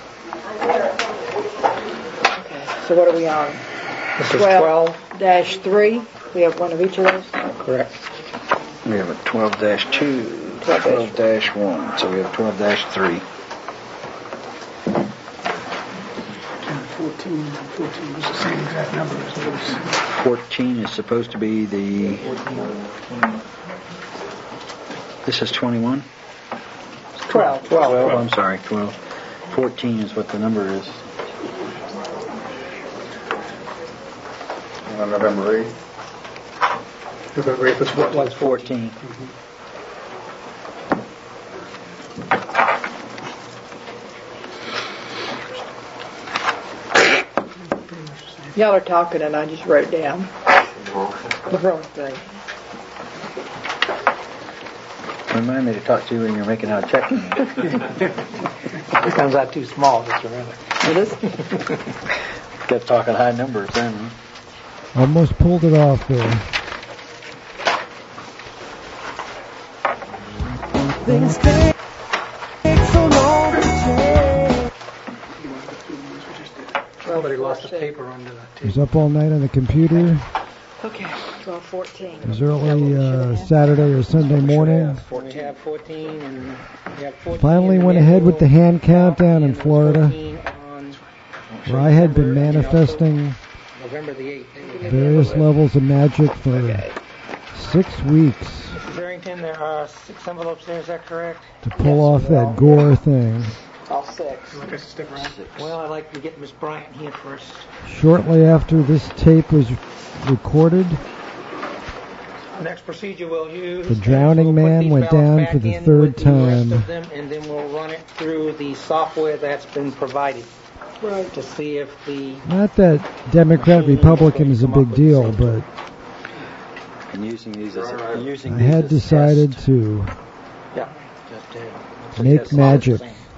Okay, so what are we on? This is twelve. dash three. We have one of each of those? Correct. We have a twelve dash two, twelve dash one, so we have twelve dash three. fourteen, fourteen was the same exact number as those. fourteen is supposed to be the... This is twenty-one? twelve. twelve. twelve, I'm sorry, twelve. fourteen is what the number is. On November eighth. November eighth was what was fourteen. Mm-hmm. Y'all are talking and I just wrote down the wrong thing. Remind me to talk to you when you're making out a check. It comes out too small, just remember. It is? Get talking high numbers then. Almost pulled it off there. Things take so long to change. Somebody lost the paper under the I was up all night on the computer. Okay, twelve fourteen. It was early uh, Saturday or Sunday morning. We have fourteen and we have fourteen. Finally went ahead with the hand count down in Florida, where I had been manifesting November the eighth. various levels of magic for six weeks Mister Barrington, there are six envelopes there, is that correct? to pull off that gore thing. All six. You want us to stick around? Well, I'd like to get Miss Bryant here first. Shortly after this tape was recorded, The next procedure we'll use. the drowning man went down for the third time. Of them, and then we'll run it through the software that's been provided. Right. To see if the. Not that Democrat Republican is a big deal, but And using these as a, using I these had as decided tests. to Yeah. Just, uh, make magic.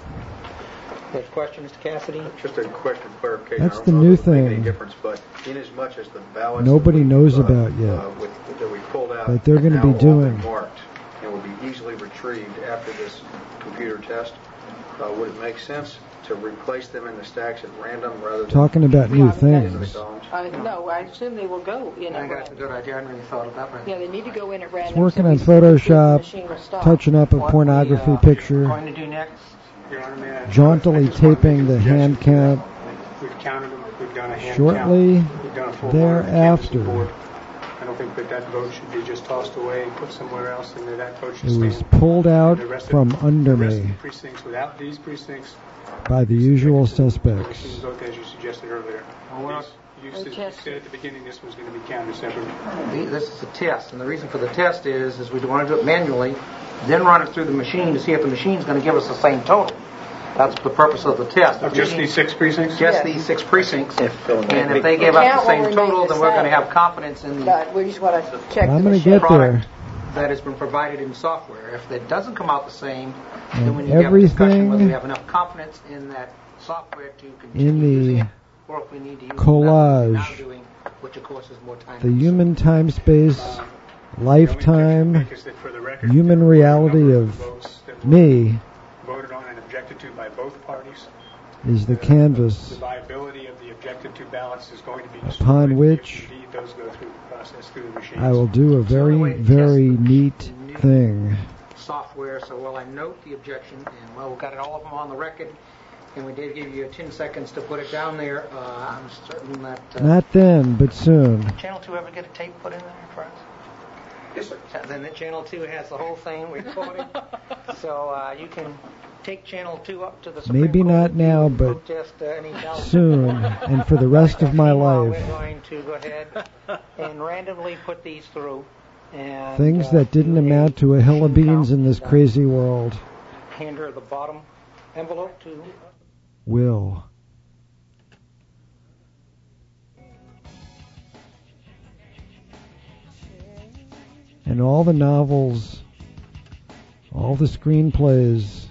Good question, Mister Cassidy. Just a question clarification. That's I don't the know new if it'll make any thing. difference, but in as much as the ballots Nobody that we, knows uh, about yet. uh, with, that we pulled out That they're gonna now be will all doing. marked and will be easily retrieved after this computer test. Uh, would it make sense to replace them in the stacks at random rather than Talking about new into the things. columns? I, no, I assume they will go in I at got a random. good idea. I hadn't really thought of that one. Yeah, they need to go in at random. It's working so on we see if the Photoshop, machine will stop. touching up a What pornography we, uh, picture, going to do next, Your Honor, may I- jauntily I just wanted to taping make a the suggestion. hand count. We've counted them. We've done a hand Shortly count. We've done a full board, thereafter, board. I don't think that that vote should be just tossed away and put somewhere else, and that that vote should it stay. was pulled out The rest of- from under the rest of me the precincts, without these precincts, by the usual we suspects. should vote as you suggested earlier. Well, These- You said, you said at the beginning this was going to be counted separately. The- This is a test, and the reason for the test is, is we want to do it manually, then run it through the machine to see if the machine's going to give us the same total. That's the purpose of the test. Of just these six precincts? Just Yes. these six precincts. If, And if they The give us count the same will remain total, the then we're going to same. have confidence in the But we just want to check I'm the gonna machine. get there. product that has been provided in software. If it doesn't come out the same, then we And need to have a discussion everything whether we have enough confidence in that software to continue in using the it, or if we need to use collage, the method we're now doing, which of course is more time. the human time space, lifetime, human reality of me Voted on and objected to by both parties. is the The canvas viability of the objected to ballots is going to be upon which indeed those go through the process through the machines. I will do a very, very neat thing. Software, so while I note the objection, and well, we've got it all of them on the record, and we did give you ten seconds to put it down there, uh, I'm certain that... Uh, Not then, but soon. Channel two ever get a tape put in there for us? Yes, sir. Then the Channel two has the whole thing recorded, so uh, you can take Channel two up to the Supreme Maybe Court not now, but protest, uh, any doubt. soon, and for the rest of my Meanwhile, life. We're going to go ahead and randomly put these through. And, Things uh, that didn't amount to a hill of beans in this crazy world hand her the bottom envelope to... will and all the novels, all the screenplays,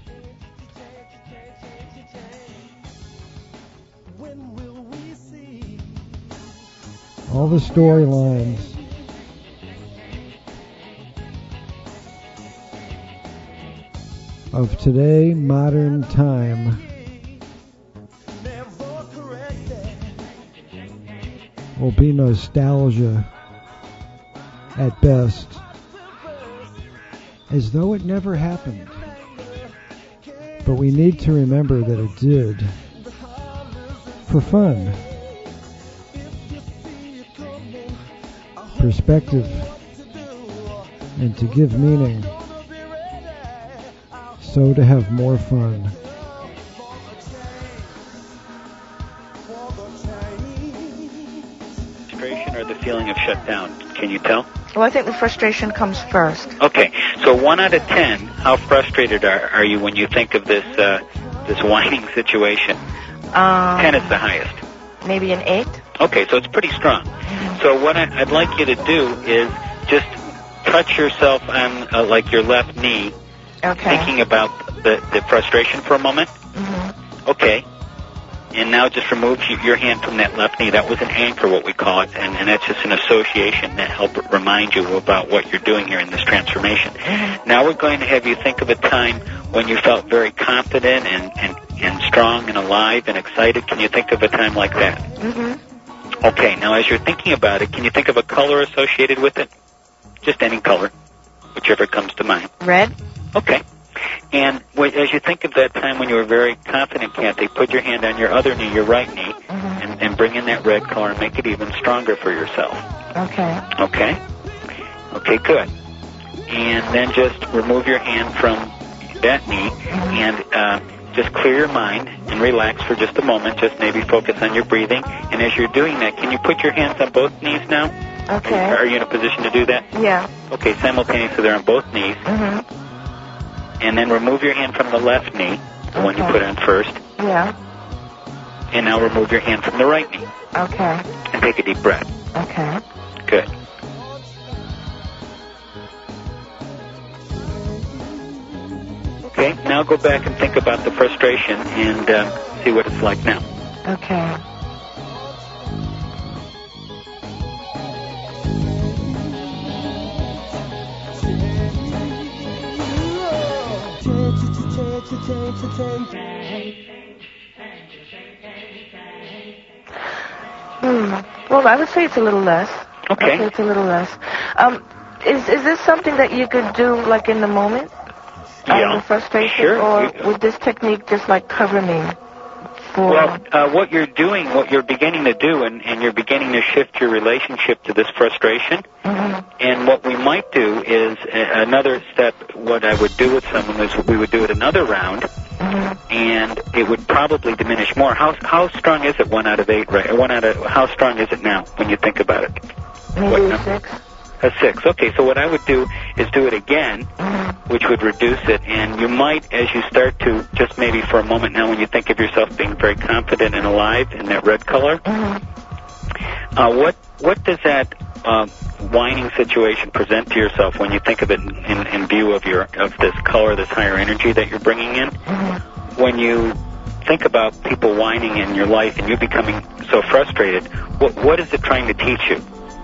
all the storylines of today, modern time, will be nostalgia at best, as though it never happened. But we need to remember that it did, for fun, perspective, and to give meaning, so to have more fun. Frustration or the feeling of shutdown? Can you tell? Well, I think the frustration comes first. Okay, so one out of ten, how frustrated are, are you when you think of this uh, this whining situation? Um, ten is the highest. Maybe an eight. Okay, so it's pretty strong. Mm-hmm. So what I, I'd like you to do is just touch yourself on uh, like your left knee, okay. thinking about the, the frustration for a moment. Mm-hmm. Okay. And now just remove your hand from that left knee. That was an anchor, what we call it, and, and that's just an association that helps remind you about what you're doing here in this transformation. Mm-hmm. Now we're going to have you think of a time when you felt very confident and, and, and strong and alive and excited. Can you think of a time like that? Mm-hmm. Okay, now as you're thinking about it, can you think of a color associated with it? Just any color, whichever comes to mind. Red. Okay. And as you think of that time when you were very confident, Kathy, put your hand on your other knee, your right knee, mm-hmm. and, and bring in that red color and make it even stronger for yourself. Okay. Okay? Okay, good. And then just remove your hand from that knee mm-hmm. and uh, just clear your mind and relax for just a moment. Just maybe focus on your breathing. And as you're doing that, can you put your hands on both knees now? Okay. Are you in a position to do that? Yeah. Okay, simultaneously they're on both knees. Mm-hmm. And then remove your hand from the left knee, the one you put on first. Yeah. And now remove your hand from the right knee. Okay. And take a deep breath. Okay. Good. Okay, now go back and think about the frustration and uh, see what it's like now. Okay. Hmm. Well, I would say it's a little less. Okay. I'd say it's a little less. Um, is is this something that you could do like in the moment? Yeah. Um, the frustration, Sure. or would this technique just like cover me? For... Well, uh, what you're doing, what you're beginning to do, and, and you're beginning to shift your relationship to this frustration. Mm-hmm. And what we might do is a, another step. What I would do with someone is we would do it another round, mm-hmm. and it would probably diminish more. How how strong is it? One out of eight, right? One out of how strong is it now when you think about it? Maybe what a number? six. A six. Okay, so what I would do is do it again, mm-hmm. which would reduce it. And you might, as you start to, just maybe for a moment now, when you think of yourself being very confident and alive in that red color, mm-hmm. uh, what what does that uh, whining situation present to yourself when you think of it in, in, in view of your of this color, this higher energy that you're bringing in? Mm-hmm. When you think about people whining in your life and you becoming so frustrated, what what is it trying to teach you?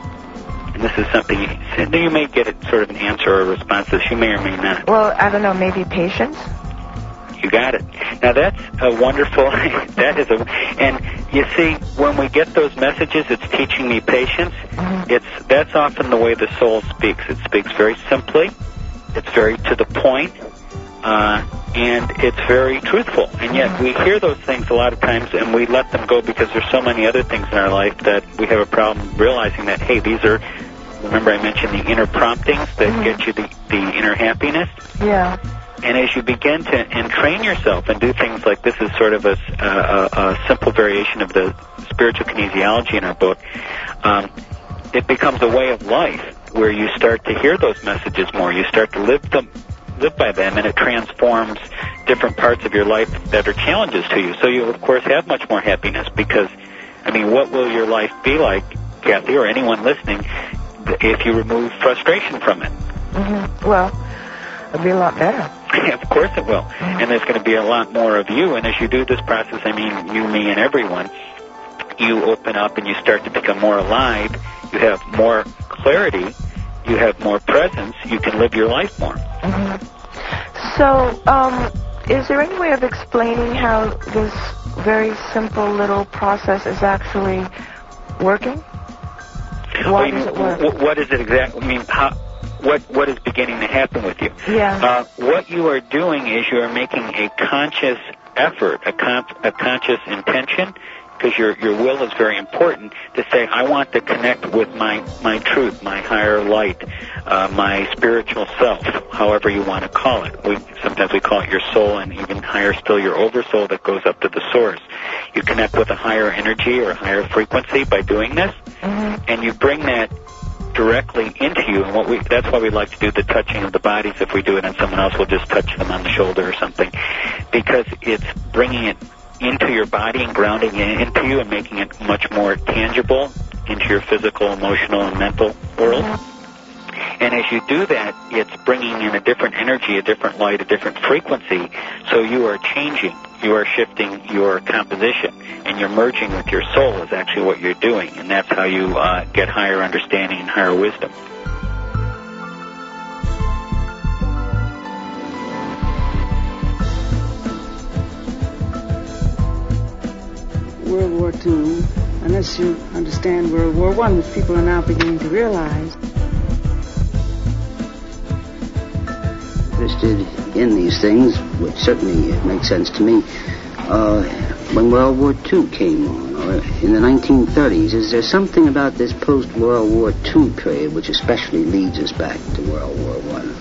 And this is something you, you may get it sort of an answer or a response to this. You may or may not. Well, I don't know, maybe patience? You got it. Now that's a wonderful, that is a, and you see, when we get those messages, it's teaching me patience. Mm-hmm. It's, that's often the way the soul speaks. It speaks very simply. It's very to the point. Uh, and it's very truthful. And yet we hear those things a lot of times and we let them go because there's so many other things in our life that we have a problem realizing that, hey, these are, remember I mentioned the inner promptings that mm-hmm. get you the, the inner happiness? Yeah. And as you begin to and train yourself and do things like this is sort of a, a, a simple variation of the spiritual kinesiology in our book, um, it becomes a way of life where you start to hear those messages more. You start to live them. live by them, and it transforms different parts of your life that are challenges to you. So you, of course, have much more happiness because, I mean, what will your life be like, Kathy, or anyone listening, if you remove frustration from it? Mm-hmm. Well, it'll be a lot better. Of course it will. And there's going to be a lot more of you. And as you do this process, I mean you, me, and everyone, you open up and you start to become more alive. You have more clarity. You have more presence. You can live your life more. Mm-hmm. So, um, is there any way of explaining how this very simple little process is actually working? Why does it work? What is it exactly? I mean, how, what what is beginning to happen with you? Yeah. Uh, what you are doing is you are making a conscious effort, a, con- a conscious intention, because your your will is very important, to say, I want to connect with my, my truth, my higher light, uh, my spiritual self, however you want to call it. We sometimes we call it your soul, and even higher still, your oversoul that goes up to the source. You connect with a higher energy or a higher frequency by doing this, mm-hmm. and you bring that directly into you. And what we that's why we like to do the touching of the bodies. If we do it on someone else, we'll just touch them on the shoulder or something, because it's bringing it into your body and grounding it into you and making it much more tangible into your physical, emotional, and mental world. And as you do that, it's bringing in a different energy, a different light, a different frequency, so you are changing, you are shifting your composition, and you're merging with your soul is actually what you're doing, and that's how you uh, get higher understanding and higher wisdom. World War Two, unless you understand World War One, which people are now beginning to realize. Interested in these things, which certainly makes sense to me. Uh, when World War Two came on, or in the nineteen thirties, is there something about this post-World War Two period which especially leads us back to World War One?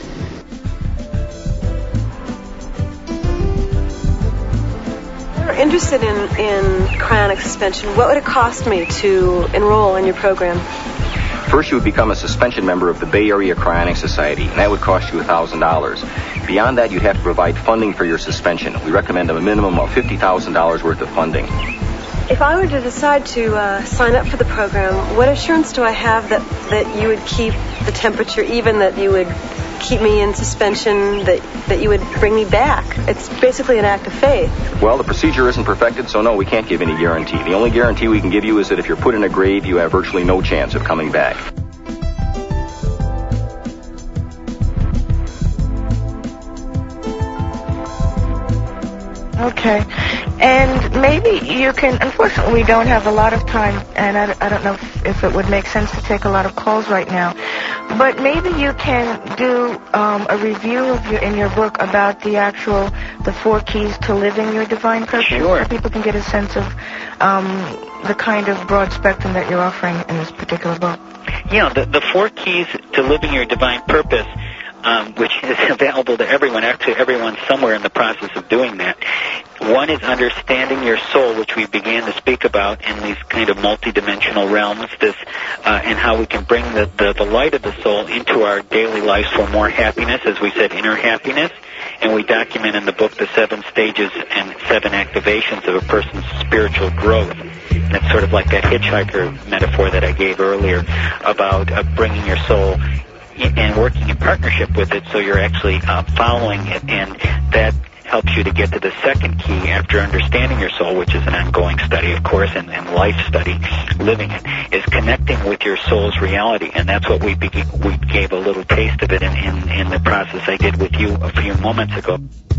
Interested in, in cryonic suspension, what would it cost me to enroll in your program? First, you would become a suspension member of the Bay Area Cryonic Society, and that would cost you one thousand dollars. Beyond that, you'd have to provide funding for your suspension. We recommend a minimum of fifty thousand dollars worth of funding. If I were to decide to uh, sign up for the program, what assurance do I have that, that you would keep the temperature even, that you would keep me in suspension, that, that you would bring me back? It's basically an act of faith. Well, the procedure isn't perfected, so no, we can't give any guarantee. The only guarantee we can give you is that if you're put in a grave, you have virtually no chance of coming back. Okay. And maybe you can, unfortunately we don't have a lot of time, and I, I don't know if, if it would make sense to take a lot of calls right now, but maybe you can do um, a review of your, in your book about the actual, the four keys to living your divine purpose. Sure. So people can get a sense of um, the kind of broad spectrum that you're offering in this particular book. Yeah, the, the four keys to living your divine purpose, Um, which is available to everyone. Actually, everyone's somewhere in the process of doing that. One is understanding your soul, which we began to speak about in these kind of multidimensional realms, this, uh, and how we can bring the, the, the light of the soul into our daily lives for more happiness, as we said, inner happiness. And we document in the book the seven stages and seven activations of a person's spiritual growth. And it's sort of like that hitchhiker metaphor that I gave earlier about uh, bringing your soul and working in partnership with it, so you're actually uh, following it, and that helps you to get to the second key after understanding your soul, which is an ongoing study, of course, and, and life study, living it, is connecting with your soul's reality, and that's what we be- we gave a little taste of it in, in, in the process I did with you a few moments ago.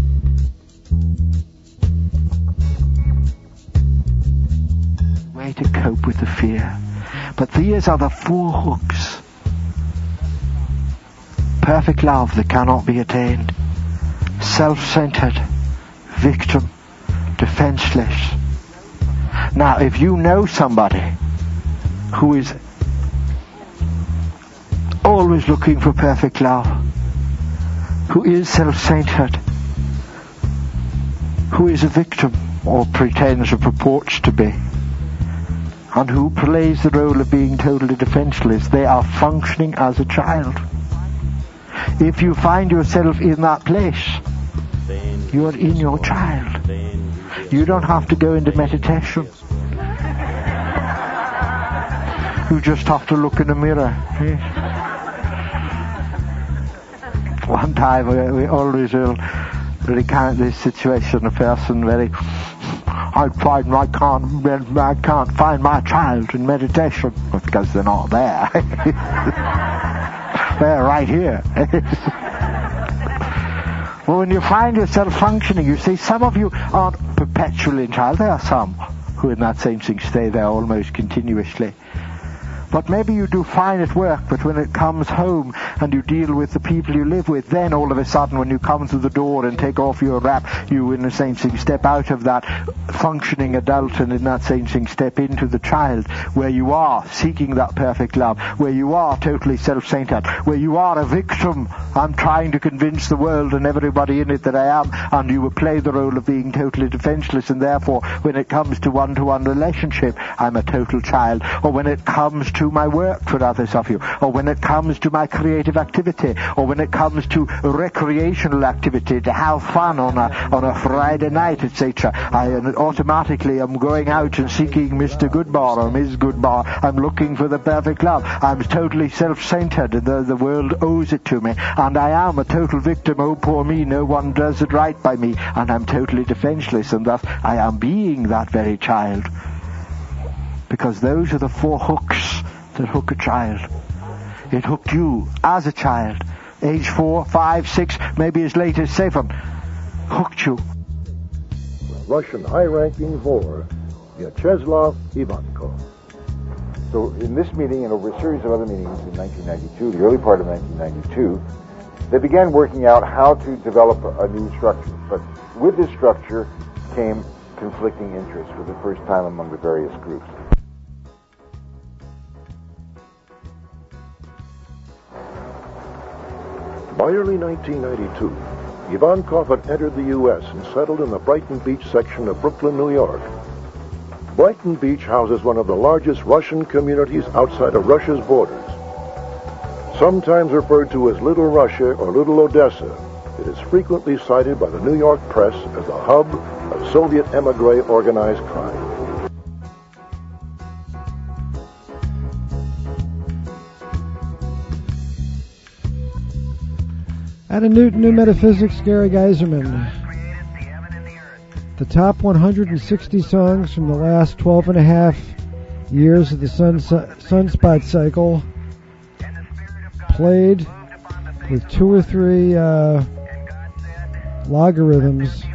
Way to cope with the fear. But these are the four hooks. Perfect love that cannot be attained. Self-centered. Victim. Defenseless. Now, if you know somebody who is always looking for perfect love, who is self-centered, who is a victim, or pretends or purports to be, and who plays the role of being totally defenseless, they are functioning as a child. If you find yourself in that place, you are in your child. You don't have to go into meditation. You just have to look in the mirror. one time we, we always will recount this situation. A person very, I find I can't, I can't find my child in meditation because they're not there. They're right here. Well, when you find yourself functioning, you see, some of you aren't perpetually in child. There are some who in that same thing stay there almost continuously. But maybe you do fine at work, but when it comes home and you deal with the people you live with, then all of a sudden when you come through the door and take off your wrap, you in the same thing step out of that functioning adult and in that same thing step into the child, where you are seeking that perfect love, where you are totally self-centered, where you are a victim. I'm trying to convince the world and everybody in it that I am, and you will play the role of being totally defenseless, and therefore when it comes to one-to-one relationship, I'm a total child. Or when it comes to to my work for others of you, or when it comes to my creative activity, or when it comes to recreational activity, to have fun on a on a Friday night, et cetera. I automatically am going out and seeking Mister Goodbar or Miss Goodbar. I'm looking for the perfect love. I'm totally self-centered, and the, the world owes it to me, and I am a total victim. Oh, poor me, no one does it right by me, and I'm totally defenseless, and thus I am being that very child. Because those are the four hooks that hook a child. It hooked you as a child, age four, five, six, maybe as late as seven. Hooked you. Russian high-ranking Vor, Vyacheslav Ivankov. So in this meeting and over a series of other meetings in nineteen ninety-two, the early part of nineteen ninety-two, they began working out how to develop a, a new structure. But with this structure came conflicting interests for the first time among the various groups. By early nineteen ninety-two, Ivankov had entered the U S and settled in the Brighton Beach section of Brooklyn, New York. Brighton Beach houses one of the largest Russian communities outside of Russia's borders. Sometimes referred to as Little Russia or Little Odessa, it is frequently cited by the New York press as a hub of Soviet emigre organized crime. Out of Newton, New Metaphysics, Gary Geiserman. The top one hundred sixty songs from the last twelve and a half years of the sun, Sunspot cycle, played with two or three uh, logarithms